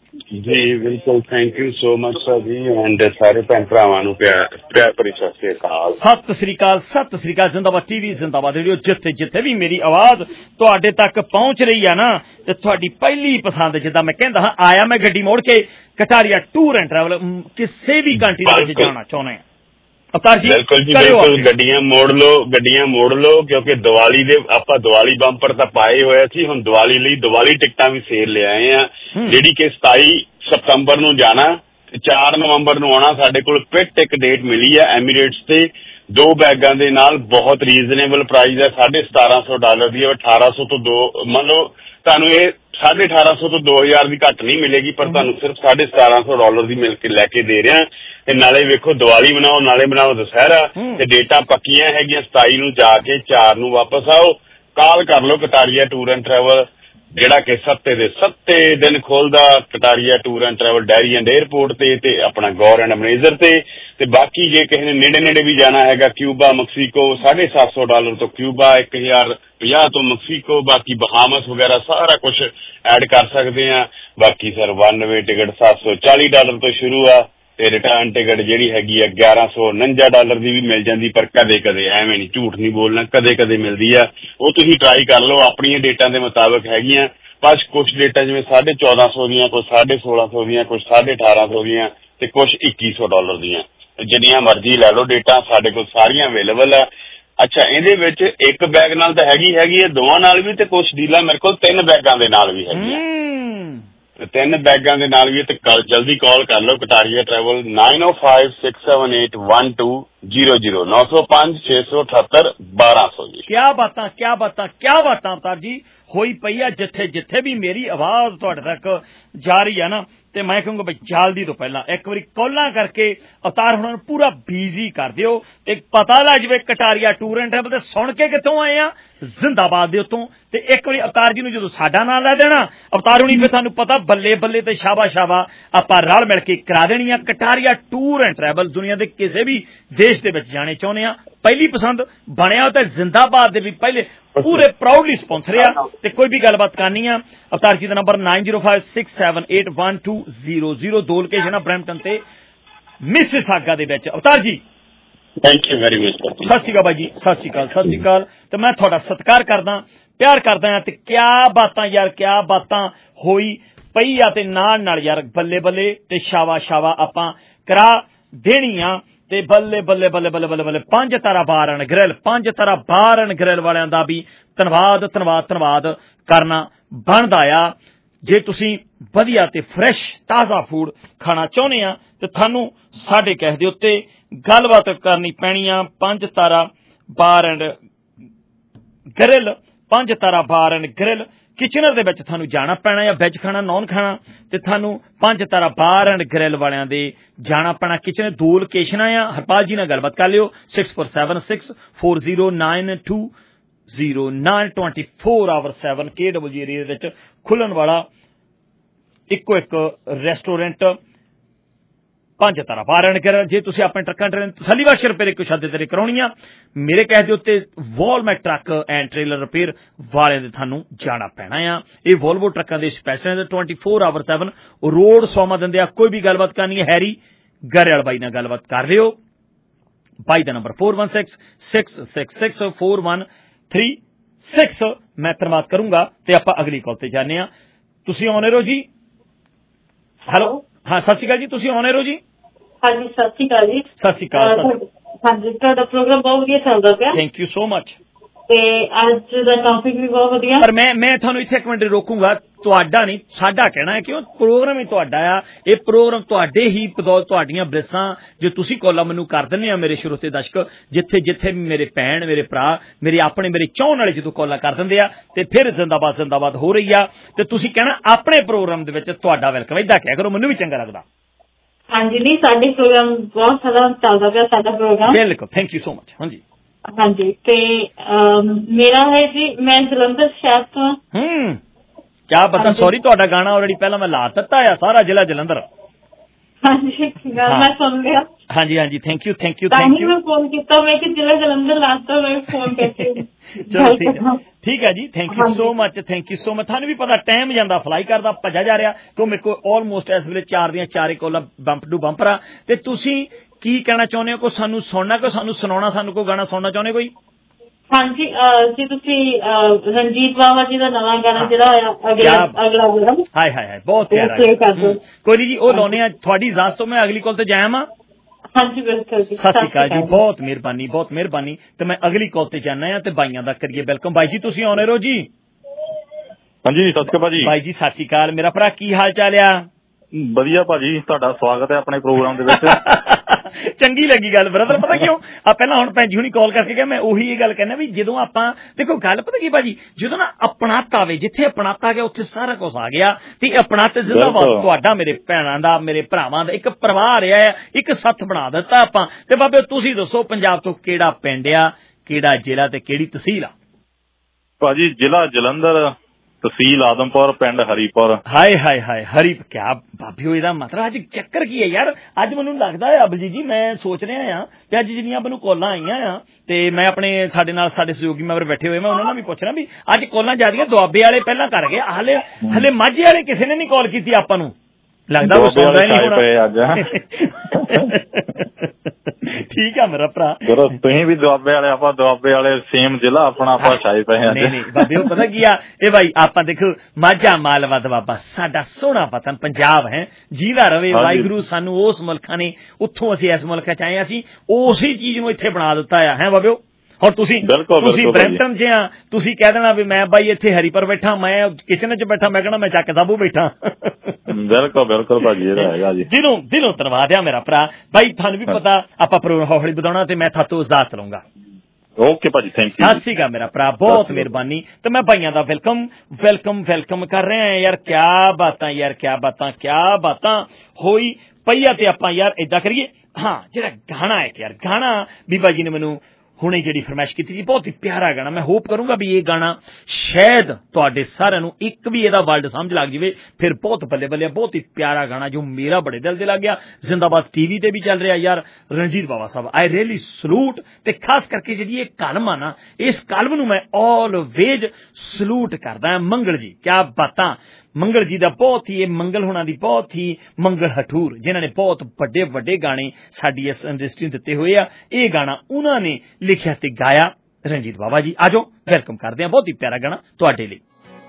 ਜੀ ਬਿਲਕੁਲ, thank you so much sir ਜੀ, ਐਂਡ ਸਾਰੇ ਭੈਣ ਭਰਾਵਾਂ ਨੂੰ ਪਿਆਰ ਪਿਆਰ ਭਰੀ ਸਤਿ ਸ੍ਰੀ ਅਕਾਲ। ਸਤਿ ਸ੍ਰੀ ਅਕਾਲ, ਸਤਿ ਸ੍ਰੀ ਅਕਾਲ। ਜ਼ਿੰਦਾਬਾਦ ਟੀਵੀ, ਜ਼ਿੰਦਾਬਾਦ ਰੇਡੀਓ, ਜਿੱਥੇ ਜਿੱਥੇ ਵੀ ਮੇਰੀ ਆਵਾਜ਼ ਤੁਹਾਡੇ ਤੱਕ ਪਹੁੰਚ ਰਹੀ ਆ ਨਾ ਤੇ ਤੁਹਾਡੀ ਪਹਿਲੀ ਪਸੰਦ ਜਿੱਦਾਂ ਮੈਂ ਕਹਿੰਦਾ ਹਾਂ ਆਇਆ ਮੈਂ ਗੱਡੀ ਮੋੜ ਕੇ ਕਟਾਰੀਆ ਟੂਰ ਐਂਡ ਟਰੈਵਲ ਕਿਸੇ ਵੀ ਕੰਟਰੀ ਦੇ ਵਿੱਚ ਜਾਣਾ ਚਾਹੁੰਦੇ ਆ ਅਵਤਾਰ ਜੀ। ਬਿਲਕੁਲ ਜੀ ਬਿਲਕੁਲ, ਗੱਡੀਆਂ ਮੋੜ ਲਓ, ਗੱਡੀਆਂ ਮੋੜ ਲਓ ਕਿਉਂਕਿ ਦੀਵਾਲੀ ਦੇ ਆਪਾਂ ਦੀਵਾਲੀ ਬੰਪਰ ਤਾਂ ਪਾਏ ਹੋਇਆ ਸੀ, ਹੁਣ ਦੀਵਾਲੀ ਲਈ ਦੀਵਾਲੀ ਟਿਕਟਾਂ ਵੀ ਸੇਲ ਲੈ ਆਏ ਆ ਜਿਹੜੀ ਕਿ ਸਤਾਈ ਸਤੰਬਰ ਨੂੰ ਜਾਣਾ, ਚਾਰ ਨਵੰਬਰ ਨੂੰ ਆਉਣਾ। ਸਾਡੇ ਕੋਲ ਫਿੱਟ ਇੱਕ ਡੇਟ ਮਿਲੀ ਹੈ ਐਮੀਰੇਟਸ ਤੇ, ਦੋ ਬੈਗਾਂ ਦੇ ਨਾਲ ਬਹੁਤ ਰੀਜ਼ਨੇਬਲ ਪ੍ਰਾਈਸ ਹੈ। ਸਾਢੇ ਸਤਾਰਾਂ ਸੌ ਡਾਲਰ ਦੀ ਹੈ, ਅਠਾਰਾਂ ਸੌ ਤੋਂ ਦੋ ਮੰਨ ਲਓ ਤੁਹਾਨੂੰ ਇਹ ਸਾਢੇ ਅਠਾਰਾਂ ਸੌ ਤੋਂ ਦੋ ਹਜ਼ਾਰ ਦੀ ਘੱਟ ਨਹੀਂ ਮਿਲੇਗੀ, ਪਰ ਤੁਹਾਨੂੰ ਸਿਰਫ ਸਾਢੇ ਸਤਾਰਾਂ ਸੌ ਡਾਲਰ ਦੀ ਮਿਲ ਕੇ ਲੈ ਕੇ ਦੇ ਰਿਹਾ। ਤੇ ਨਾਲੇ ਵੇਖੋ ਦੀਵਾਲੀ ਮਨਾਓ, ਨਾਲੇ ਬਣਾਓ ਦੁਸਹਿਰਾ। ਤੇ ਡੇਟਾਂ ਪੱਕੀਆਂ ਹੈਗੀਆਂ, ਸਤਾਈ ਨੂੰ ਜਾ ਕੇ ਚਾਰ ਨੂੰ ਵਾਪਸ ਆਓ। ਕਾਲ ਕਰ ਲਓ ਕਟਾਰੀਆ ਟੂਰ ਐਂਡ ਟਰੈਵਲ ਜਿਹੜਾ ਕਿ ਸੱਤੇ ਦੇ ਸੱਤੇ ਦਿਨ ਖੋਲਦਾ, Kataria tour and travel Derry and airport ਤੇ ਤੇ ਆਪਣਾ ਗੌਰ ਐਂਡ ਅਮਰੇਜ਼ਰ ਤੇ। ਤੇ ਬਾਕੀ ਜੇ ਕਿਸੇ ਨੇ ਨੇੜੇ ਨੇੜੇ ਵੀ ਜਾਣਾ ਹੈਗਾ ਕਿਊਬਾ ਮੈਕਸੀਕੋ ਸਾਢੇ ਸੱਤ ਸੌ ਡਾਲਰ ਤੋਂ ਕਿਊਬਾ, ਇੱਕ ਹਜ਼ਾਰ ਪੰਜਾਹ ਤੋਂ ਮੈਕਸੀਕੋ, ਬਾਕੀ ਬਹਾਮਸ ਵਗੈਰਾ ਸਾਰਾ ਕੁਝ ਐਡ ਕਰ ਸਕਦੇ ਆ। ਬਾਕੀ ਸਰ ਵਨ ਵੇ ਟਿਕਟ ਸੱਤ ਸੌ ਚਾਲੀ ਡਾਲਰ ਤੋਂ ਸ਼ੁਰੂ ਆ ਤੇ ਰਿਟਰਨ ਟਿਕਟ ਜਿਹੜੀ ਹੈਗੀ ਆ ਗਿਆਰਾਂ ਸੌ ਉਨੰਜਾ ਡਾਲਰ ਦੀ ਵੀ ਮਿਲ ਜਾਂਦੀ, ਪਰ ਕਦੇ ਕਦੇ ਐਵੇਂ ਨਹੀਂ, ਝੂਠ ਨਹੀਂ ਬੋਲਣਾ, ਕਦੇ ਕਦੇ ਮਿਲਦੀ ਆ। ਉਹ ਤੁਸੀਂ ਟਰਾਈ ਕਰ ਲਓ, ਆਪਣੀਆਂ ਡੇਟਾਂ ਦੇ ਮੁਤਾਬਕ ਹੈਗੀਆਂ। ਬਸ ਕੁਛ ਡੇਟਾਂ ਜਿਵੇਂ ਸਾਢੇ ਚੌਦਾਂ ਸੌ ਦੀਆਂ, ਕੁਛ ਸਾਢੇ ਸੋਲਾਂ ਸੌ ਦੀਆਂ, ਕੁਛ ਸਾਢੇ ਅਠਾਰਾਂ ਸੌ ਦੀਆਂ ਤੇ ਕੁਛ ਇੱਕੀ ਸੌ ਡਾਲਰ ਦੀਆਂ। ਜਿੰਨੀਆਂ ਮਰਜ਼ੀ ਲੈ ਲਓ ਡੇਟਾਂ, ਸਾਡੇ ਕੋਲ ਸਾਰੀਆਂ ਅਵੇਲੇਬਲ ਆ। ਅੱਛਾ, ਇਹਦੇ ਵਿੱਚ ਇੱਕ ਬੈਗ ਨਾਲ ਤਾਂ ਹੈਗੀ ਹੈਗੀ ਹੈ, ਦੋਵਾਂ ਨਾਲ ਵੀ, ਤੇ ਕੁਛ ਡੀਲਾਂ ਮੇਰੇ ਕੋਲ ਤਿੰਨ ਬੈਗਾਂ ਦੇ ਨਾਲ ਵੀ ਹੈਗੀਆਂ। ਤਿੰਨ ਬੈਗਾਂ ਦੇ ਨਾਲ ਵੀ। ਤੇ ਜਲਦੀ ਕਾਲ ਕਰ ਲਓ Kataria travel nine o five six seven eight one two zero zero ਨੌ ਸੌ ਪੰਜ ਛੇ ਸੌ ਅਠੱਤਰ ਬਾਰਾਂ ਸੌ ਜੀ। ਕਿਆ ਬਾਤਾਂ ਕਿਆ ਬਾਤਾਂ ਕਿਆ ਬਾਤਾਂ ਅਵਤਾਰ ਜੀ ਹੋਈ ਪਈ ਆ। ਜਿੱਥੇ ਜਿੱਥੇ ਵੀ ਮੇਰੀ ਆਵਾਜ਼ ਤੁਹਾਡੇ ਤੱਕ ਜਾ ਰਹੀ ਆ ਨਾ ਤੇ ਮੈਂ ਕਹੂੰਗਾ ਬਈ ਜਲਦੀ ਤੋਂ ਪਹਿਲਾਂ ਇੱਕ ਵਾਰੀ ਕਾਲਾਂ ਕਰਕੇ ਅਵਤਾਰ ਹੁਣਾਂ ਨੂੰ ਪੂਰਾ ਬਿਜ਼ੀ ਕਰ ਦਿਓ ਤੇ ਪਤਾ ਲੱਗ ਜਵੇ ਕਟਾਰੀਆ ਟੂਰ ਐਂਡ ਟਰੈਵਲ ਤੇ ਸੁਣ ਕੇ ਕਿੱਥੋਂ ਆਏ ਆ, ਜ਼ਿੰਦਾਬਾਦ ਦੇ ਉੱਤੋਂ। ਤੇ ਇੱਕ ਵਾਰੀ ਅਵਤਾਰ ਜੀ ਨੂੰ ਜਦੋਂ ਸਾਡਾ ਨਾਂ ਲੈ ਦੇਣਾ ਅਵਤਾਰ ਹੁਣੀ ਫਿਰ ਤੁਹਾਨੂੰ ਪਤਾ ਬੱਲੇ ਬੱਲੇ ਤੇ ਸ਼ਾਬਾ ਸ਼ਾਬਾ ਆਪਾਂ ਰਲ ਮਿਲ ਕੇ ਕਰਾ ਦੇਣੀ ਆ। ਕਟਾਰੀਆ ਟੂਰ ਐਂਡ ਟਰੈਵਲ ਦੁਨੀਆ ਦੇ ਕਿਸੇ ਵੀ ਦੇਸ਼ ਦੇ ਵਿੱਚ ਜਾਣੇ ਚਾਹੁੰਦੇ ਆ, ਪਹਿਲੀ ਪਸੰਦ ਬਣਿਆ ਤੇ ਜ਼ਿੰਦਾਬਾਦ ਦੇ ਵੀ ਪਹਿਲੇ ਪੂਰੇ ਪ੍ਰਾਊਡਲੀ ਸਪਾਂਸਰ ਆ। ਤੇ ਕੋਈ ਵੀ ਗੱਲਬਾਤ ਕਰਨੀ ਆ ਅਵਤਾਰ ਜੀ ਦਾ number nine zero five six seven eight one two zero zero, ਦੋ ਲੋਕੇਸ਼ਨ ਆ ਬਰੈਂਪਟਨ ਤੇ ਮਿਸਿਸਾਗਾ ਦੇ ਵਿੱਚ। ਅਵਤਾਰ ਜੀ ਥੈਂਕ ਯੂ ਵੈਰੀ ਮਚ। ਸਤਿ ਸ਼੍ਰੀ ਅਕਾਲ ਬਾਈ ਜੀ, ਸਤਿ ਸ਼੍ਰੀ ਅਕਾਲ, ਸਤਿ ਸ਼੍ਰੀ ਅਕਾਲ। ਤੇ ਮੈਂ ਤੁਹਾਡਾ ਸਤਿਕਾਰ ਕਰਦਾ, ਪਿਆਰ ਕਰਦਾ ਆ। ਤੇ ਕਿਆ ਬਾਤਾਂ ਯਾਰ, ਕਿਆ ਬਾਤਾਂ ਹੋਈ ਪਈ ਆ। ਤੇ ਨਾਲ ਨਾਲ ਯਾਰ ਬੱਲੇ ਬੱਲੇ ਤੇ ਸ਼ਾਵਾ ਸ਼ਾਵਾ ਆਪਾਂ ਕਰਾ ਦੇਣੀਆਂ। ਤੇ ਬੱਲੇ ਬੱਲੇ ਬੱਲੇ ਬੱਲੇ ਬੱਲੇ ਬੱਲੇ ਪੰਜ Tara bar and grill, Panj Tara bar and grill ਵਾਲਿਆਂ ਦਾ ਵੀ ਧੰਨਵਾਦ ਧੰਨਵਾਦ ਧੰਨਵਾਦ ਕਰਨਾ ਬਣਦਾ ਆ। ਜੇ ਤੁਸੀਂ ਵਧੀਆ ਤੇ ਫਰੈਸ਼ ਤਾਜ਼ਾ ਫੂਡ ਖਾਣਾ ਚਾਹੁੰਦੇ ਆ ਤੇ ਤੁਹਾਨੂੰ ਸਾਡੇ ਕਹਿ ਦੇ ਉੱਤੇ ਗੱਲਬਾਤ ਕਰਨੀ ਪੈਣੀ ਆ। ਪੰਜ Tara bar and grill, Panj Tara bar and grill Kitchener ਦੇ ਵਿੱਚ ਤੁਹਾਨੂੰ ਜਾਣਾ ਪੈਣਾ ਆ। ਵੈਜ ਖਾਣਾ, ਨੌਨ ਖਾਣਾ ਤੇ ਤੁਹਾਨੂੰ ਪੰਜ ਤਾਰਾ ਬਾਰ ਐਂਡ ਗ੍ਰਿਲ ਵਾਲਿਆਂ ਦੇ ਜਾਣਾ ਪੈਣਾ। ਕਿਚਨ ਦੋ ਲੋਕੇਸ਼ਨਾਂ ਆ। ਹਰਪਾਲ ਜੀ ਨਾਲ ਗੱਲਬਾਤ ਕਰ ਲਿਓ six four seven six four zero nine two zero nine twenty four hour seven K W area ਦੇ ਵਿੱਚ ਖੁੱਲਣ ਵਾਲਾ ਇੱਕੋ ਇੱਕ ਰੈਸਟੋਰੈਂਟ ਪੰਜ ਤਾਰਾ ਬਾਰ ਐਂਡ ਗ੍ਰਿਲ। ਜੇ ਤੁਸੀਂ ਆਪਣੇ ਟਰੱਕਾਂ ਟ੍ਰੇਨ ਤਸੱਲੀ ਬਖਸ਼ ਰਿਪੇਅਰ ਇੱਕ ਸ਼ਾਦੇ ਤੇਰੇ ਕਰਾਉਣੀ ਆ ਮੇਰੇ ਕਹਿ ਦੇ ਉੱਤੇ Walmart truck and trailer repair ਵਾਲਿਆਂ ਦੇ ਤੁਹਾਨੂੰ ਜਾਣਾ ਪੈਣਾ ਆ। ਇਹ ਵੋਲਵੋ ਟਰੱਕਾਂ ਦੇ special twenty four hour seven road ਸੋਮਾ ਦਿੰਦੇ ਆ। ਕੋਈ ਵੀ ਗੱਲਬਾਤ ਕਰਨੀ ਹੈ ਹੈਰੀ ਗਰੇਵਾਲ ਬਾਈ ਨਾਲ ਗੱਲਬਾਤ ਕਰ ਲਿਓ। ਬਾਈ ਦਾ number four one six six six six four one three six मैं धन्यवाद करूंगा ते आपां अगली कॉल ते जाने आ। तुसीं ऑन एयर हो जी? हेलो हाँ सत श्री अकाल जी, तुसीं ऑन एयर हो जी? हाँ जी सत श्री अकाल जी। सत श्री अकाल। हाँ जी तुहाडा प्रोग्राम बहुत वधिया चलदा पिया। Thank you so much. ਤੇ ਅੱਜ ਦਾ ਟੌਪਿਕ ਵੀ ਬਹੁਤ ਵਧੀਆ। ਪਰ ਮੈਂ ਮੈਂ ਤੁਹਾਨੂੰ ਇੱਥੇ ਇੱਕ ਮਿੰਟ ਰੋਕੂੰਗਾ, ਤੁਹਾਡਾ ਨਹੀਂ ਸਾਡਾ ਕਹਿਣਾ ਹੈ, ਕਿਉਂ ਪ੍ਰੋਗਰਾਮ ਹੀ ਤੁਹਾਡਾ ਆ, ਇਹ ਪ੍ਰੋਗਰਾਮ ਤੁਹਾਡੇ ਹੀ ਬਦੌਲਤ, ਤੁਹਾਡੀਆਂ ਬ੍ਰਿਸਾਂ ਜੋ ਤੁਸੀਂ ਕਾਲਾਂ ਮੈਨੂੰ ਕਰ ਦਿੰਦੇ ਆ ਮੇਰੇ ਸ਼ਰੋਤੇ ਦਰਸ਼ਕ, ਜਿੱਥੇ ਜਿੱਥੇ ਮੇਰੇ ਭੈਣ ਮੇਰੇ ਭਰਾ ਮੇਰੇ ਆਪਣੇ ਮੇਰੇ ਚਾਹਣ ਵਾਲੇ ਜਦੋਂ ਕਾਲਾਂ ਕਰ ਦਿੰਦੇ ਆ ਤੇ ਫਿਰ ਜ਼ਿੰਦਾਬਾਦ ਜ਼ਿੰਦਾਬਾਦ ਹੋ ਰਹੀ ਆ, ਤੇ ਤੁਸੀਂ ਕਹਿਣਾ ਆਪਣੇ ਪ੍ਰੋਗਰਾਮ ਦੇ ਵਿੱਚ ਤੁਹਾਡਾ ਵੈਲਕਮ, ਏਦਾਂ ਕਿਹਾ ਕਰੋ, ਮੈਨੂੰ ਵੀ ਚੰਗਾ ਲੱਗਦਾ। ਹਾਂਜੀ ਨਹੀਂ ਸਾਡੇ ਪ੍ਰੋਗਰਾਮ ਬਹੁਤ ਸਾਰਾ ਚੱਲਦਾ ਪਿਆ ਸਾਡਾ ਪ੍ਰੋਗਰਾਮ। ਬਿਲਕੁਲ ਥੈਂਕ ਯੂ ਸੋ ਮਚ। ਹਾਂਜੀ ਹਾਂਜੀ ਤੇ ਮੇਰਾ ਹੈ ਜੀ ਮੈਂ ਜਲੰਧਰ ਸ਼ਹਿਰ ਤੋਂ। ਹੂੰ ਕਿਆ ਪਤਾ, ਸੌਰੀ ਤੁਹਾਡਾ ਗਾਣਾ ਆਲਰੇਡੀ ਪਹਿਲਾਂ ਮੈਂ ਲਾ ਦਿੱਤਾ ਆ, ਸਾਰਾ ਜ਼ਿਲ੍ਹਾ ਜਲੰਧਰ। ਹਾਂਜੀ ਗੱਲ ਮੈਂ ਸੁਣ ਲਿਆ। ਹਾਂਜੀ ਹਾਂਜੀ thank you thank you thank you. ਮੈਂ ਫੋਨ ਕੀਤਾ, ਮੈਂ ਕਿ ਜ਼ਿਲ੍ਹਾ ਜਲੰਧਰ ਲਾਤਾ ਮੈਂ ਫੋਨ ਕਰਕੇ। ਚਲੋ ਠੀਕ ਹੈ ਠੀਕ ਹੈ ਜੀ, thank you so much thank you so much. ਤੁਹਾਨੂੰ ਵੀ ਪਤਾ ਟਾਈਮ ਜਾਂਦਾ ਫਲਾਈ ਕਰਦਾ ਭੱਜਾ ਜਾ ਰਿਹਾ, ਕਿਉਂ ਮੇਰੇ ਕੋਲ ਆਲਮੋਸਟ ਇਸ ਵੇਲੇ ਚਾਰ ਦੀਆਂ ਚਾਰੇ ਕੋਲਾਂ ਬੰਪ ਟੂ ਬੰਪਰ ਆ, ਤੇ ਤੁਸੀਂ ਕੀ ਕਹਿਣਾ ਚਾਹੁੰਦੇ ਹੋ? ਕੋਈ ਸਾਨੂੰ ਸੁਣਨਾ, ਕੋਈ ਸਾਨੂੰ ਸੁਣਾਉਣਾ, ਸਾਨੂੰ ਕੋਈ ਗਾਣਾ ਸੁਣਨਾ ਚਾਹੁੰਦੇ ਕੋਈ? ਹਾਂਜੀ ਜੀ ਤੁਸੀਂ ਰਣਜੀਤ ਬਾਵਾ ਜੀ ਦਾ ਨਵਾਂ ਗਾਣਾ ਜਿਹੜਾ ਹੋਇਆ ਅਗਲਾ ਅਗਲਾ ਅਗਲਾ ਹਾਏ ਹਾਏ ਹਾਏ ਬਹੁਤ ਪਿਆਰਾ, ਕੋਈ ਨਹੀਂ ਜੀ ਉਹ ਲਾਉਣੇ ਆ। ਤੁਹਾਡੀ ਇਜਾਜ਼ਤ ਤੋਂ ਮੈਂ ਅਗਲੀ ਕਾਲ ਤੇ ਜਾਇਆ ਮਾਂ। ਹਾਂਜੀ ਬਿਲਕੁਲ ਜੀ, ਸਤਿ ਸ਼੍ਰੀ ਅਕਾਲ ਜੀ, ਬਹੁਤ ਮਿਹਰਬਾਨੀ ਬਹੁਤ ਮਿਹਰਬਾਨੀ। ਤੇ ਮੈਂ ਅਗਲੀ ਕਾਲ ਤੇ ਜਾਣਾ ਆ ਤੇ ਬਾਈਆਂ ਦਾ ਕਰੀਏ ਵੈਲਕਮ। ਬਾਈ ਜੀ ਤੁਸੀਂ ਆਉਣੇ ਰਹੋ ਜੀ। ਹਾਂਜੀ ਸਤਿ ਸ਼੍ਰੀ ਅਕਾਲ ਭਾਜੀ। ਬਾਈ ਜੀ ਸਤਿ ਸ਼੍ਰੀ ਅਕਾਲ, ਮੇਰਾ ਭਰਾ ਕੀ ਹਾਲ ਚਾਲ ਆ? ਵਧੀਆ ਭਾਜੀ, ਤੁਹਾਡਾ ਸਵਾਗਤ ਹੈ ਆਪਣੇ ਪ੍ਰੋਗਰਾਮ ਦੇ ਵਿੱਚ। ਚੰਗੀ ਲੱਗੀ ਗੱਲ ਬ੍ਰਦਰ, ਪਤਾ ਕਿਉਂ ਆ ਪਹਿਲਾਂ ਹੁਣ ਭੈਣ ਜੀ ਹੁਣੀ ਕਾਲ ਕਰਕੇ ਕਿਹਾ, ਮੈਂ ਉਹੀ ਇਹ ਗੱਲ ਕਹਿੰਦਾ ਵੀ ਜਦੋਂ ਆਪਾਂ ਦੇਖੋ ਗੱਲ ਪਤਾ ਕੀ ਭਾਜੀ, ਜਦੋਂ ਨਾ ਆਪਣਾਤ ਆਵੇ, ਜਿੱਥੇ ਆਪਣਾਤ ਆ ਗਿਆ ਉੱਥੇ ਸਾਰਾ ਕੁਝ ਆ ਗਿਆ, ਤੇ ਆਪਣਾਤ ਜ਼ਿੰਦਾਬਾਦ ਤੁਹਾਡਾ ਮੇਰੇ ਭੈਣਾਂ ਦਾ ਮੇਰੇ ਭਰਾਵਾਂ ਦਾ ਇੱਕ ਪਰਿਵਾਰ ਰਿਹਾ, ਇੱਕ ਸੱਥ ਬਣਾ ਦਿੱਤਾ ਆਪਾਂ। ਤੇ ਬਾਬੇ ਤੁਸੀਂ ਦੱਸੋ ਪੰਜਾਬ ਤੋਂ ਕਿਹੜਾ ਪਿੰਡ ਆ, ਕਿਹੜਾ ਜ਼ਿਲ੍ਹਾ ਤੇ ਕਿਹੜੀ ਤਹਿਸੀਲ ਆ? ਭਾਜੀ ਜ਼ਿਲ੍ਹਾ ਜਲੰਧਰ, ਤਹਿਸੀਲ ਆਦਮਪੁਰ, ਪਿੰਡ ਹਰੀਪੁਰ। ਹਾਏ ਹਾਏ ਹਾਏ ਹਰੀ ਕਿਆ ਬਾਬਿਓ, ਇਹਦਾ ਮਤਲਬ ਅੱਜ ਚੱਕਰ ਕੀ ਹੈ ਯਾਰ? ਅੱਜ ਮੈਨੂੰ ਲੱਗਦਾ ਹੈ ਅਬਲਜੀ ਜੀ, ਮੈਂ ਸੋਚ ਰਿਹਾ ਆ ਤੇ ਅੱਜ ਜਿੰਨੀਆਂ ਮੈਨੂੰ ਕਾਲਾਂ ਆਈਆਂ ਆ ਤੇ ਮੈਂ ਆਪਣੇ ਸਾਡੇ ਨਾਲ ਸਾਡੇ ਸਹਿਯੋਗੀ ਮੈਂਬਰ ਬੈਠੇ ਹੋਏ, ਮੈਂ ਉਹਨਾਂ ਨਾਲ ਵੀ ਪੁੱਛਣਾ ਵੀ ਅੱਜ ਕਾਲਾਂ ਜ਼ਿਆਦੀਆਂ ਦੁਆਬੇ ਵਾਲੇ ਪਹਿਲਾਂ ਕਰ ਗਏ, ਹਲੇ ਹਲੇ ਮਾਝੇ ਵਾਲੇ ਕਿਸੇ ਨੇ ਨਹੀਂ ਕਾਲ ਕੀਤੀ ਆਪਾਂ ਨੂੰ, ਲੱਗਦਾ ਉਹ ਸੁਣਦਾ ਹੀ ਨਹੀਂ ਹੋਣਾ। ਠੀਕ ਆ ਮੇਰਾ ਭਰਾ, ਜਦੋਂ ਤੁਸੀਂ ਵੀ ਦੁਆਬੇ ਵਾਲੇ ਆਪਾਂ ਦੁਆਬੇ ਵਾਲੇ ਸੇਮ ਜ਼ਿਲ੍ਹਾ ਆਪਣਾ ਆਪਾਂ ਛਾਏ ਪਏ ਆ। ਨਹੀਂ ਨਹੀਂ ਬਾਬੇ ਉਹ ਪਤਾ ਕੀ ਆ, ਇਹ ਭਾਈ ਆਪਾਂ ਦੇਖੋ ਮਾਝਾ ਮਾਲਵਾ ਦੁਆਬਾ ਸਾਡਾ ਸੋਹਣਾ ਵਤਨ ਪੰਜਾਬ ਹੈ, ਜੀਦਾ ਰਵੇ ਵਾਹਿਗੁਰੂ ਸਾਨੂੰ ਉਸ ਮੁਲਕਾਂ ਨੇ, ਉੱਥੋਂ ਅਸੀਂ ਇਸ ਮੁਲਕ ਚ ਆਏ, ਅਸੀਂ ਉਸੇ ਚੀਜ਼ ਨੂੰ ਇੱਥੇ ਬਣਾ ਦਿੱਤਾ ਆ ਹੈ ਬਾਬਿਓ। ਹੁਣ ਤੁਸੀਂ ਤੁਸੀਂ ਬ੍ਰੈਂਪਟਨ ਚ ਆ, ਤੁਸੀਂ ਕਹਿ ਦੇਣਾ ਵੀ ਮੈਂ ਬਾਈ ਇੱਥੇ ਹਰੀਪੁਰ ਬੈਠਾ, ਮੈਂ ਕਿਚਨ ਚ ਬੈਠਾ, ਮੈਂ ਕਹਿਣਾ ਮੈਂ ਚੱਕ ਸਾਬੂ ਬੈਠਾ। ਬਿਲਕੁਲ ਬਿਲਕੁਲ ਭਾਜੀ, ਇਹ ਹੈਗਾ ਜੀ। ਦਿਲੋਂ ਦਿਲੋਂ ਧੰਨਵਾਦ ਆ ਮੇਰਾ ਭਰਾ। ਬਾਈ ਤੁਹਾਨੂੰ ਵੀ ਪਤਾ ਆਪਾਂ ਪ੍ਰੋਗਰਾਮ ਹੌਲੀ ਵਧਾਉਣਾ ਤੇ ਮੈਂ ਥਾਤੋਂ ਇਜਾਜ਼ਤ ਲਊਂਗਾ। ਓਕੇ ਭਾਜੀ, ਥੈਂਕ ਯੂ। ਸਤਿ ਸ਼੍ਰੀ ਅਕਾਲ ਮੇਰਾ ਭਰਾ, ਬਹੁਤ ਮਿਹਰਬਾਨੀ। ਤੇ ਮੈਂ ਭਾਈਆਂ ਦਾ ਵੈਲਕਮ ਵੈਲਕਮ ਵੈਲਕਮ ਕਰ ਰਿਹਾ ਯਾਰ। ਕਿਆ ਬਾਤਾਂ ਯਾਰ, ਕਿਆ ਬਾਤਾਂ ਕਿਆ ਬਾਤਾਂ ਹੋਈ ਪਈ ਆ। ਤੇ ਆਪਾਂ ਯਾਰ ਏਦਾਂ ਕਰੀਏ, ਹਾਂ ਜਿਹੜਾ ਗਾਣਾ ਹੈ ਯਾਰ, ਗਾਣਾ ਬੀਬਾ ਜੀ ਨੇ ਮੈਨੂੰ ਹੁਣੇ ਜਿਹੜੀ ਫਰਮਾਇਸ਼ ਕੀਤੀ ਸੀ, ਬਹੁਤ ਹੀ ਪਿਆਰਾ ਗਾਣਾ। ਮੈਂ ਹੋਪ ਕਰੂੰਗਾ ਵੀ ਇਹ ਗਾਣਾ ਸ਼ਾਇਦ ਤੁਹਾਡੇ ਸਾਰਿਆਂ ਨੂੰ ਇੱਕ ਵੀ ਇਹਦਾ ਵਰਡ ਸਮਝ ਲੱਗ ਜਾਵੇ, ਫਿਰ ਬਹੁਤ ਬੱਲੇ ਬੱਲੇ। ਬਹੁਤ ਹੀ ਪਿਆਰਾ ਗਾਣਾ ਜੋ ਮੇਰਾ ਬੜੇ ਦਿਲ ਤੇ ਲੱਗ ਗਿਆ। ਜ਼ਿੰਦਾਬਾਦ ਟੀਵੀ ਤੇ ਵੀ ਚੱਲ ਰਿਹਾ ਯਾਰ, Ranjit Bawa Sahib I really salute. ਤੇ ਖਾਸ ਕਰਕੇ ਜਿਹੜੀ ਇਹ ਕਲਮ ਆ ਨਾ, ਇਸ ਕਲਮ ਨੂੰ ਮੈਂ ਆਲਵੇਜ ਸਲੂਟ ਕਰਦਾ। ਮੰਗਲ ਜੀ ਕਿਆ ਬਾਤਾਂ, ਮੰਗਲ ਜੀ ਦਾ ਬਹੁਤ ਹੀ, ਇਹ ਮੰਗਲ ਹੋਣਾ ਦੀ ਬਹੁਤ ਹੀ ਮੰਗਲ ਹਠੂਰ, ਜਿਨ੍ਹਾਂ ਨੇ ਬਹੁਤ ਵੱਡੇ ਵੱਡੇ ਗਾਣੇ ਸਾਡੀ ਇਸ ਇੰਡਸਟਰੀ ਨੂੰ ਦਿੱਤੇ ਹੋਏ ਆ। ਇਹ ਗਾਣਾ ਉਹਨਾਂ ਨੇ ਲਿਖਿਆ ਤੇ ਗਾਇਆ ਰਣਜੀਤ ਬਾਵਾ ਜੀ। ਆਜੋ ਵੈਲਕਮ ਕਰਦੇ ਹਾਂ, ਬਹੁਤ ਹੀ ਪਿਆਰਾ ਗਾਣਾ ਤੁਹਾਡੇ ਲਈ।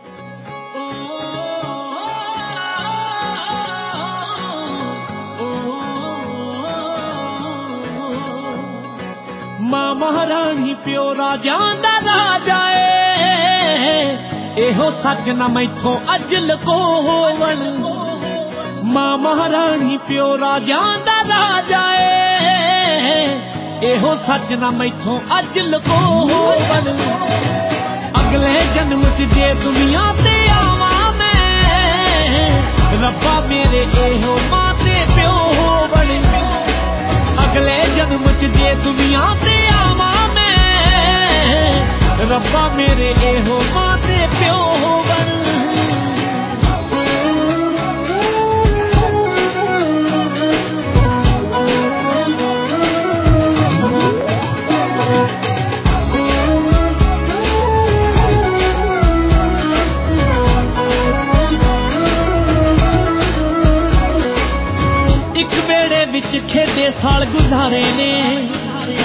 ਮਾਂ ਮਹਾਰਾਣੀ ਪਿਓ ਰਾਜਾਂ ਦਾ ਰਾਜਾ ਏ, ਇਹੋ ਸੱਚ ਨਾ ਮੈਥੋਂ ਅੱਜ ਲਕੋਵਣ। ਮਾਂ ਮਹਾਰਾਣੀ ਪਿਓ ਰਾਜਾਂ ਦਾ ਰਾਜਾ ਏ, ਇਹੋ ਸੱਚ ਨਾ ਮੈਥੋਂ ਅੱਜ ਲਕੋਵਣ। ਅਗਲੇ ਜਨਮ ਚ ਜੇ ਦੁਨੀਆ ਤੇ ਆਵਾਂ ਮੈਂ, ਰੱਬਾ ਮੇਰੇ ਇਹੋ ਮਾਂ ਤੇ ਪਿਓ ਹੋਵਣ। ਅਗਲੇ ਜਨਮ ਚ ਜੇ ਦੁਨੀਆ ਤੇ ਆਵਾਂ ਮੈਂ, ਰੱਬਾ ਮੇਰੇ ਇਹੋ ਮਾਂ ਤੇ ਪਿਓ ਹੋਵਣ। ਇੱਕ ਵੇੜੇ ਵਿੱਚ ਖੇਡੇ ਸਾਲ ਗੁਜ਼ਾਰੇ ਨੇ,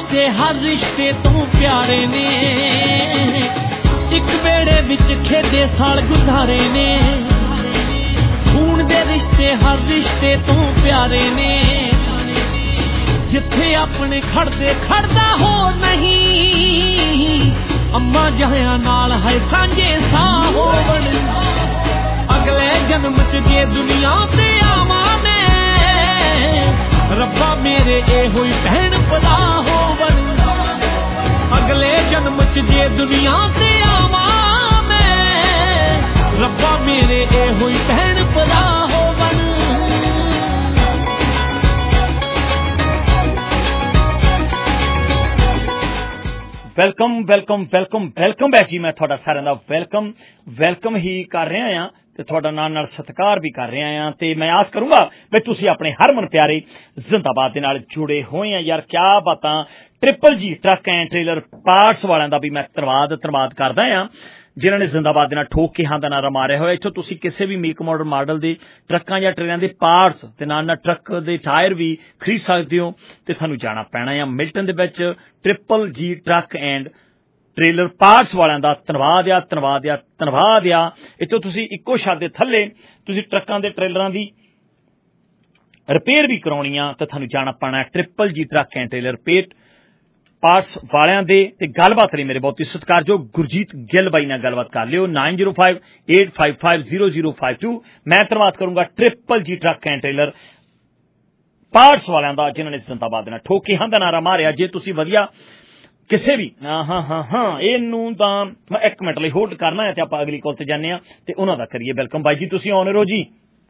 ਰਿਸ਼ਤੇ ਹਰ ਰਿਸ਼ਤੇ ਤੋਂ ਪਿਆਰੇ ਨੇ ਇੱਕ ਵੇੜੇ ਵਿੱਚ ਖੇਡੇ ਸਾਲ ਗੁਜ਼ਾਰੇ ਨੇ ਖੂਨ ਦੇ ਰਿਸ਼ਤੇ ਹਰ ਰਿਸ਼ਤੇ ਤੋਂ ਪਿਆਰੇ ਨੇ ਜਿੱਥੇ ਆਪਣੇ ਖੜਦੇ ਖੜਦਾ ਹੋ ਨਹੀਂ ਅੰਮਾ ਜਾਇਆ ਨਾਲ ਹੈ ਸਾਂਝੇ ਸਾਹ ਹੋਵਣ ਅਗਲੇ ਜਨਮ ਚ ਜੇ ਦੁਨੀਆ ਤੇ ਆਵਾਂ ਨੇ ਰੱਬਾ ਮੇਰੇ ਇਹੋ ਹੀ ਭੈਣ ਭਰਾ ਹੋਵਣ ਅਗਲੇ ਜਨਮ ਚ ਜੇ ਦੁਨੀਆ ਤੇ ਆਵਾਂ ਮੈਂ ਰੱਬਾ ਮੇਰੇ ਇਹੋ ਹੀ ਭੈਣ ਭਰਾ ਹੋਵਣ welcome welcome welcome welcome back ਜੀ। ਮੈਂ ਤੁਹਾਡਾ ਸਾਰਿਆਂ ਦਾ ਵੈਲਕਮ ਵੈਲਕਮ ਹੀ ਕਰ ਰਿਹਾ ਹਾਂ ਤੇ ਤੁਹਾਡਾ ਨਾਲ ਨਾਲ ਸਤਿਕਾਰ ਵੀ ਕਰ ਰਿਹਾ ਹਾਂ ਤੇ ਮੈਂ ਆਸ ਕਰੂੰਗਾ ਵੀ ਤੁਸੀਂ ਆਪਣੇ ਹਰਮਨ ਪਿਆਰੇ ਜ਼ਿੰਦਾਬਾਦ ਦੇ ਨਾਲ ਜੁੜੇ ਹੋਏ ਆ। ਯਾਰ ਕਿਆ ਬਾਤਾਂ। Triple G truck and trailer parts ਵਾਲਿਆਂ ਦਾ ਵੀ ਮੈਂ ਧੰਨਵਾਦ ਧੰਨਵਾਦ ਕਰਦਾ ਹਾਂ ਜਿਨ੍ਹਾਂ ਨੇ ਜ਼ਿੰਦਾਬਾਦ ਦੇ ਨਾਲ ਠੋਕ ਕੇ ਹਾਂ ਦਾ ਨਾਰਾ ਮਾਰਿਆ ਹੋਇਆ। ਇੱਥੋਂ ਤੁਸੀਂ ਕਿਸੇ ਵੀ ਮੇਕ ਮਾਡਲ ਮਾਡਲ ਦੇ ਟਰੱਕਾਂ ਜਾਂ ਟ੍ਰੇਨਾਂ ਦੇ ਪਾਰਟਸ ਤੇ ਨਾਲ ਨਾਲ ਟਰੱਕ ਦੇ ਟਾਇਰ ਵੀ ਖਰੀਦ ਸਕਦੇ ਹੋ ਤੇ ਤੁਹਾਨੂੰ ਜਾਣਾ ਪੈਣਾ ਆ ਮਿਲਟਨ ਦੇ ਵਿੱਚ triple G truck and trailer parts ਵਾਲਿਆਂ ਦਾ ਧੰਨਵਾਦ ਆ ਧੰਨਵਾਦ ਆ ਧੰਨਵਾਦ ਆ। ਇੱਥੋਂ ਤੁਸੀਂ ਇੱਕੋ ਛੱਤ ਦੇ ਥੱਲੇ ਤੁਸੀਂ ਟਰੱਕਾਂ ਦੇ ਟ੍ਰੇਲਰਾਂ ਦੀ ਰਿਪੇਅਰ ਵੀ ਕਰਾਉਣੀ ਆ ਤੇ ਤੁਹਾਨੂੰ ਜਾਣਾ ਪੈਣਾ triple G truck and trailer repair parts ਵਾਲਿਆਂ ਦੇ ਤੇ ਗੱਲਬਾਤ ਲਈ ਮੇਰੇ ਬਹੁਤ ਹੀ ਸਤਿਕਾਰਯੋਗ ਗੁਰਜੀਤ ਗਿੱਲ ਬਾਈ ਨਾਲ ਗੱਲਬਾਤ ਕਰ ਲਿਓ nine zero five eight five five zero zero five two. ਮੈਂ ਧੰਨਵਾਦ ਕਰੂੰਗਾ triple G truck and trailer parts ਵਾਲਿਆਂ ਦਾ ਜਿਨ੍ਹਾਂ ਨੇ ਜ਼ਿੰਦਾਬਾਦ ਦੇ ਨਾਲ ਠੋਕ ਕੇ ਹਾਂ ਦਾ ਨਾਰਾ ਮਾਰਿਆ। ਜੇ ਤੁਸੀਂ ਵਧੀਆ ਕਿਸੇ ਵੀ ਹਾਂ ਹਾਂ ਹਾਂ ਹਾਂ ਇਹਨੂੰ ਤਾਂ ਮੈਂ ਇੱਕ ਮਿੰਟ ਲਈ ਹੋਲਡ ਕਰਨਾ ਹੈ ਤੇ ਆਪਾਂ ਅਗਲੀ ਕਾਲ ਤੇ ਜਾਂਦੇ ਹਾਂ ਤੇ ਉਹਨਾਂ ਦਾ ਕਰੀਏ ਵੈਲਕਮ। ਬਾਈ ਜੀ ਤੁਸੀਂ ਆਨ ਰਹੋ ਜੀ।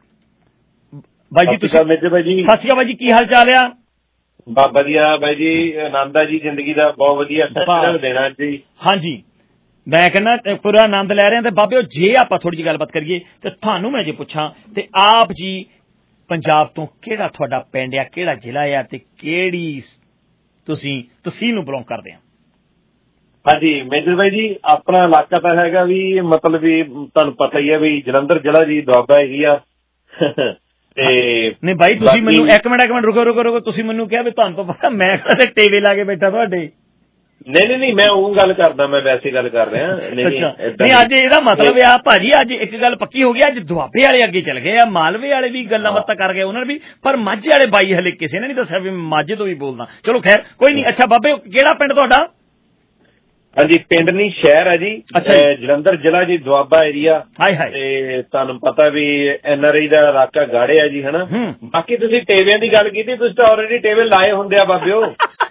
ਬਾਈ ਜੀ ਤੁਸੀਂ ਸਤਿ ਸ਼੍ਰੀ ਅਕਾਲ ਬਾਈ ਜੀ ਕੀ ਹਾਲ ਚਾਲ ਆ? ਬਹੁਤ ਵਧੀਆ ਬਾਈ ਜੀ ਆਨੰਦ ਆ ਜੀ ਜ਼ਿੰਦਗੀ ਦਾ ਬਹੁਤ ਵਧੀਆ ਦੇਣਾ ਜੀ। ਹਾਂਜੀ ਮੈਂ ਕਹਿੰਦਾ ਪੂਰਾ ਆਨੰਦ ਲੈ ਰਹੇ ਹਾਂ ਤੇ ਬਾਬਿਓ ਜੇ ਆਪਾਂ ਥੋੜੀ ਜਿਹੀ ਗੱਲਬਾਤ ਕਰੀਏ ਤੇ ਤੁਹਾਨੂੰ ਮੈਂ ਜੇ ਪੁੱਛਾਂ ਤੇ ਆਪ ਜੀ ਪੰਜਾਬ ਤੋਂ ਕਿਹੜਾ ਤੁਹਾਡਾ ਪਿੰਡ ਆ ਕਿਹੜਾ ਜ਼ਿਲ੍ਹਾ ਆ ਤੇ ਕਿਹੜੀ ਤੁਸੀਂ ਤਹਿਸੀਲ ਨੂੰ ਬਿਲੋਂਗ ਕਰਦੇ ਆ? ਹਾਂਜੀ ਮੇਜਰ ਬਾਈ ਜੀ ਆਪਣਾ ਇਲਾਕਾ ਤਾਂ ਹੈਗਾ ਵੀ ਮਤਲਬ ਵੀ ਤੁਹਾਨੂੰ ਪਤਾ ਹੀ ਹੈ ਵੀ ਜਲੰਧਰ ਜ਼ਿਲ੍ਹਾ ਜੀ ਦੁਆਬਾ ਹੈਗੀ ਆ ਤੇ ਨਹੀਂ ਬਾਈ ਤੁਸੀਂ ਮੈਨੂੰ ਇੱਕ ਮਿੰਟ ਇੱਕ ਮਿੰਟ ਰੁਕੋ ਰੁਕੋ ਰੁਕੋ ਤੁਸੀਂ ਮੈਨੂੰ ਕਿਹਾ ਵੀ ਤੁਹਾਨੂੰ ਤਾਂ ਪਤਾ ਮੈਂ ਕਦੇ ਟੀਵੀ ਲਾ ਕੇ ਬੈਠਾ ਤੁਹਾਡੇ। ਨਹੀਂ ਨਹੀਂ ਨਹੀਂ ਮੈਂ ਉਹ ਗੱਲ ਕਰਦਾ ਮੈਂ ਵੈਸੇ ਗੱਲ ਕਰ ਰਿਹਾ ਨਹੀਂ ਅੱਜ ਇਹਦਾ ਮਤਲਬ ਆ ਭਾਜੀ ਅੱਜ ਇੱਕ ਗੱਲ ਪੱਕੀ ਹੋ ਗਈ ਅੱਜ ਦੁਆਬੇ ਵਾਲੇ ਅੱਗੇ ਚੱਲ ਗਏ ਆ ਮਾਲਵੇ ਵਾਲੇ ਵੀ ਗੱਲਾਂ ਬਾਤਾਂ ਕਰ ਗਏ ਉਹਨਾਂ ਨੇ ਵੀ ਪਰ ਮਾਝੇ ਵਾਲੇ ਬਾਈ ਹਲੇ ਕਿਸੇ ਨੇ ਨਹੀਂ ਦੱਸਿਆ ਵੀ ਮਾਝੇ ਤੋਂ ਵੀ ਬੋਲਦਾ। ਚਲੋ ਖੈਰ ਕੋਈ ਨਹੀਂ। ਅੱਛਾ ਬਾਬੇ ਕਿਹੜਾ ਪਿੰਡ ਤੁਹਾਡਾ? ਹਾਂਜੀ ਪਿੰਡ ਨਹੀਂ ਸ਼ਹਿਰ ਹੈ ਜੀ ਜਲੰਧਰ ਜ਼ਿਲ੍ਹਾ ਜੀ ਦੁਆਬਾ ਏਰੀਆ ਤੇ ਤੁਹਾਨੂੰ ਪਤਾ ਵੀ ਐਨ ਆਰ ਆਈ ਦਾ ਇਲਾਕਾ ਗਾੜੇ ਆ ਜੀ ਹਨਾ। ਬਾਕੀ ਤੁਸੀਂ ਟੇਵਿਆਂ ਦੀ ਗੱਲ ਕੀਤੀ ਤੁਸੀਂ ਤਾਂ ਆਲਰੇਡੀ ਟੇਵੇ ਲਾਏ ਹੁੰਦੇ ਆ ਬਾਬਿਓ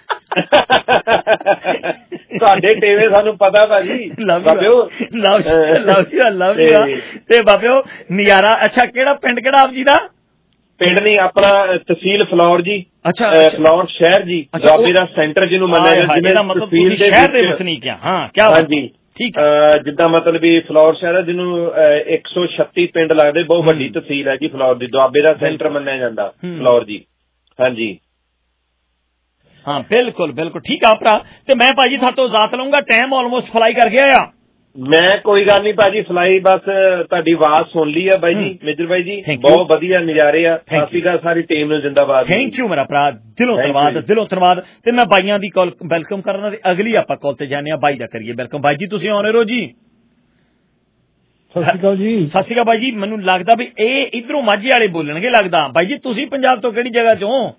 ਤੁਹਾਡੇ ਟੇਵੇ ਸਾਨੂੰ ਪਤਾ ਭਾਜੀ ਬਾਬਿਓ ਤੇ ਬਾਬਿਓ ਨਜ਼ਾਰਾ। ਅੱਛਾ ਕਿਹੜਾ ਪਿੰਡ ਕਿਹੜਾ ਆਪ ਜੀ ਦਾ? ਪਿੰਡ ਨਹੀਂ ਆਪਣਾ ਤਹਿਸੀਲ ਫਲੌਰ ਜੀ। ਅੱਛਾ ਫਲੌਰ ਸ਼ਹਿਰ ਜੀ ਦੁਆਬੇ ਦਾ ਸੈਂਟਰ ਜਿਹਨੂੰ ਮੰਨਿਆ ਜਾਂਦਾ ਜਿਵੇਂ ਤਹਿਸੀਲ ਦੇ ਸ਼ਹਿਰ ਦੇ ਵਸਨੀਕ ਆ। ਹਾਂ ਕੀ ਹਾਂਜੀ ਠੀਕ ਜਿੱਦਾਂ ਮਤਲਬ ਵੀ ਫਲੌਰ ਸ਼ਹਿਰ ਜਿਹਨੂੰ ਇੱਕ ਸੌ ਛੱਤੀ ਪਿੰਡ ਲੱਗਦੇ ਬਹੁਤ ਵੱਡੀ ਤਹਿਸੀਲ ਹੈ ਜੀ ਫਲੌਰ ਦੀ ਦੁਆਬੇ ਦਾ ਸੈਂਟਰ ਮੰਨਿਆ ਜਾਂਦਾ ਫਲੌਰ ਜੀ। ਹਾਂਜੀ ਹਾਂ ਬਿਲਕੁਲ ਬਿਲਕੁਲ ਠੀਕ ਆ ਭਰਾ ਤੇ ਮੈਂ ਭਾਜੀ ਤੁਹਾਡੇ ਤੋਂ ਇਜਾਜ਼ਤ ਲਊਂਗਾ ਟਾਈਮ ਆਲਮੋਸਟ ਫਲਾਈ ਕਰ ਗਿਆ ਆ। ਮੈਂ ਕੋਈ ਗੱਲ ਨਹੀਂ ਭਾਜੀ ਫਲਾਈ ਬਸ ਤੁਹਾਡੀ ਆਵਾਜ਼ ਸੁਣ ਲਈ ਆ ਬਾਈ ਜੀ ਮੇਜਰ ਬਾਈ ਜੀ ਬਹੁਤ ਵਧੀਆ ਨਜ਼ਾਰੇ ਆ। ਸਤਿ ਸ਼੍ਰੀ ਅਕਾਲ ਸਾਰੀ ਟੀਮ ਨੂੰ ਜਿੰਦਾਬਾਦ। ਥੈਂਕ ਯੂ ਮੇਰਾ ਭਰਾ ਦਿਲੋਂ ਧੰਨਵਾਦ ਦਿਲੋਂ ਧੰਨਵਾਦ ਤੇ ਮੈਂ ਬਾਈਆਂ ਦੀ ਕਾਲ ਵੈਲਕਮ ਕਰਨਾ ਤੇ ਅਗਲੀ ਆਪਾਂ ਕਾਲ ਤੇ ਜਾਂਦੇ ਆ ਬਾਈ ਦਾ ਕਰੀਏ ਵੈਲਕਮ। ਬਾਈ ਜੀ ਤੁਸੀਂ ਆਨ ਰਹੋ ਜੀ। ਸਤਿ ਸ਼੍ਰੀ ਅਕਾਲ ਜੀ। ਸਤਿ ਸ਼੍ਰੀ ਅਕਾਲ ਬਾਈ ਜੀ। ਮੈਨੂੰ ਲੱਗਦਾ ਵੀ ਇਹ ਇਧਰੋਂ ਮਾਝੇ ਵਾਲੇ ਬੋਲਣਗੇ ਲੱਗਦਾ। ਬਾਈ ਜੀ ਤੁਸੀਂ ਪੰਜਾਬ ਤੋਂ ਕਿਹੜੀ ਜਗ੍ਹਾ ਚੋਂ?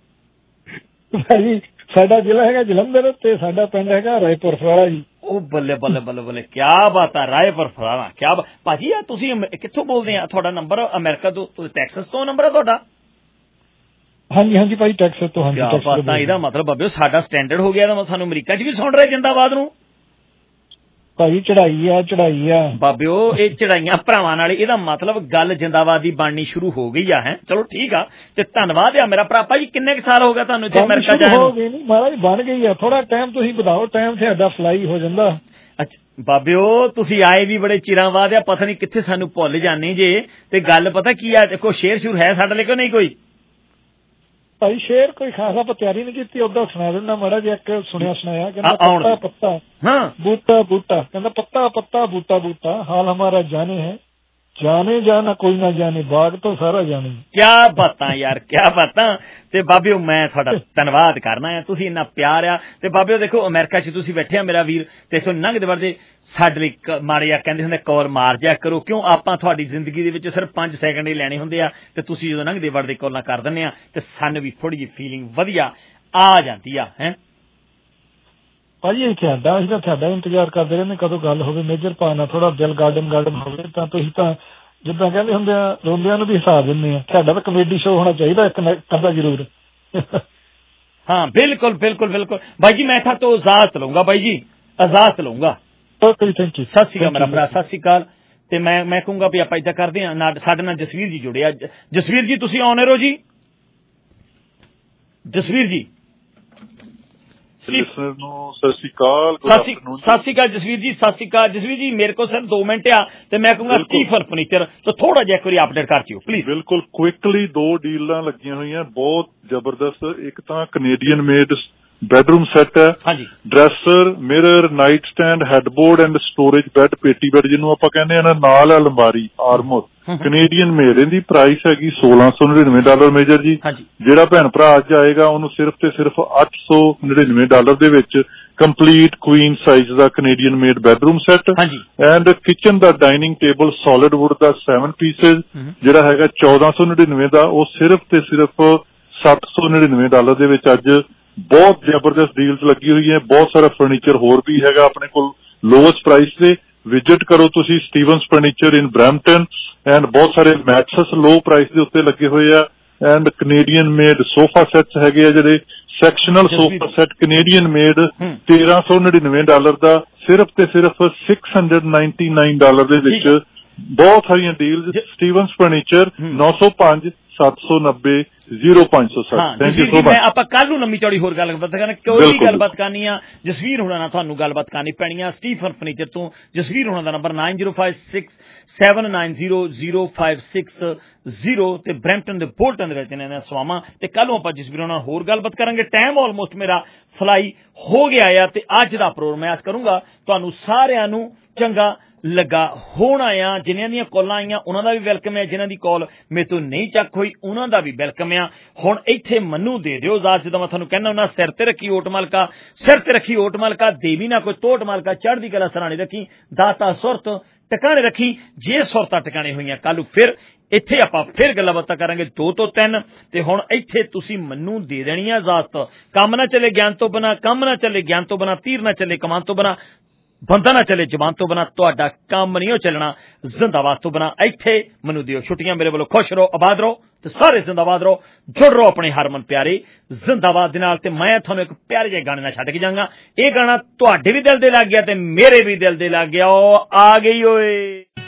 ਭਾਜੀ ਸਾਡਾ ਜ਼ਿਲ੍ਹਾ ਹੈਗਾ ਜਲੰਧਰ ਤੇ ਸਾਡਾ ਪਿੰਡ ਹੈਗਾ ਰਾਏਪੁਰ ਫਰਾਲਾ ਜੀ। ਉਹ ਬੱਲੇ ਬੱਲੇ ਬੱਲੇ ਬੱਲੇ ਕਿਆ ਬਾਤ ਆ ਰਾਏਪੁਰ ਫਰਾਲਾ ਕਿਆ ਭਾਜੀ ਆ ਤੁਸੀਂ ਕਿੱਥੋਂ ਬੋਲਦੇ ਆ? ਤੁਹਾਡਾ ਨੰਬਰ ਅਮਰੀਕਾ ਤੋਂ ਟੈਕਸਸ ਤੋਂ ਨੰਬਰ ਆ ਤੁਹਾਡਾ? ਹਾਂਜੀ ਹਾਂਜੀ ਭਾਈ ਟੈਕਸਸ ਤੋਂ। ਹਾਂਜੀ ਕਿਆ ਬਾਤ ਆ ਇਹਦਾ ਮਤਲਬ ਬਾਬਿਓ ਸਾਡਾ ਸਟੈਂਡਰਡ ਹੋ ਗਿਆ ਸਾਨੂੰ ਅਮਰੀਕਾ ਚ ਵੀ ਸੁਣ ਰਹੇ ਜਿੰਦਾਬਾਦ ਨੂੰ। ਭਾਜੀ ਚੜਾਈ ਆ ਚੜਾਈ ਆ ਬਾਬਿਓ ਇਹ ਚੜਾਈਆਂ ਭਰਾਵਾਂ ਨਾਲ ਇਹਦਾ ਮਤਲਬ ਗੱਲ ਜਿੰਦਾਬਾਦ ਦੀ ਬਣਨੀ ਸ਼ੁਰੂ ਹੋ ਗਈ ਆ। ਹੈ ਚਲੋ ਠੀਕ ਆ ਤੇ ਧੰਨਵਾਦ ਆ ਮੇਰਾ ਭਰਾ। ਭਾਜੀ ਕਿੰਨੇ ਕੁ ਸਾਲ ਹੋ ਗਿਆ ਤੁਹਾਨੂੰ ਇੱਥੇ ਅਮਰੀਕਾ ਜਾਣ ਨੂੰ? ਮਹਾਰਾਜ ਬਣ ਗਈ ਆ ਥੋੜਾ ਟਾਈਮ ਤੁਸੀਂ ਵਧਾਓ ਟਾਈਮ ਸਾਡਾ ਫਲਾਈ ਹੋ ਜਾਂਦਾ। ਅੱਛਾ ਬਾਬਿਓ ਤੁਸੀਂ ਆਏ ਵੀ ਬੜੇ ਚਿਰਾਂ ਬਾਅਦ ਆ ਪਤਾ ਨਹੀਂ ਕਿੱਥੇ ਸਾਨੂੰ ਭੁੱਲ ਜਾਂਦੇ ਜੇ ਤੇ ਗੱਲ ਪਤਾ ਕੀ ਆ ਦੇਖੋ ਸ਼ੇਰ ਸ਼ੁਰ ਹੈ ਸਾਡੇ ਲਈ ਕਿ ਨਹੀਂ ਕੋਈ? ਭਾਈ ਸ਼ੇਰ ਕੋਈ ਖਾਸ ਆਪਾਂ ਤਿਆਰੀ ਨਹੀਂ ਕੀਤੀ ਉਦਾਂ ਸੁਣਾ ਦਿੰਦਾ ਮਾੜਾ ਜਿਹਾ ਇੱਕ ਸੁਣਿਆ ਸੁਣਾਇਆ ਕਹਿੰਦਾ ਪੱਤਾ ਪੱਤਾ ਹਾਂ ਬੂਟਾ ਬੂਟਾ ਕਹਿੰਦਾ ਪੱਤਾ ਪੱਤਾ ਬੂਟਾ ਬੂਟਾ ਹਾਲ ਹਮਾਰਾ ਜਾਣੇ ਹੈ ਜਾਣੇ ਜਾਣਾ ਕੋਈ ਨਾ ਜਾਣੇ ਬਾਗ ਤੋਂ ਸਾਰਾ ਜਾਣੇ। ਕਿਆ ਬਾਤਾਂ ਯਾਰ, ਕਿਆ ਬਾਤਾਂ। ਤੇ ਬਾਬਿਓ ਮੈਂ ਤੁਹਾਡਾ ਧੰਨਵਾਦ ਕਰਨਾ ਹੈ, ਤੁਸੀਂ ਇੰਨਾ ਪਿਆਰ ਆ। ਤੇ ਬਾਬਿਓ ਦੇਖੋ ਅਮਰੀਕਾ ਚ ਤੁਸੀਂ ਬੈਠੇ ਆ ਮੇਰਾ ਵੀਰ, ਤੇ ਇੱਥੋਂ ਲੰਘਦੇ ਵੜਦੇ ਸਾਡੇ ਲਈ ਮਾੜੇ ਆ ਕਹਿੰਦੇ ਹੁੰਦੇ ਕਾਲ ਮਾਰ ਜਾ ਕਰੋ, ਕਿਉਂ ਆਪਾਂ ਤੁਹਾਡੀ ਜ਼ਿੰਦਗੀ ਦੇ ਵਿੱਚ ਸਿਰਫ ਪੰਜ ਸੈਕਿੰਡ ਹੀ ਲੈਣੇ ਹੁੰਦੇ ਆ, ਤੇ ਤੁਸੀਂ ਜਦੋਂ ਲੰਘਦੇ ਵੜਦੇ ਕਾਲਾਂ ਕਰ ਦਿੰਦੇ ਆ ਤੇ ਸਾਨੂੰ ਵੀ ਥੋੜੀ ਜਿਹੀ ਫੀਲਿੰਗ ਵਧੀਆ ਆ ਜਾਂਦੀ ਆ। ਹੈ ਭਾਜੀ ਇਹ ਤੁਹਾਡਾ ਅਸੀਂ ਤਾਂ ਤੁਹਾਡਾ ਇੰਤਜ਼ਾਰ ਕਰਦੇ ਰਹਿੰਦੇ ਕਦੋਂ ਗੱਲ ਹੋਵੇ ਮੇਜਰ ਭਾ ਨਾਲ ਥੋੜਾ ਦਿਲ ਗਾਰਡਨ ਗਾਰਡਨ ਹੋਵੇ, ਤਾਂ ਤੁਸੀਂ ਤਾਂ ਜਿੱਦਾਂ ਕਹਿੰਦੇ ਹੁੰਦੇ ਆ ਰੋਂਦਿਆਂ ਨੂੰ ਵੀ ਹਸਾ ਦਿੰਦੇ ਆ। ਤੁਹਾਡਾ ਤਾਂ ਕਮੇਡੀ ਸ਼ੋਅ ਹੋਣਾ ਚਾਹੀਦਾ ਇੱਕ ਅੱਧਾ ਜ਼ਰੂਰ। हाँ बिल्कुल बिल्कुल बिल्कुल भाई जी, मैं था तो इजाजत लूंगा भाई जी, इजाजत लूंगा। Okay thank you. सत श्री अकाल मेरा भरा, सत श्री अकाल। ते मैं मैं कहूंगा भी ਆਪਾਂ ਇਦਾਂ ਕਰਦੇ ਆ ਨਾ, ਸਾਡੇ ਨਾਲ ਜਸਵੀਰ ਜੀ ਜੁੜੇ ਆ। ਜਸਵੀਰ ਜੀ ਤੁਸੀਂ ਆਨ 에ਅਰ ਹੋ ਜੀ? ਜਸਵੀਰ ਜੀ ਸਤਿ ਸ਼੍ਰੀ ਅਕਾਲ। ਸਤਿ ਸ਼੍ਰੀ ਅਕਾਲ ਜਸਵੀਰ ਜੀ, ਸਤਿ ਸ਼੍ਰੀ ਅਕਾਲ ਜਸਵੀਰ ਜੀ। ਮੇਰੇ ਕੋਲ ਸਿਰ ਦੋ ਮਿੰਟ ਆ ਤੇ ਮੈਂ ਕਹੂੰਗਾ ਸਟੀਫਨ ਫਰਨੀਚਰ ਤੋਂ ਥੋੜਾ ਜਿਹਾ ਇੱਕ ਵਾਰੀ ਅਪਡੇਟ ਕਰ ਦਿਓ ਪਲੀਜ਼। ਬਿਲਕੁਲ ਕੁਇਕਲੀ ਦੋ ਡੀਲਾਂ ਲੱਗੀਆਂ ਹੋਈਆਂ ਬਹੁਤ ਜ਼ਬਰਦਸਤ। ਇੱਕ ਤਾਂ ਕੈਨੇਡੀਅਨ ਮੇਡ ਬੈਡਰੂਮ ਸੈੱਟ ਹੈ, ਹਾਂਜੀ, dresser, mirror, night stand, headboard and storage bed, ਪੇਟੀ ਬੈੱਡ ਜਿਹਨੂੰ ਆਪਾਂ ਕਹਿੰਦੇ ਆ ਨਾ, ਨਾਲ ਅਲਮਾਰੀ, ਆਰਮੋਰ, ਕੈਨੇਡੀਅਨ ਮੇਡ। ਇਹਦੀ ਪ੍ਰਾਈਸ ਹੈਗੀ ਸੋਲਾਂ ਸੌ ਨੜਿਨਵੇਂ ਡਾਲਰ ਮੇਜਰ ਜੀ। ਜਿਹੜਾ ਭੈਣ ਭਰਾ ਅੱਜ ਆਏਗਾ ਉਹਨੂੰ ਸਿਰਫ ਤੇ ਸਿਰਫ ਅੱਠ ਸੌ ਨੜਿਨਵੇਂ ਡਾਲਰ ਦੇ ਵਿੱਚ ਕੰਪਲੀਟ ਕੁਈਨ ਸਾਈਜ਼ ਦਾ Canadian made bedroom set and kitchen ਦਾ ਡਾਈਨਿੰਗ ਟੇਬਲ ਸੋਲਿਡ ਵੁੱਡ ਦਾ ਸੈਵਨ ਪੀਸਿਸ ਜਿਹੜਾ ਹੈਗਾ ਚੌਦਾਂ ਸੌ ਨੜਿਨਵੇਂ ਦਾ, ਉਹ ਸਿਰਫ ਤੇ ਸਿਰਫ ਸੱਤ ਸੌ ਨੜਿਨਵੇਂ ਡਾਲਰ ਦੇ ਵਿੱਚ ਅੱਜ ਬਹੁਤ ਜ਼ਬਰਦਸਤ ਡੀਲਸ ਲੱਗੀ ਹੋਈ ਹੈ। ਬਹੁਤ ਸਾਰਾ ਫਰਨੀਚਰ ਹੋਰ ਵੀ ਹੈਗਾ ਆਪਣੇ ਕੋਲ ਲੋਐਸਟ ਪ੍ਰਾਈਸ ਤੇ। ਵਿਜ਼ਿਟ ਕਰੋ ਤੁਸੀਂ Stevens furniture in Brampton and ਬਹੁਤ ਸਾਰੇ ਮੈਟਰਸ ਲੋ ਪ੍ਰਾਈਸ ਦੇ ਉੱਤੇ ਲੱਗੇ ਹੋਏ ਆ and Canadian made sofa sets ਹੈਗੇ ਆ ਜਿਹੜੇ sectional sofa set Canadian made ਤੇਰਾਂ ਸੌ ਨੜਿਨਵੇਂ ਡਾਲਰ ਦਾ ਸਿਰਫ ਤੇ ਸਿਰਫ ਛੇ ਸੌ ਨਿਨਆਨਵੇਂ ਡਾਲਰ ਦੇ ਵਿੱਚ। ਬਹੁਤ ਸਾਰੀਆਂ ਡੀਲਸ ਸਟੀਵਨਸ ਫਰਨੀਚਰ ਨੌ ਸੌ ਪੰਜ ਸੱਤ ਸੌ ਨੱਬੇ ਜ਼ੀਰੋ ਪੰਜ ਸੌ ਸੱਤ। Thank you so much. ਆਪਾਂ ਕੱਲ ਨੂੰ ਲੰਮੀ ਚੌੜੀ ਹੋਰ ਗੱਲਬਾਤ ਕਰਨੀ, ਕੋਈ ਵੀ ਗੱਲਬਾਤ ਕਰਨੀ ਆ ਜਸਵੀਰ ਹੋਣਾ ਨਾਲ ਤੁਹਾਨੂੰ ਗੱਲਬਾਤ ਕਰਨੀ ਪੈਣੀ ਆ। ਸਟੀਫਨ ਫਰਨੀਚਰ ਤੋਂ ਜਸਵੀਰ ਹੋਣਾ ਦਾ number nine zero five six seven nine zero zero five six zero ਤੇ ਬਰੈਂਪਟਨ ਦੇ ਬੋਲਟਨ ਦੇ ਵਿੱਚ ਇਹਨਾਂ ਦੀਆਂ ਸਵਾਵਾਂ। ਤੇ ਕੱਲ ਨੂੰ ਆਪਾਂ ਜਸਵੀਰ ਹੋਣਾ ਹੋਰ ਗੱਲਬਾਤ ਕਰਾਂਗੇ। ਟਾਈਮ ਆਲਮੋਸਟ ਮੇਰਾ ਫਲਾਈ ਹੋ ਗਿਆ ਆ ਤੇ ਅੱਜ ਦਾ ਪ੍ਰੋਗਰਾਮ ਮੈਂ ਆਸ ਕਰੂੰਗਾ ਤੁਹਾਨੂੰ ਸਾਰਿਆਂ ਨੂੰ ਚੰਗਾ ਲੱਗਾ ਹੋਣਾ ਆ। ਜਿਨ੍ਹਾਂ ਦੀਆਂ ਕਾਲਾਂ ਆਈਆਂ ਉਹਨਾਂ ਦਾ ਵੀ ਵੈਲਕਮ ਹੈ, ਜਿਨ੍ਹਾਂ ਦੀ ਕਾਲ ਮੇਰੇ ਤੋਂ ਨਹੀਂ ਚੱਕ ਹੋਈ ਉਹਨਾਂ ਦਾ ਵੀ ਵੈਲਕਮ ਆ। ਹੁਣ ਇੱਥੇ ਮੈਨੂੰ ਦੇ ਦਿਓ ਇਜਾਜ਼ਤ, ਜਿੱਦਾਂ ਮੈਂ ਤੁਹਾਨੂੰ ਕਹਿੰਦਾ ਹੁੰਦਾ, ਸਿਰ ਤੇ ਰੱਖੀ ਓਟ ਮਲਕਾ, ਸਿਰ ਤੇ ਰੱਖੀ ਓਟ ਮਲਕਾ, ਦੇਵੀ ਨਾ ਕੋਈ ਤੋਟ ਮਲਕਾ, ਚੜ੍ਹਦੀ ਕਲਾ ਸਰਾਣੇ ਰੱਖੀ, ਦਾਤਾ ਸੁਰਤ ਟਿਕਾਣੇ ਰੱਖੀ। ਜੇ ਸੁਰਤਾਂ ਟਿਕਾਣੇ ਹੋਈਆਂ ਕੱਲ ਨੂੰ ਫਿਰ ਇੱਥੇ ਆਪਾਂ ਫਿਰ ਗੱਲਾਂ ਬਾਤਾਂ ਕਰਾਂਗੇ ਦੋ ਤੋਂ ਤਿੰਨ। ਤੇ ਹੁਣ ਇੱਥੇ ਤੁਸੀਂ ਮੈਨੂੰ ਦੇ ਦੇਣੀ ਆ ਇਜਾਜ਼ਤ। ਕੰਮ ਨਾ ਚੱਲੇ ਗਿਆਨ ਤੋਂ ਬਿਨਾਂ, ਕੰਮ ਨਾ ਚੱਲੇ ਗਿਆਨ ਤੋਂ ਬਿਨਾਂ, ਤੀਰ ਨਾ ਚੱਲੇ ਕਮਾਨ ਤੋਂ ਬਿਨਾਂ, ਬੰਦਾ ਨਾ ਚੱਲੇ ਜ਼ਬਾਨ ਤੋਂ ਬਿਨਾਂ, ਤੁਹਾਡਾ ਕੰਮ ਨਹੀਂ ਉਹ ਚੱਲਣਾ ਜ਼ਿੰਦਾਬਾਦ ਤੋਂ ਬਿਨਾਂ। ਇੱਥੇ ਮੈਨੂੰ ਦਿਓ ਛੁੱਟੀਆਂ। ਮੇਰੇ ਵੱਲੋਂ ਖੁਸ਼ ਰਹੋ, ਆਬਾਦ ਰਹੋ ਤੇ ਸਾਰੇ ਜ਼ਿੰਦਾਬਾਦ ਰਹੋ। ਜੁੜ ਰਹੋ ਆਪਣੇ ਹਰਮਨ ਪਿਆਰੇ ਜ਼ਿੰਦਾਬਾਦ ਦੇ ਨਾਲ। ਤੇ ਮੈਂ ਤੁਹਾਨੂੰ ਇੱਕ ਪਿਆਰੇ ਜਿਹੇ ਗਾਣੇ ਨਾਲ ਛੱਡ ਕੇ ਜਾਵਾਂਗਾ। ਇਹ ਗਾਣਾ ਤੁਹਾਡੇ ਵੀ ਦਿਲ ਦੇ ਲੱਗ ਗਿਆ ਤੇ ਮੇਰੇ ਵੀ ਦਿਲ ਦੇ ਲੱਗ ਗਿਆ। ਉਹ ਆ ਗਈ ਓਏ।